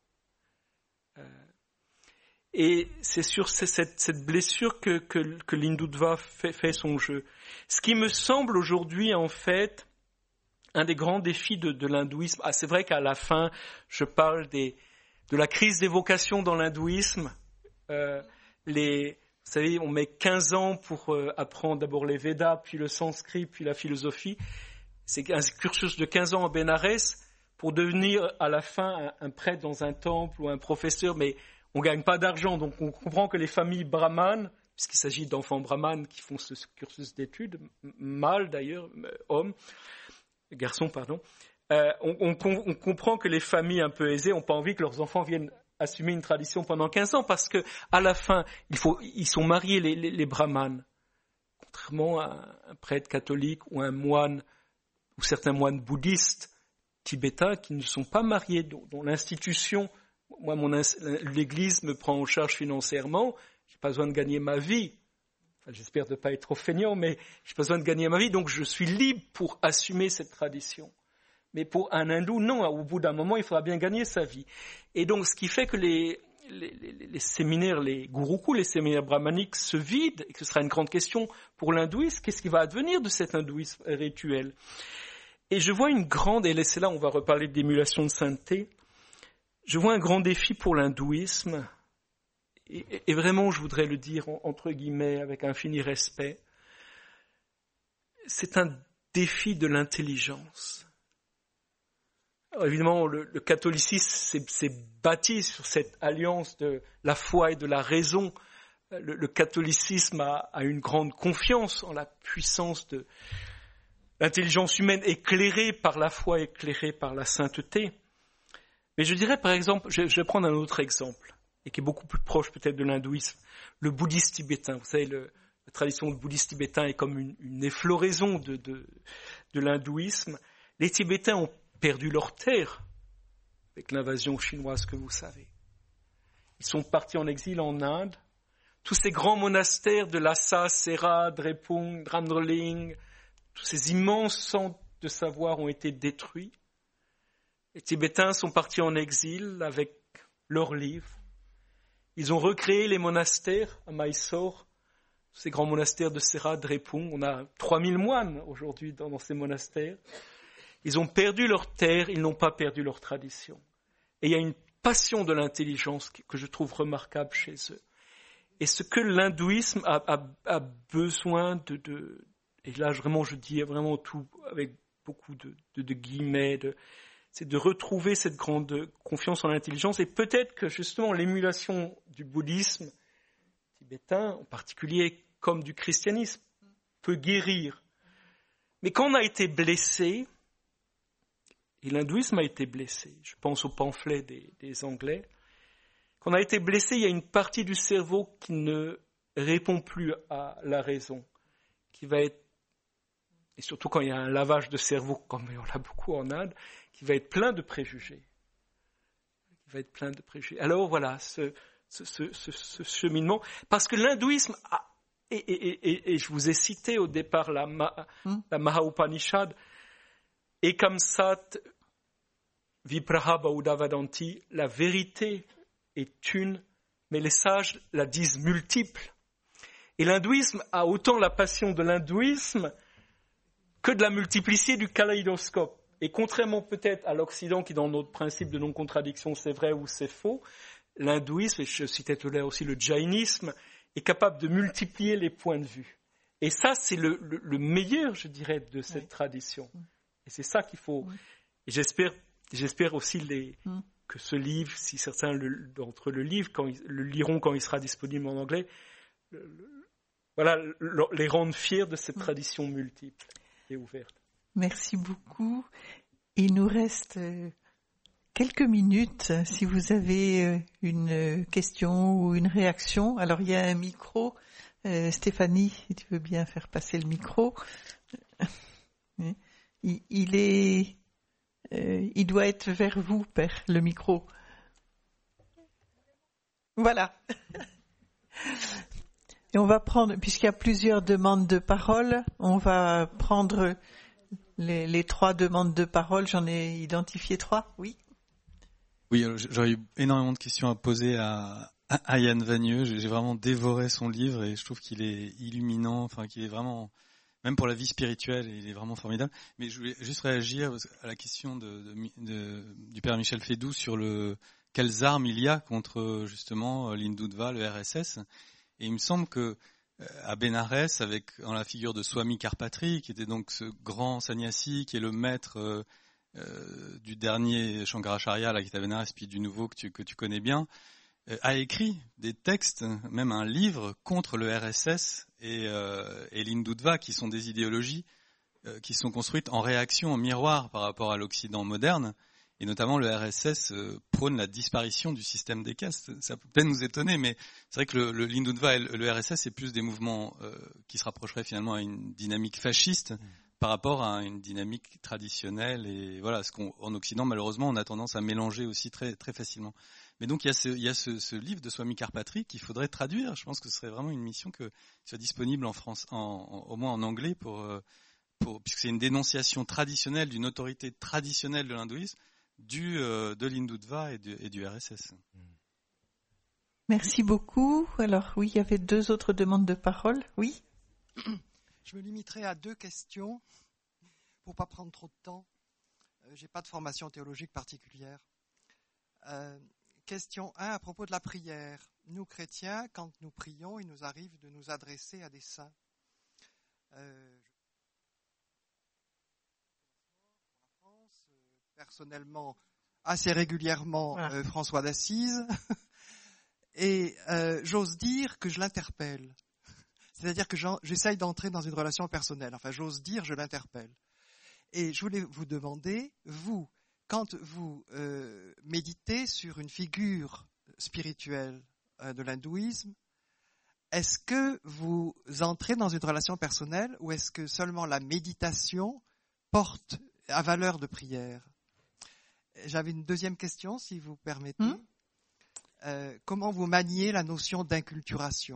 Et c'est sur cette blessure que l'Hindutva fait son jeu. Ce qui me semble aujourd'hui, en fait, un des grands défis de l'hindouisme. C'est vrai qu'à la fin, je parle de la crise des vocations dans l'hindouisme. Vous savez, on met 15 ans pour apprendre d'abord les Védas, puis le sanskrit, puis la philosophie. C'est un cursus de 15 ans à Bénarès pour devenir à la fin un prêtre dans un temple ou un professeur, mais on ne gagne pas d'argent. Donc on comprend que les familles brahmanes, puisqu'il s'agit d'enfants brahmanes qui font ce cursus d'études, mâles d'ailleurs, garçons, pardon, on comprend que les familles un peu aisées n'ont pas envie que leurs enfants viennent assumer une tradition pendant 15 ans, parce que à la fin, ils sont mariés, les brahmanes. Contrairement à un prêtre catholique ou un moine, ou certains moines bouddhistes tibétains qui ne sont pas mariés, dont l'institution, moi, l'Église me prend en charge financièrement, je n'ai pas besoin de gagner ma vie. Enfin, j'espère ne pas être trop feignant, mais je n'ai pas besoin de gagner ma vie, donc je suis libre pour assumer cette tradition. Mais pour un hindou, non, au bout d'un moment, il faudra bien gagner sa vie. Et donc, ce qui fait que les séminaires, les gurukuls, les séminaires brahmaniques se vident, et que ce sera une grande question pour l'hindouisme, qu'est-ce qui va advenir de cet hindouisme rituel? Et je vois une grande, et c'est là on va reparler d'émulation de sainteté, je vois un grand défi pour l'hindouisme, et vraiment je voudrais le dire entre guillemets avec infini respect, c'est un défi de l'intelligence. Alors évidemment, le catholicisme s'est bâti sur cette alliance de la foi et de la raison. Le catholicisme a une grande confiance en la puissance de l'intelligence humaine éclairée par la foi, éclairée par la sainteté. Mais je dirais par exemple, je vais prendre un autre exemple, et qui est beaucoup plus proche peut-être de l'hindouisme, le bouddhisme tibétain. Vous savez, la tradition du bouddhisme tibétain est comme une effloraison de l'hindouisme. Les Tibétains ont perdu leur terre avec l'invasion chinoise que vous savez. Ils sont partis en exil en Inde. Tous ces grands monastères de Lhasa, Sera, Drepung, Dramdrling, tous ces immenses centres de savoir ont été détruits. Les Tibétains sont partis en exil avec leurs livres. Ils ont recréé les monastères à Mysore, ces grands monastères de Sera, Drepung. On a 3000 moines aujourd'hui dans ces monastères. Ils ont perdu leur terre, ils n'ont pas perdu leur tradition. Et il y a une passion de l'intelligence que je trouve remarquable chez eux. Et ce que l'hindouisme a besoin et là vraiment je dis vraiment tout avec beaucoup de guillemets, c'est de retrouver cette grande confiance en l'intelligence. Et peut-être que justement l'émulation du bouddhisme tibétain, en particulier comme du christianisme, peut guérir. Mais quand on a été blessé, et l'hindouisme a été blessé, je pense aux pamphlets des Anglais, quand on a été blessé, il y a une partie du cerveau qui ne répond plus à la raison, qui va être, et surtout quand il y a un lavage de cerveau, comme on l'a beaucoup en Inde, qui va être plein de préjugés. Alors voilà, ce cheminement, parce que l'hindouisme et je vous ai cité au départ la Maha Upanishad, Ekam Sat Vipraha Bahuda Vadanti, la vérité est une, mais les sages la disent multiple. Et l'hindouisme a autant la passion de l'hindouisme que de la multiplicité du kaléidoscope. Et contrairement peut-être à l'Occident, qui dans notre principe de non-contradiction, c'est vrai ou c'est faux, l'hindouisme, et je citais tout à l'heure aussi le jaïnisme, est capable de multiplier les points de vue. Et ça, c'est le meilleur, je dirais, de cette tradition. Et c'est ça qu'il faut. Et j'espère aussi que ce livre, si certains d'entre eux le liront quand il sera disponible en anglais, les rendre fiers de cette tradition multiple et ouverte. Merci beaucoup. Il nous reste quelques minutes. Si vous avez une question ou une réaction, alors il y a un micro. Stéphanie, si tu veux bien faire passer le micro. Il doit être vers vous, Père, le micro. Voilà. Et on va prendre, puisqu'il y a plusieurs demandes de parole, on va prendre les 3 demandes de parole. J'en ai identifié 3, oui. Oui, j'aurais eu énormément de questions à poser à Yann Vagneux. J'ai vraiment dévoré son livre et je trouve qu'il est illuminant, enfin qu'il est vraiment, même pour la vie spirituelle, il est vraiment formidable. Mais je voulais juste réagir à la question du père Michel Fédoux sur quelles armes il y a contre justement l'Hindutva, le RSS. Et il me semble que à Bénarès, en la figure de Swami Karpatri, qui était donc ce grand sannyasi qui est le maître du dernier Shankaracharya là, qui est à Bénarès, puis du nouveau que tu connais bien, a écrit des textes, même un livre contre le RSS et l'Hindutva, qui sont des idéologies qui sont construites en réaction, en miroir par rapport à l'Occident moderne. Et notamment le RSS prône la disparition du système des castes. Ça peut peut-être nous étonner, mais c'est vrai que l'Hindutva et le RSS, c'est plus des mouvements qui se rapprocheraient finalement à une dynamique fasciste par rapport à une dynamique traditionnelle. Et voilà, ce qu'en Occident, malheureusement, on a tendance à mélanger aussi très, très facilement. Mais donc, il y a ce livre de Swami Karpatri qu'il faudrait traduire. Je pense que ce serait vraiment une mission qui soit disponible en France, au moins en anglais, puisque c'est une dénonciation traditionnelle d'une autorité traditionnelle de l'hindouisme, de l'Hindutva et du RSS. Merci beaucoup. Alors oui, il y avait 2 autres demandes de parole. Oui. Je me limiterai à 2 questions pour pas prendre trop de temps. J'ai pas de formation théologique particulière. Question 1 à propos de la prière. Nous chrétiens, quand nous prions, il nous arrive de nous adresser à des saints. Personnellement, assez régulièrement, François d'Assise, et j'ose dire que je l'interpelle. C'est-à-dire que j'essaye d'entrer dans une relation personnelle. Enfin, j'ose dire, je l'interpelle. Et je voulais vous demander, vous, quand vous méditez sur une figure spirituelle de l'hindouisme, est-ce que vous entrez dans une relation personnelle ou est-ce que seulement la méditation porte à valeur de prière ? J'avais une deuxième question, si vous permettez. Comment vous maniez la notion d'inculturation ?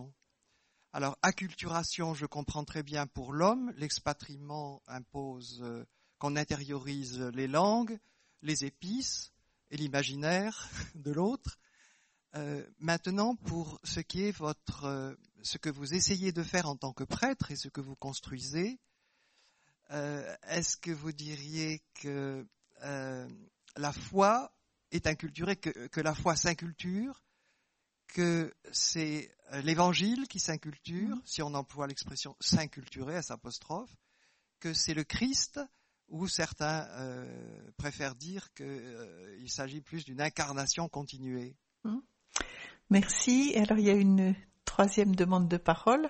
Alors, acculturation, je comprends très bien pour l'homme. L'expatriement impose qu'on intériorise les langues, les épices et l'imaginaire de l'autre. Maintenant, pour ce qui est ce que vous essayez de faire en tant que prêtre et ce que vous construisez, est-ce que vous diriez que la foi est inculturée, que la foi s'inculture, que c'est l'évangile qui s'inculture, si on emploie l'expression s'inculturer, S', que c'est le Christ, ou certains préfèrent dire qu'il s'agit plus d'une incarnation continuée. Merci. Alors, il y a une 3e demande de parole.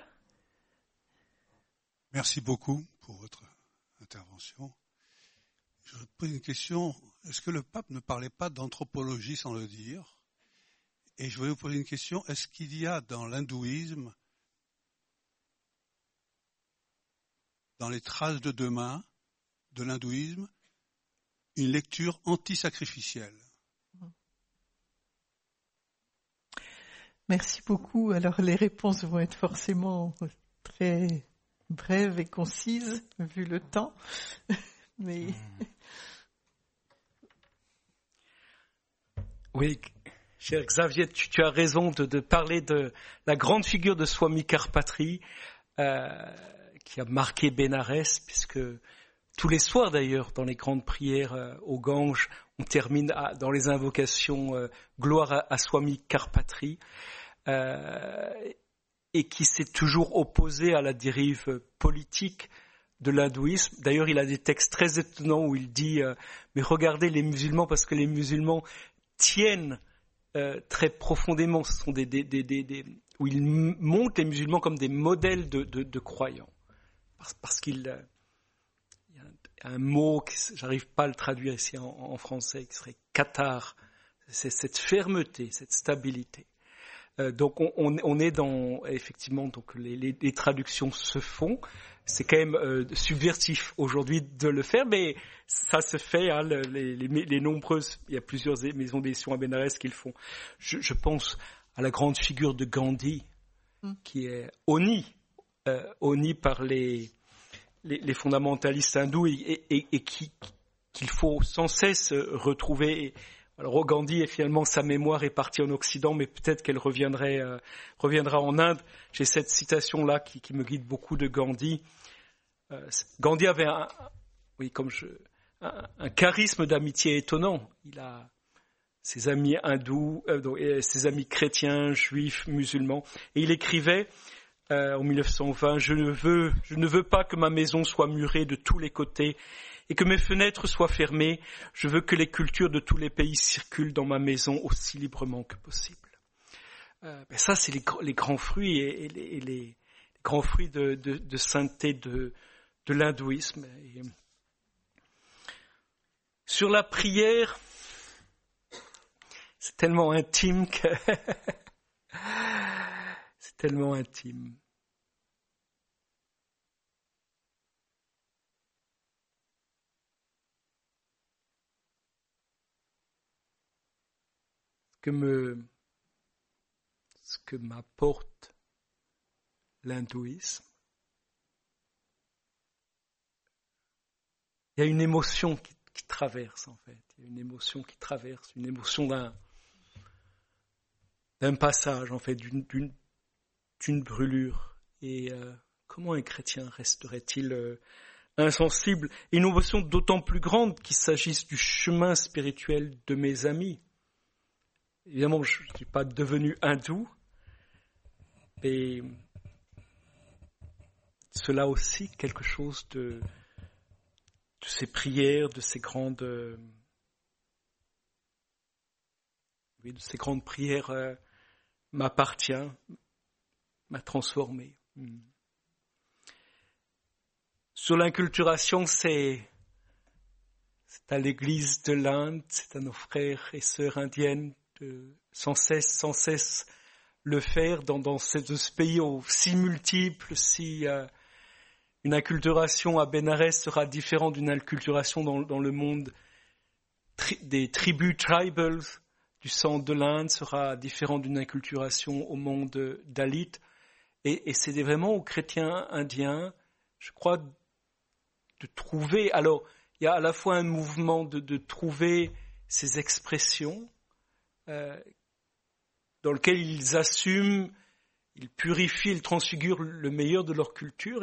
Merci beaucoup pour votre intervention. Je vous pose une question. Est-ce que le pape ne parlait pas d'anthropologie sans le dire ? Et je voulais vous poser une question. Est-ce qu'il y a dans l'hindouisme, dans les traces de demain de l'hindouisme, une lecture anti-sacrificielle ? Merci beaucoup. Alors, les réponses vont être forcément très brèves et concises, vu le temps. Mais... Oui, cher Xavier, tu as raison de parler de la grande figure de Swami Karpatri qui a marqué Bénarès, puisque tous les soirs d'ailleurs, dans les grandes prières au Gange, on termine dans les invocations gloire à Swami Karpatri, et qui s'est toujours opposé à la dérive politique de l'hindouisme. D'ailleurs, il a des textes très étonnants où il dit mais regardez les musulmans, parce que les musulmans tiennent très profondément, ce sont où il montre les musulmans comme des modèles de croyants. Parce qu'il y a un mot, j'arrive pas à le traduire ici en français, qui serait qatar. C'est cette fermeté, cette stabilité. Donc on est dans, effectivement, donc les traductions se font. C'est quand même subversif aujourd'hui de le faire, mais ça se fait. Hein, les nombreuses, il y a plusieurs maisons d'édition à Bénarès qui le font. Je pense à la grande figure de Gandhi, qui est honni par les fondamentalistes hindous et qu'il faut sans cesse retrouver. Alors Gandhi, et finalement sa mémoire est partie en Occident, mais peut-être qu'elle reviendra en Inde. J'ai cette citation-là qui me guide beaucoup de Gandhi. Gandhi avait un charisme d'amitié étonnant. Il a ses amis hindous, ses amis chrétiens, juifs, musulmans, et il écrivait en 1920, je ne veux pas que ma maison soit murée de tous les côtés et que mes fenêtres soient fermées. Je veux que les cultures de tous les pays circulent dans ma maison aussi librement que possible. Ça, c'est les grands fruits et les grands fruits de sainteté de l'hindouisme. Et sur la prière, c'est tellement intime que c'est tellement intime. Ce que m'apporte l'hindouisme, il y a une émotion qui traverse en fait. Il y a une émotion qui traverse, une émotion d'un passage en fait, d'une brûlure. Et comment un chrétien resterait-il insensible? Et une émotion d'autant plus grande qu'il s'agisse du chemin spirituel de mes amis. Évidemment, je ne suis pas devenu hindou, mais cela aussi quelque chose de ces prières, de ces grandes prières m'appartient, m'a transformé. Sur l'inculturation, c'est à l'Église de l'Inde, c'est à nos frères et sœurs indiennes de sans cesse le faire dans ce pays si multiple, si une acculturation à Bénarès sera différente d'une acculturation dans le monde des tribus tribals du centre de l'Inde, sera différente d'une acculturation au monde dalit. Et c'est vraiment aux chrétiens indiens, je crois, de trouver. Alors, il y a à la fois un mouvement de trouver ces expressions dans lequel ils assument, ils purifient, ils transfigurent le meilleur de leur culture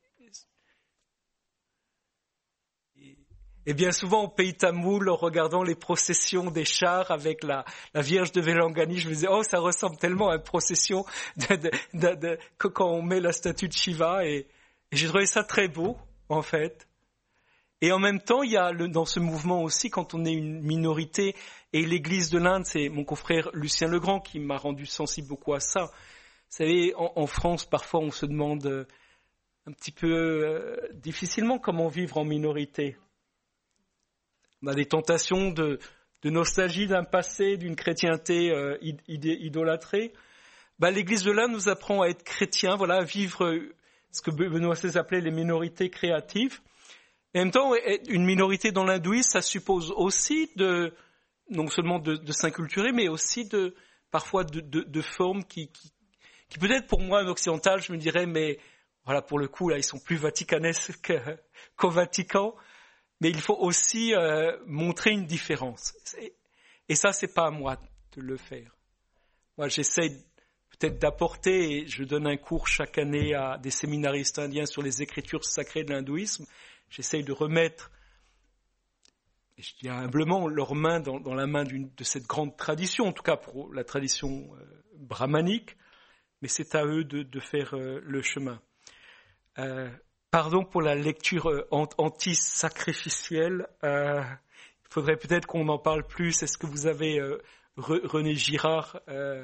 et bien souvent au pays tamoul, en regardant les processions des chars avec la Vierge de Vélangani, je me disais, ça ressemble tellement à une procession quand on met la statue de Shiva et j'ai trouvé ça très beau en fait. Et en même temps, il y a dans ce mouvement aussi, quand on est une minorité, et l'Église de l'Inde, c'est mon confrère Lucien Legrand qui m'a rendu sensible beaucoup à ça. Vous savez, en France, parfois, on se demande un petit peu difficilement comment vivre en minorité. On a des tentations de nostalgie d'un passé, d'une chrétienté idolâtrée. L'Église de l'Inde nous apprend à être chrétiens, à vivre ce que Benoît XVI appelait les minorités créatives. Et en même temps, une minorité dans l'hindouisme, ça suppose aussi non seulement de s'inculturer, mais aussi parfois de formes qui peut-être pour moi, un occidental, je me dirais, mais voilà, pour le coup, là, ils sont plus vaticanesques qu'au Vatican. Mais il faut aussi montrer une différence. Et ça, c'est pas à moi de le faire. Moi, j'essaie peut-être d'apporter, et je donne un cours chaque année à des séminaristes indiens sur les écritures sacrées de l'hindouisme. J'essaye de remettre, et je dis humblement, leurs mains dans la main de cette grande tradition, en tout cas pour la tradition brahmanique, mais c'est à eux de faire le chemin. Pardon pour la lecture anti-sacrificielle. Il faudrait peut-être qu'on en parle plus. Est-ce que vous avez René Girard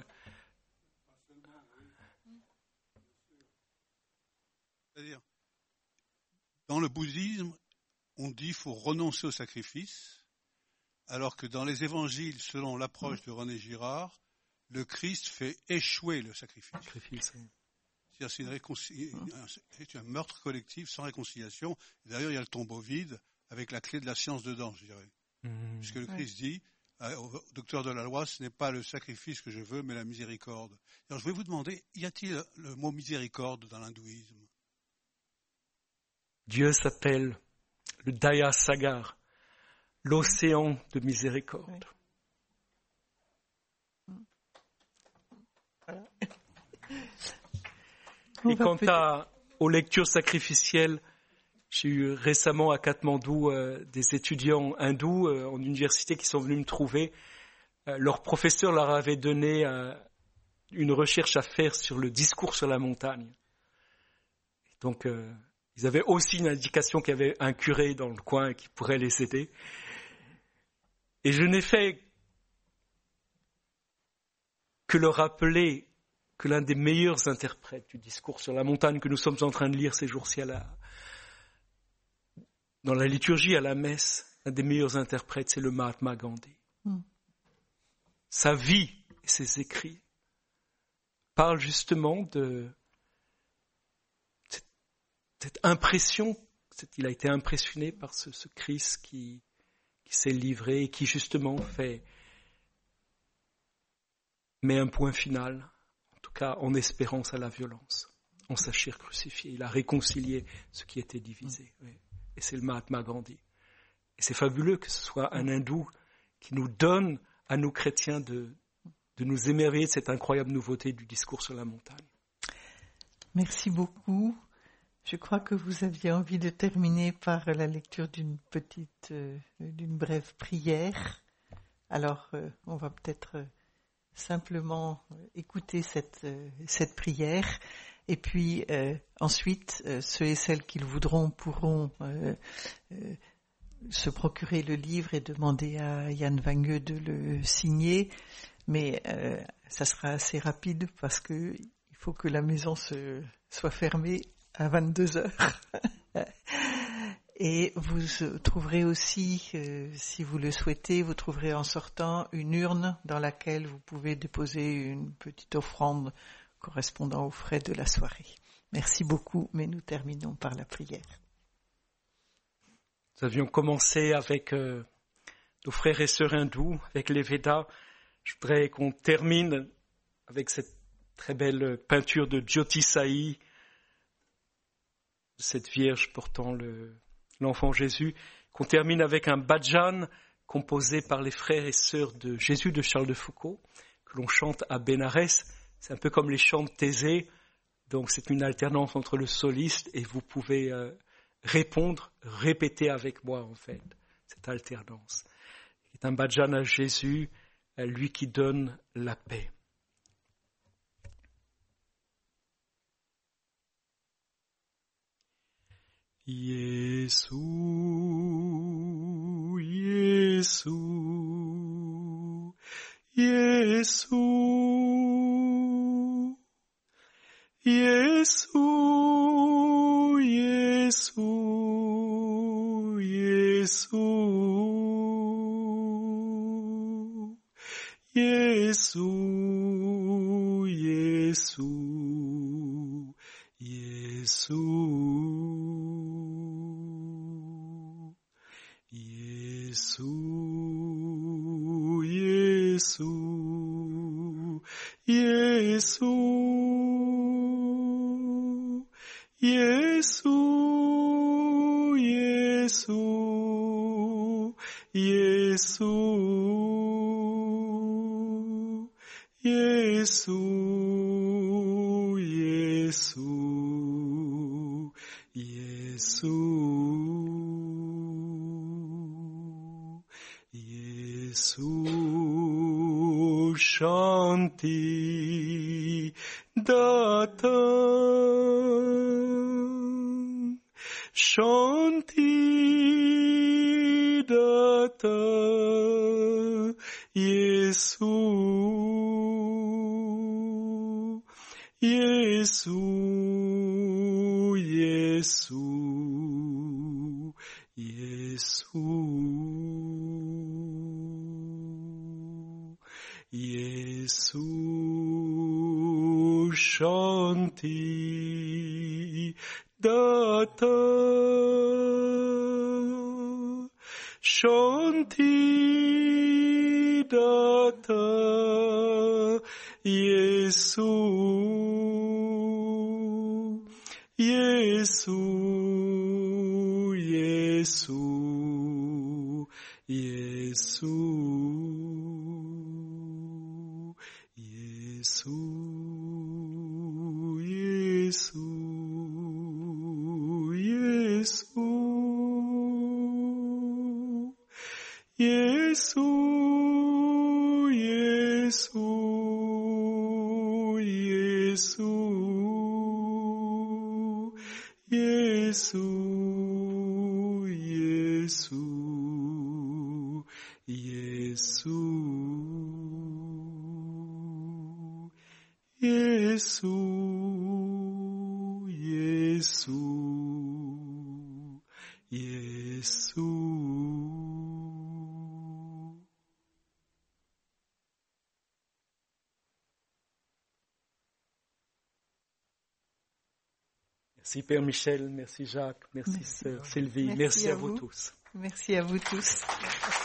C'est-à-dire, dans le bouddhisme, on dit qu'il faut renoncer au sacrifice, alors que dans les évangiles, selon l'approche de René Girard, le Christ fait échouer le sacrifice. C'est un meurtre collectif sans réconciliation. D'ailleurs, il y a le tombeau vide avec la clé de la science dedans, je dirais. Puisque le Christ dit au docteur de la loi, ce n'est pas le sacrifice que je veux, mais la miséricorde. Alors, je vais vous demander, y a-t-il le mot miséricorde dans l'hindouisme? Dieu s'appelle le Daya Sagar, l'océan de miséricorde. Voilà. Et quant aux lectures sacrificielles, j'ai eu récemment à Katmandou des étudiants hindous en université qui sont venus me trouver. Leur professeur leur avait donné une recherche à faire sur le discours sur la montagne. Donc, ils avaient aussi une indication qu'il y avait un curé dans le coin qui pourrait les aider. Et je n'ai fait que leur rappeler que l'un des meilleurs interprètes du discours sur la montagne que nous sommes en train de lire ces jours-ci dans la liturgie, à la messe, l'un des meilleurs interprètes, c'est le Mahatma Gandhi. Sa vie et ses écrits parlent justement de cette impression, il a été impressionné par ce Christ qui s'est livré et qui justement met un point final, en tout cas en espérance à la violence, en sa chair crucifiée. Il a réconcilié ce qui était divisé. Oui. Et c'est le Mahatma Gandhi. Et c'est fabuleux que ce soit un hindou qui nous donne à nous chrétiens de nous émerveiller de cette incroyable nouveauté du discours sur la montagne. Merci beaucoup. Je crois que vous aviez envie de terminer par la lecture d'une brève prière. Alors, on va peut-être simplement écouter cette prière. Et puis, ensuite, ceux et celles qui le voudront pourront se procurer le livre et demander à Yann Vagneux de le signer. Mais ça sera assez rapide parce qu'il faut que la maison soit fermée à 22h. Et vous trouverez aussi, si vous le souhaitez, vous trouverez en sortant une urne dans laquelle vous pouvez déposer une petite offrande correspondant aux frais de la soirée. Merci beaucoup, mais nous terminons par la prière. Nous avions commencé avec nos frères et sœurs hindous, avec les Védas. Je voudrais qu'on termine avec cette très belle peinture de Jyoti Sai, cette Vierge portant l'enfant Jésus, qu'on termine avec un bhajan composé par les frères et sœurs de Jésus de Charles de Foucauld, que l'on chante à Bénarès. C'est un peu comme les chants de Thésée, donc c'est une alternance entre le soliste et vous pouvez répéter avec moi en fait, cette alternance. C'est un bhajan à Jésus, à lui qui donne la paix. Yesu, Yesu, Yesu, Yesu, Yesu, Yesu, Yesu, Yesu, Yesu. Yesu, Yesu, Yesu, Yesu, Yesu, Yesu, Yesu, Yesu, Yesu. Yesu Shanti Data, Shanti Data, Yesu, Yesu, Yesu, Yesu. Yesu Shanti Data, Shanti Data, Yesu, Yesu, Yesu, Yesu. Yesu. Merci Père Michel, merci Jacques, merci Sœur Sylvie, merci à vous tous. Merci à vous tous.